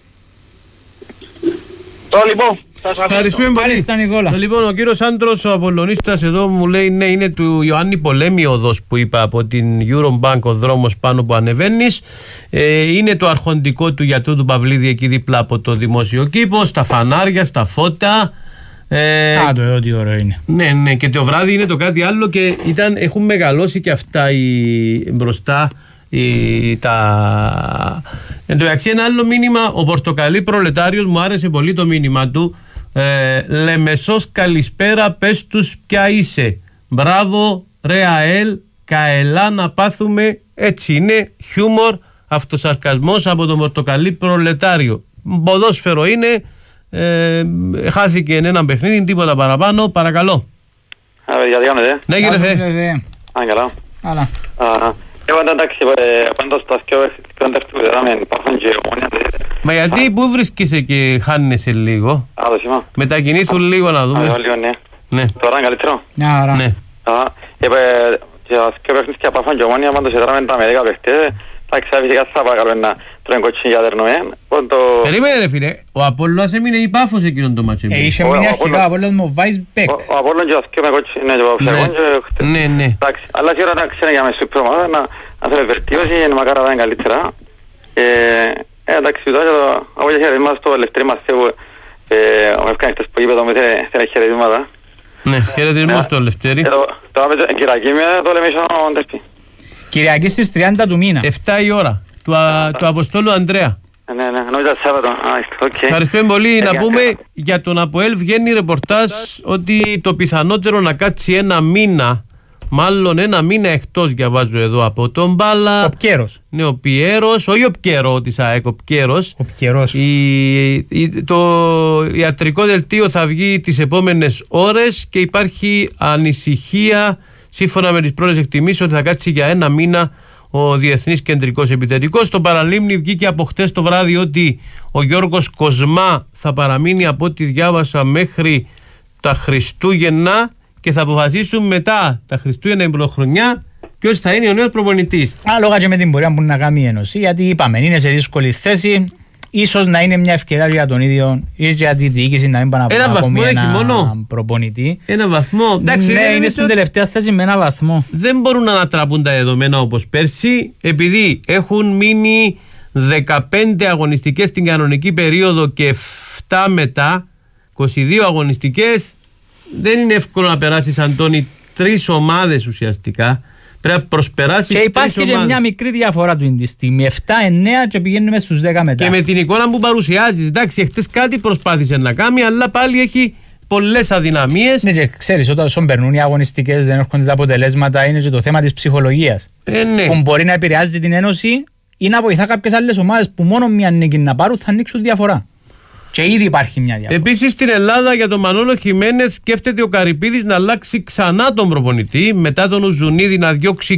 Το λοιπόν, ευχαριστούμε πολύ. Λοιπόν, ο κύριος Άντρος, ο Απολλωνίστας εδώ μου λέει ναι, είναι του Ιωάννη Πολέμη οδός που είπα από την Eurobank ο δρόμος πάνω που ανεβαίνεις. Είναι το αρχοντικό του γιατρού του Παυλίδη εκεί δίπλα από το δημόσιο κήπο, στα φανάρια, στα φώτα. Το εδώ τι ωραίο είναι. Ναι, και το βράδυ είναι το κάτι άλλο και έχουν μεγαλώσει και αυτά μπροστά. Εν τω μεταξύ ένα άλλο μήνυμα, ο Πορτοκαλί Προλετάριος, μου άρεσε πολύ το μήνυμα του. Λεμεσός καλησπέρα, πες τους ποια είσαι. Μπράβο ρε ΑΕΛ, καελά να πάθουμε. Έτσι είναι, χιούμορ, αυτοσαρκασμός από τον Πορτοκαλί Προλετάριο. Ποδόσφαιρο είναι, χάθηκε ένα παιχνίδι, τίποτα παραπάνω. Παρακαλώ. Γιατί κάνετε? Ναι, κύριε Θεέ. Αν καλά. Εγώ εντάξει, πάντως τα σκέφτομαι και Ομόνια. Μα γιατί πού βρίσκεσαι και χάνεσαι λίγο? Το σήμα. Μετακινήσου λίγο να δούμε. Λίγο, ναι. Τώρα είναι καλύτερο. Ναι. Και τα σκέφτομαι και Πάφων και Ομόνια, πάντως έδραμε τα μερικά παιχτές. Εντάξει, φυσικά θα παρακαλώ να τρώνε κοτσίνι για τερνοέν. Περίμενε ρε φίλε, ο Απόλλωνας έμεινε η Πάφος εκείνον το μάτσο. Είχε μείνει αρχικά ο Απόλλωνας με ο Βάις Μπέκ. Ο Απόλλωνας και τα σκέφτομαι κοτσίνι και ο Ψεγόν και... Ναι. Εντάξει, αλλά σίγουρα να ξέρει για μεσού προμάδα να θέλει βελτίωση, είναι μακάρα να είναι καλύτερα. Εντάξει, από και χαιρετήματα στο Λευτέρη μας που ο Μευκάνης χτες που είπε το με θέλει χαιρετήματα. Ναι, χαιρετισμό στο Λευτέρη. Κυριακή με το λέμε ίσον τέρπι. Κυριακή στις 30 του μήνα. 7 η ώρα, του Αποστόλου Ανδρέα. Ναι, νόμιζα Σάββατο. Ευχαριστούμε πολύ. Να πούμε για τον ΑΠΟΕΛ βγαίνει ρεπορτάζ ότι το πιθανότερο να κάτσει ένα μήνα, μάλλον ένα μήνα εκτός, διαβάζω εδώ από τον Μπάλα. Ο Πκέρος. Ναι, ο Πιέρος, όχι ο Πκέρο της ΑΕΚ, ο Πκέρος. Το ιατρικό δελτίο θα βγει τις επόμενες ώρες και υπάρχει ανησυχία, σύμφωνα με τις πρώτες εκτιμήσεις, ότι θα κάτσει για ένα μήνα ο Διεθνής Κεντρικός Επιθετικός. Στο Παραλίμνη βγήκε από χτες το βράδυ ότι ο Γιώργος Κοσμά θα παραμείνει, από ό,τι διάβασα, μέχρι τα Χριστούγεννα και θα αποφασίσουν μετά τα Χριστούγεννα, η Πρωτοχρονιά, ποιος θα είναι ο νέος προπονητής. Λόγω και με την πορεία που να κάνει η Ένωση, γιατί είπαμε, είναι σε δύσκολη θέση. Ίσως να είναι μια ευκαιρία για τον ίδιο ή για τη διοίκηση να μην πάνε από ένα προπονητή. Ένα βαθμό. Εντάξει, ναι, είναι στην τελευταία θέση με ένα βαθμό. Δεν μπορούν να ανατραπούν τα δεδομένα όπως πέρσι, επειδή έχουν μείνει 15 αγωνιστικές στην κανονική περίοδο και 7 μετά, 22 αγωνιστικές. Δεν είναι εύκολο να περάσεις, Αντώνη, 3 ομάδες ουσιαστικά. Πρέπει να προσπεράσεις. Και υπάρχει και μια μικρή διαφορά του τη στιγμή. 7-9 και πηγαίνουμε στους 10 μετά. Και με την εικόνα που παρουσιάζεις, εντάξει, χτες κάτι προσπάθησε να κάνει, αλλά πάλι έχει πολλές αδυναμίες. Ναι, και ξέρεις, όταν περνούν οι αγωνιστικές, δεν έρχονται τα αποτελέσματα, είναι και το θέμα της ψυχολογίας. Ναι. Που μπορεί να επηρεάζει την Ένωση ή να βοηθά κάποιες άλλες ομάδες που μόνο μια νίκη να πάρουν θα ανοίξουν διαφορά. Και ήδη υπάρχει μια διαφορά. Επίσης στην Ελλάδα για τον Μανόλο Χιμένεθ σκέφτεται ο Καρυπίδης να αλλάξει ξανά τον προπονητή, μετά τον Ουζουνίδη να διώξει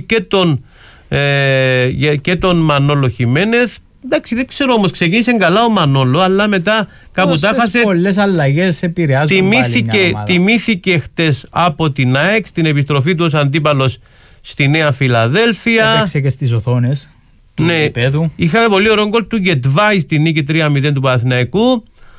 και τον Μανόλο Χιμένεθ. Εντάξει, δεν ξέρω όμως, ξεκίνησε καλά ο Μανόλο, αλλά μετά κάπου τα χάσε. Πολλές αλλαγές επηρεάζουν τιμήθηκε χτες από την ΑΕΚ στην επιστροφή του ως αντίπαλος στη Νέα Φιλαδέλφια. Έπαιξε και στις οθόνες του γηπέδου. Είχαμε πολύ ωραίο γκολ του Γετβάη στη νίκη 3-0 του Παναθηναϊκού.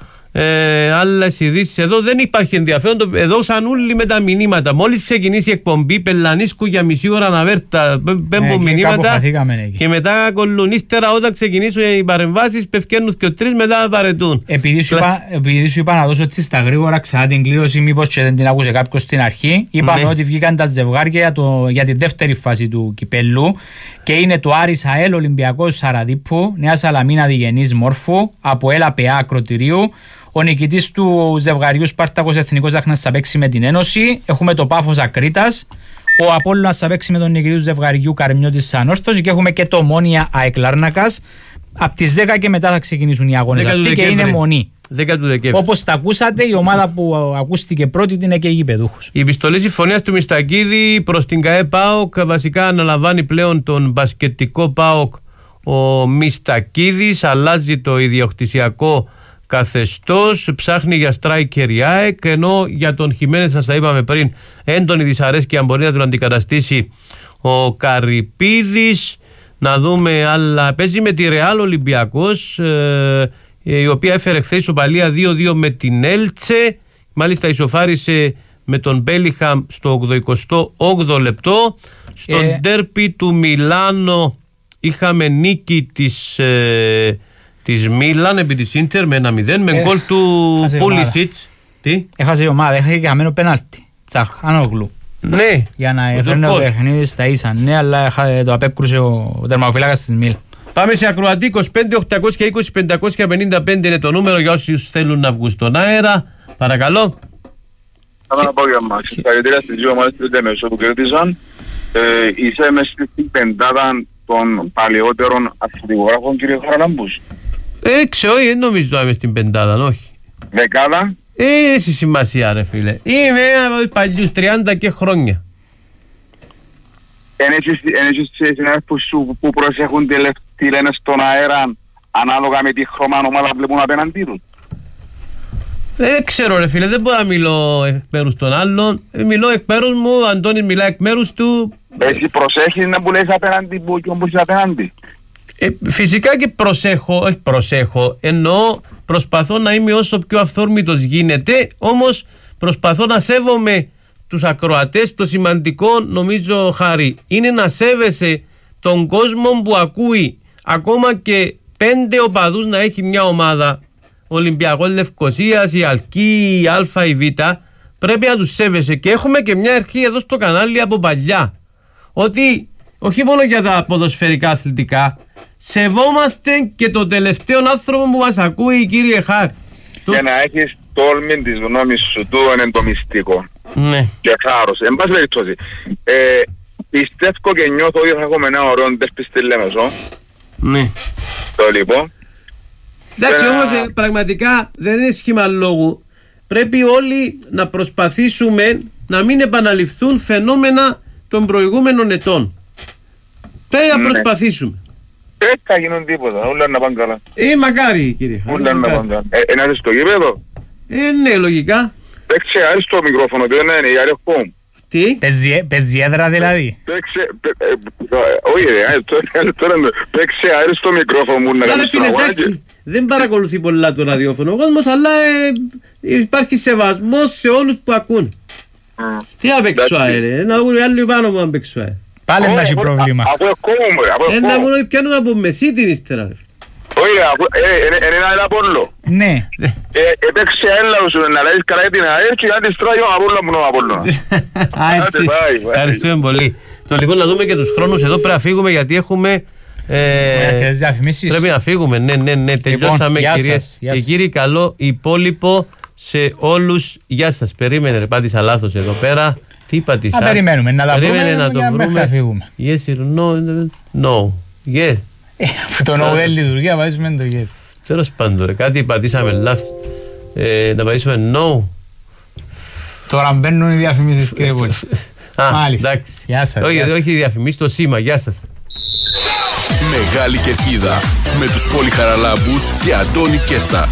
Άλλες ειδήσεις εδώ, δεν υπάρχει ενδιαφέρον. Εδώ σαν όλοι με τα μηνύματα. Μόλις ξεκινήσει η εκπομπή, πελανίσκου για μισή ώρα να βέρτα πέμπω μηνύματα και μετά κολλούν. Ύστερα όταν ξεκινήσουν οι παρεμβάσεις, πευκαίνουν και ο τρεις, μετά παρετούν. Επειδή σου είπα να δώσω έτσι στα γρήγορα ξανά την κλήρωση, μήπως και δεν την άκουσε κάποιος στην αρχή. Είπαμε ότι βγήκαν τα ζευγάρια για τη δεύτερη φάση του κυπελού και είναι το Άρης ΑΕΛ Ολυμπιακός Σαραδίππου, Νέα Σαλαμίνα Διγενής Μόρφου, ΑΠΟΕΛ ΑΠΕΑ Ακροτηρίου. Ο νικητής του ζευγαριού Σπάρτακος Εθνικός Ζάχνας θα παίξει με την Ένωση. Έχουμε το Πάφος Ακρίτας. Ο Απόλλωνας θα παίξει με τον νικητή του ζευγαριού Καρμιώτης Ανόρθωση. Και έχουμε και το Ομόνοια ΑΕΚ Λάρνακας. Από τις 10 και μετά θα ξεκινήσουν οι αγώνες αυτοί και είναι μονή. Όπως τα ακούσατε, η ομάδα που ακούστηκε πρώτη είναι και οι γηπεδούχους. Η επιστολή συμφωνίας του Μιστακίδη προς την ΚΑΕ ΠΑΟΚ βασικά αναλαμβάνει πλέον τον μπασκετικό ΠΑΟΚ ο Μιστακίδης. Αλλάζει το ιδιοκτησιακό καθεστώς, ψάχνει για striker η ΑΕΚ, ενώ για τον Χιμένεθ, σας τα είπαμε πριν, έντονη δυσαρέσκεια μπορεί να τον αντικαταστήσει ο Καρυπίδης. Να δούμε άλλα. Παίζει με τη Ρεάλ Ολυμπιακός, η οποία έφερε χθες ισοπαλία 2-2 με την Έλτσε. Μάλιστα ισοφάρισε με τον Μπέλιχαμ στο 88ο λεπτό. Στο ντέρπι του Μιλάνο είχαμε νίκη της Μίλαν επί της Ίντερ με 1-0 με γκολ του Πούλισιτς. Τι? Έχασε η ομάδα, έχασε και χαμένο πέναλτι. Τσαχάνογλου. Ναι. Για να έφερνε ο παιχνίδι στα ίσα. Ναι, αλλά το απέκρουσε ο τερματοφύλακας της Μίλαν. Πάμε σε ακροατή. 25-820-555 είναι το νούμερο για όσους θέλουν να βγουν στον αέρα. Παρακαλώ. Καλό απόγευμα. Συγχαρητήρια στις δύο ομάδες του Λεμεσό που κέρδισαν. Είσαι μες στην πεντάδα των παλαιότερων αθλητικογράφων, κύριε Χαραλάμπους. Όχι, δεν νομίζω να είμαι στην πεντάδα, όχι. Δεκάδα. Έχει σημασία, ρε φίλε. Είμαι παλιούς 30 και χρόνια. Ενέσεις συνάδελφους σου που προσέχουν τι λένε στον αέρα ανάλογα με τη χρώμα ομάδα βλέπουν απέναντί τους. Δεν ξέρω, ρε φίλε, δεν μπορώ να μιλώ εκ μέρους των άλλων. Μιλώ εκ μέρους μου, ο Αντώνης μιλά εκ μέρους του. Εσύ προσέχεις να που λες απέναντι που και όμως απέναντι. Φυσικά και προσέχω, εννοώ προσπαθώ να είμαι όσο πιο αυθόρμητος γίνεται, όμως προσπαθώ να σέβομαι τους ακροατές. Το σημαντικό, νομίζω, Χάρη, είναι να σέβεσαι τον κόσμο που ακούει. Ακόμα και 5 οπαδούς να έχει μια ομάδα, Ολυμπιακός Λευκωσίας, η Αλκή, η Α, η Β, πρέπει να τους σέβεσαι. Και έχουμε και μια αρχή εδώ στο κανάλι από παλιά, ότι όχι μόνο για τα ποδοσφαιρικά αθλητικά, σεβόμαστε και το τελευταίο άνθρωπο που μας ακούει, κύριε Χάρ. Για να έχεις τόλμη της γνώμης σου, του είναι το μυστικό. Ναι. Και χάρος. Εν πάση περιπτώσει, πιστεύω και νιώθω ότι θα έχουμε ένα ωραίο ντέρμπι στη Λέμεσο. Ναι. Το λοιπόν. Εντάξει, όμως πραγματικά δεν είναι σχήμα λόγου. Πρέπει όλοι να προσπαθήσουμε να μην επαναληφθούν φαινόμενα των προηγούμενων ετών. Πρέπει να προσπαθήσουμε. Δεν θα γίνουν τίποτα, όλα να πάνε καλά. Μακάρι, κύριε. Όλα να πάνε καλά. Ένα στο γήπεδο. Ναι, λογικά. Δεν ξέρω το μικρόφωνο, δεν είναι η αριαχόμ. Τι? Παίζει έδρα δηλαδή. Όχι τώρα παίξει αέρι στο μικρόφωνο μου να κάνεις το αγώνακι. Δεν παρακολουθεί πολλά το ραδιόφωνο ο κόσμος, αλλά υπάρχει σεβασμός σε όλους που ακούν. Τι να παίξω αέρι, να δουν οι άλλοι πάνω μου να παίξω αέρι. Πάλι να έχει πρόβλημα. Να μου πιάνουν από μεσή την ύστερα. Όχι, είναι ένα Απόλλω. Ναι. Έπαιξε έλαος να λέει καλά την αέρ και να της τρώει ο Απόλλω μου ο Απόλλω. Ευχαριστούμε πολύ. Λοιπόν, να δούμε και τους χρόνους εδώ, πρέπει να φύγουμε γιατί έχουμε... Πρέπει να φύγουμε, ναι, τελειώσαμε κυρίες και κύριοι. Καλό υπόλοιπο σε όλους. Γεια σας, περίμενε ρε, πάτησα λάθος εδώ πέρα. Τι πατήσα? Περιμένουμε να τα βρούμε να το βρούμε. Yes or no, yes. Αφού το no δεν λειτουργεί, να πατήσουμε το yes. Τέλος πάντων, κάτι πατήσαμε λάθος. Να πατήσουμε no. Τώρα μπαίνουν οι διαφημίσεις, κύριε Πόλη. Μάλιστα, εντάξει. Όχι οι διαφημίσεις, το σήμα, γεια σας. Μεγάλη Κερκίδα με τους Πολυχαραλάμπους και Αντώνη Κέστα.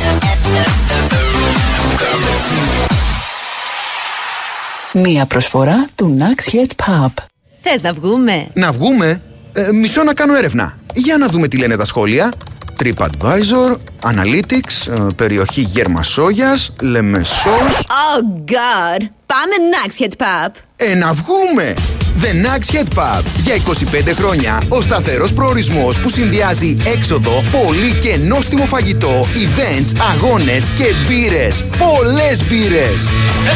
Μία προσφορά του Nax Head Pub. Θες να βγούμε? Να βγούμε? Μισό να κάνω έρευνα. Για να δούμε τι λένε τα σχόλια. TripAdvisor, Analytics, περιοχή Γερμασόγιας, Λεμεσός. Oh God! Πάμε Nax Head Pub. Να βγούμε! The Nax Head Pub. Για 25 χρόνια ο σταθερός προορισμός που συνδυάζει έξοδο, πολύ και νόστιμο φαγητό, events, αγώνες και μπύρες. Πολλές μπύρες!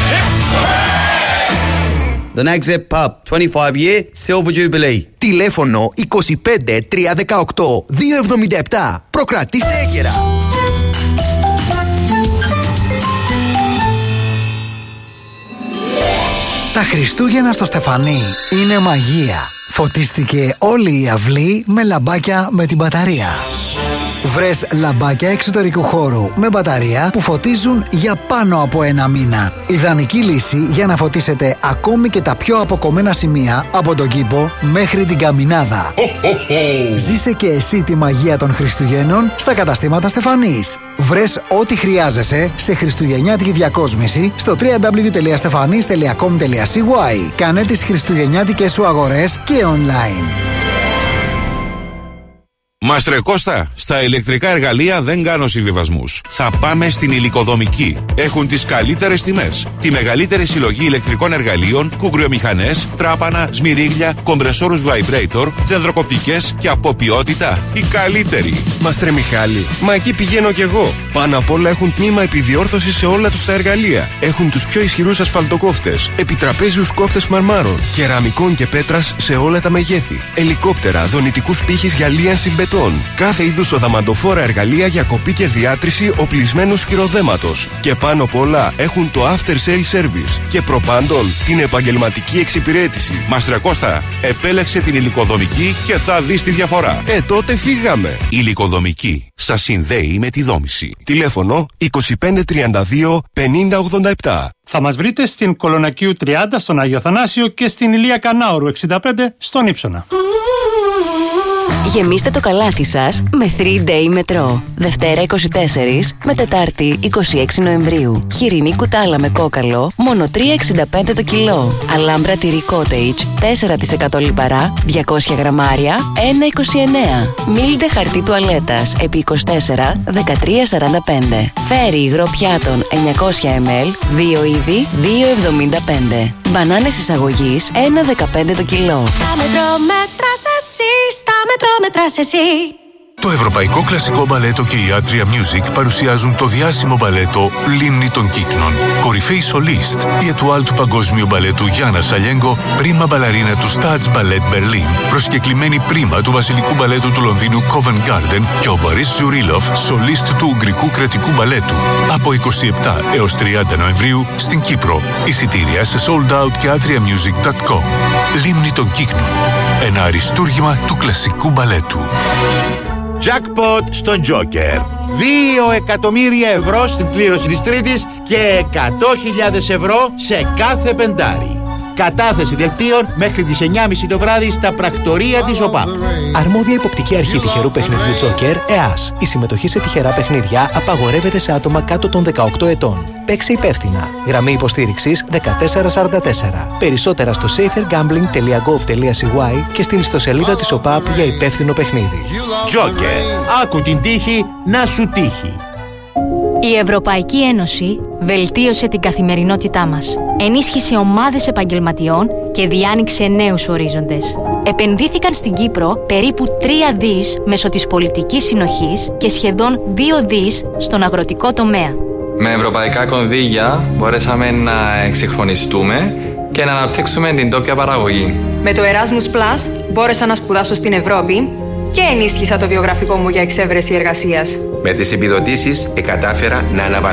The Nax Head Pub, 25 year Silver Jubilee. Τηλέφωνο 25 318 277. Προκρατήστε έγκαιρα. Τα Χριστούγεννα στο Στεφανί είναι μαγεία. Φωτίστηκε όλη η αυλή με λαμπάκια με την μπαταρία. Βρες λαμπάκια εξωτερικού χώρου με μπαταρία που φωτίζουν για πάνω από ένα μήνα. Ιδανική λύση για να φωτίσετε ακόμη και τα πιο αποκομμένα σημεία από τον κήπο μέχρι την καμινάδα. Ζήσε και εσύ τη μαγεία των Χριστουγέννων στα καταστήματα Στεφανής. Βρες ό,τι χρειάζεσαι σε χριστουγεννιάτικη διακόσμηση στο www.stefanis.com.cy. Κάνε τις χριστουγεννιάτικες σου αγορές και online. Μάστρε Κώστα, στα ηλεκτρικά εργαλεία δεν κάνω συμβιβασμούς. Θα πάμε στην Υλικοδομική. Έχουν τις καλύτερες τιμές. Τη μεγαλύτερη συλλογή ηλεκτρικών εργαλείων, κουγκριομηχανές, τράπανα, σμυρίγλια, κομπρεσόρους vibrator, δενδροκοπτικές και από ποιότητα η καλύτερη. Μάστρε Μιχάλη, μα εκεί πηγαίνω κι εγώ. Πάνω απ' όλα έχουν τμήμα επιδιόρθωσης σε όλα τους τα εργαλεία. Έχουν τους πιο ισχυρούς ασφαλτοκόφτες, επιτραπέζιους κόφτες μαρμάρων, κεραμικών και πέτρας σε όλα τα μεγέθη, ελικόπτερα, δονητικούς πύχης για λίανση μπετών. Κάθε είδους οδαμαντοφόρα εργαλεία για κοπή και διάτρηση οπλισμένου σκυροδέματος. Και πάνω απ' όλα έχουν το after sale service. Και προπάντων την επαγγελματική εξυπηρέτηση. Μάστρε Κώστα, επέλεξε την Υλικοδομική και θα δεις τη διαφορά. Τότε φύγαμε. Υλικοδομική. Σας συνδέει με τη δόμηση. Τηλέφωνο 2532 5087. Θα μας βρείτε στην Κολονακίου 30 στον Άγιο Θανάσιο και στην Ηλία Κανάουρου 65 στον Ύψονα. Γεμίστε το καλάθι σας με 3-day μετρό. Δευτέρα 24 με Τετάρτη 26 Νοεμβρίου. Χοιρινή κουτάλα με κόκαλο, μόνο 3,65 το κιλό. Αλάμπρα τυρί cottage, 4% λιπαρά, 200 γραμμάρια, 1,29. Μίλντε χαρτί τουαλέτας, επί 24, 13,45. Φέρι υγρό πιάτων 900 ml, 2 είδη, 2,75. Μπανάνες εισαγωγής, 1,15 το κιλό. Στα μετρό μετράς εσύ, στα μετρό μετράς εσύ. Το Ευρωπαϊκό Κλασικό Μπαλέτο και η Atria Music παρουσιάζουν το διάσημο μπαλέτο «Λίμνη των Κύκνων». Κορυφαίοι σολίστ, η ετουάλ του παγκόσμιου μπαλέτου Γιάννα Σαλιέγκο, πρίμα μπαλαρίνα του Stats Ballet Berlin, προσκεκλημένη πρίμα του βασιλικού μπαλέτου του Λονδίνου Covent Garden και ο Μπορίς Ζουρίλοφ, σολίστ του Ουγγρικού Κρατικού Μπαλέτου. Από 27 έως 30 Νοεμβρίου στην Κύπρο. Εισιτήρια σε soldout και atriamusic.com. Λίμνη των Κύκνων. Ένα αριστούργημα του κλασικού μπαλέτου. Jackpot στον Joker. 2 εκατομμύρια ευρώ στην κλήρωση της Τρίτης και 100.000 ευρώ σε κάθε πεντάρι. Κατάθεση δελτίων μέχρι τις 9.30 το βράδυ στα πρακτορία της ΟΠΑΠ. Αρμόδια υποπτική αρχή τυχερού παιχνιδιού Joker, ΕΑΣ. Η συμμετοχή σε τυχερά παιχνίδια απαγορεύεται σε άτομα κάτω των 18 ετών. Παίξε υπεύθυνα. Γραμμή υποστήριξης 1444. Περισσότερα στο safergambling.gov.cy και στην ιστοσελίδα της ΟΠΑΠ για υπεύθυνο παιχνίδι. Joker. Άκου την τύχη να σου τύχει. Η Ευρωπαϊκή Ένωση βελτίωσε την καθημερινότητά μας. Ενίσχυσε ομάδες επαγγελματιών και διάνοιξε νέους ορίζοντες. Επενδύθηκαν στην Κύπρο περίπου 3 δις μέσω της πολιτικής συνοχής και σχεδόν 2 δις στον αγροτικό τομέα. Με ευρωπαϊκά κονδύλια μπορέσαμε να εξυγχρονιστούμε και να αναπτύξουμε την τόπια παραγωγή. Με το Erasmus Plus μπόρεσα να σπουδάσω στην Ευρώπη και ενίσχυσα το βιογραφικό μου για εξέβρεση εργασίας. Με τις επιδοτήσεις κατάφερα να αναβαθμίσω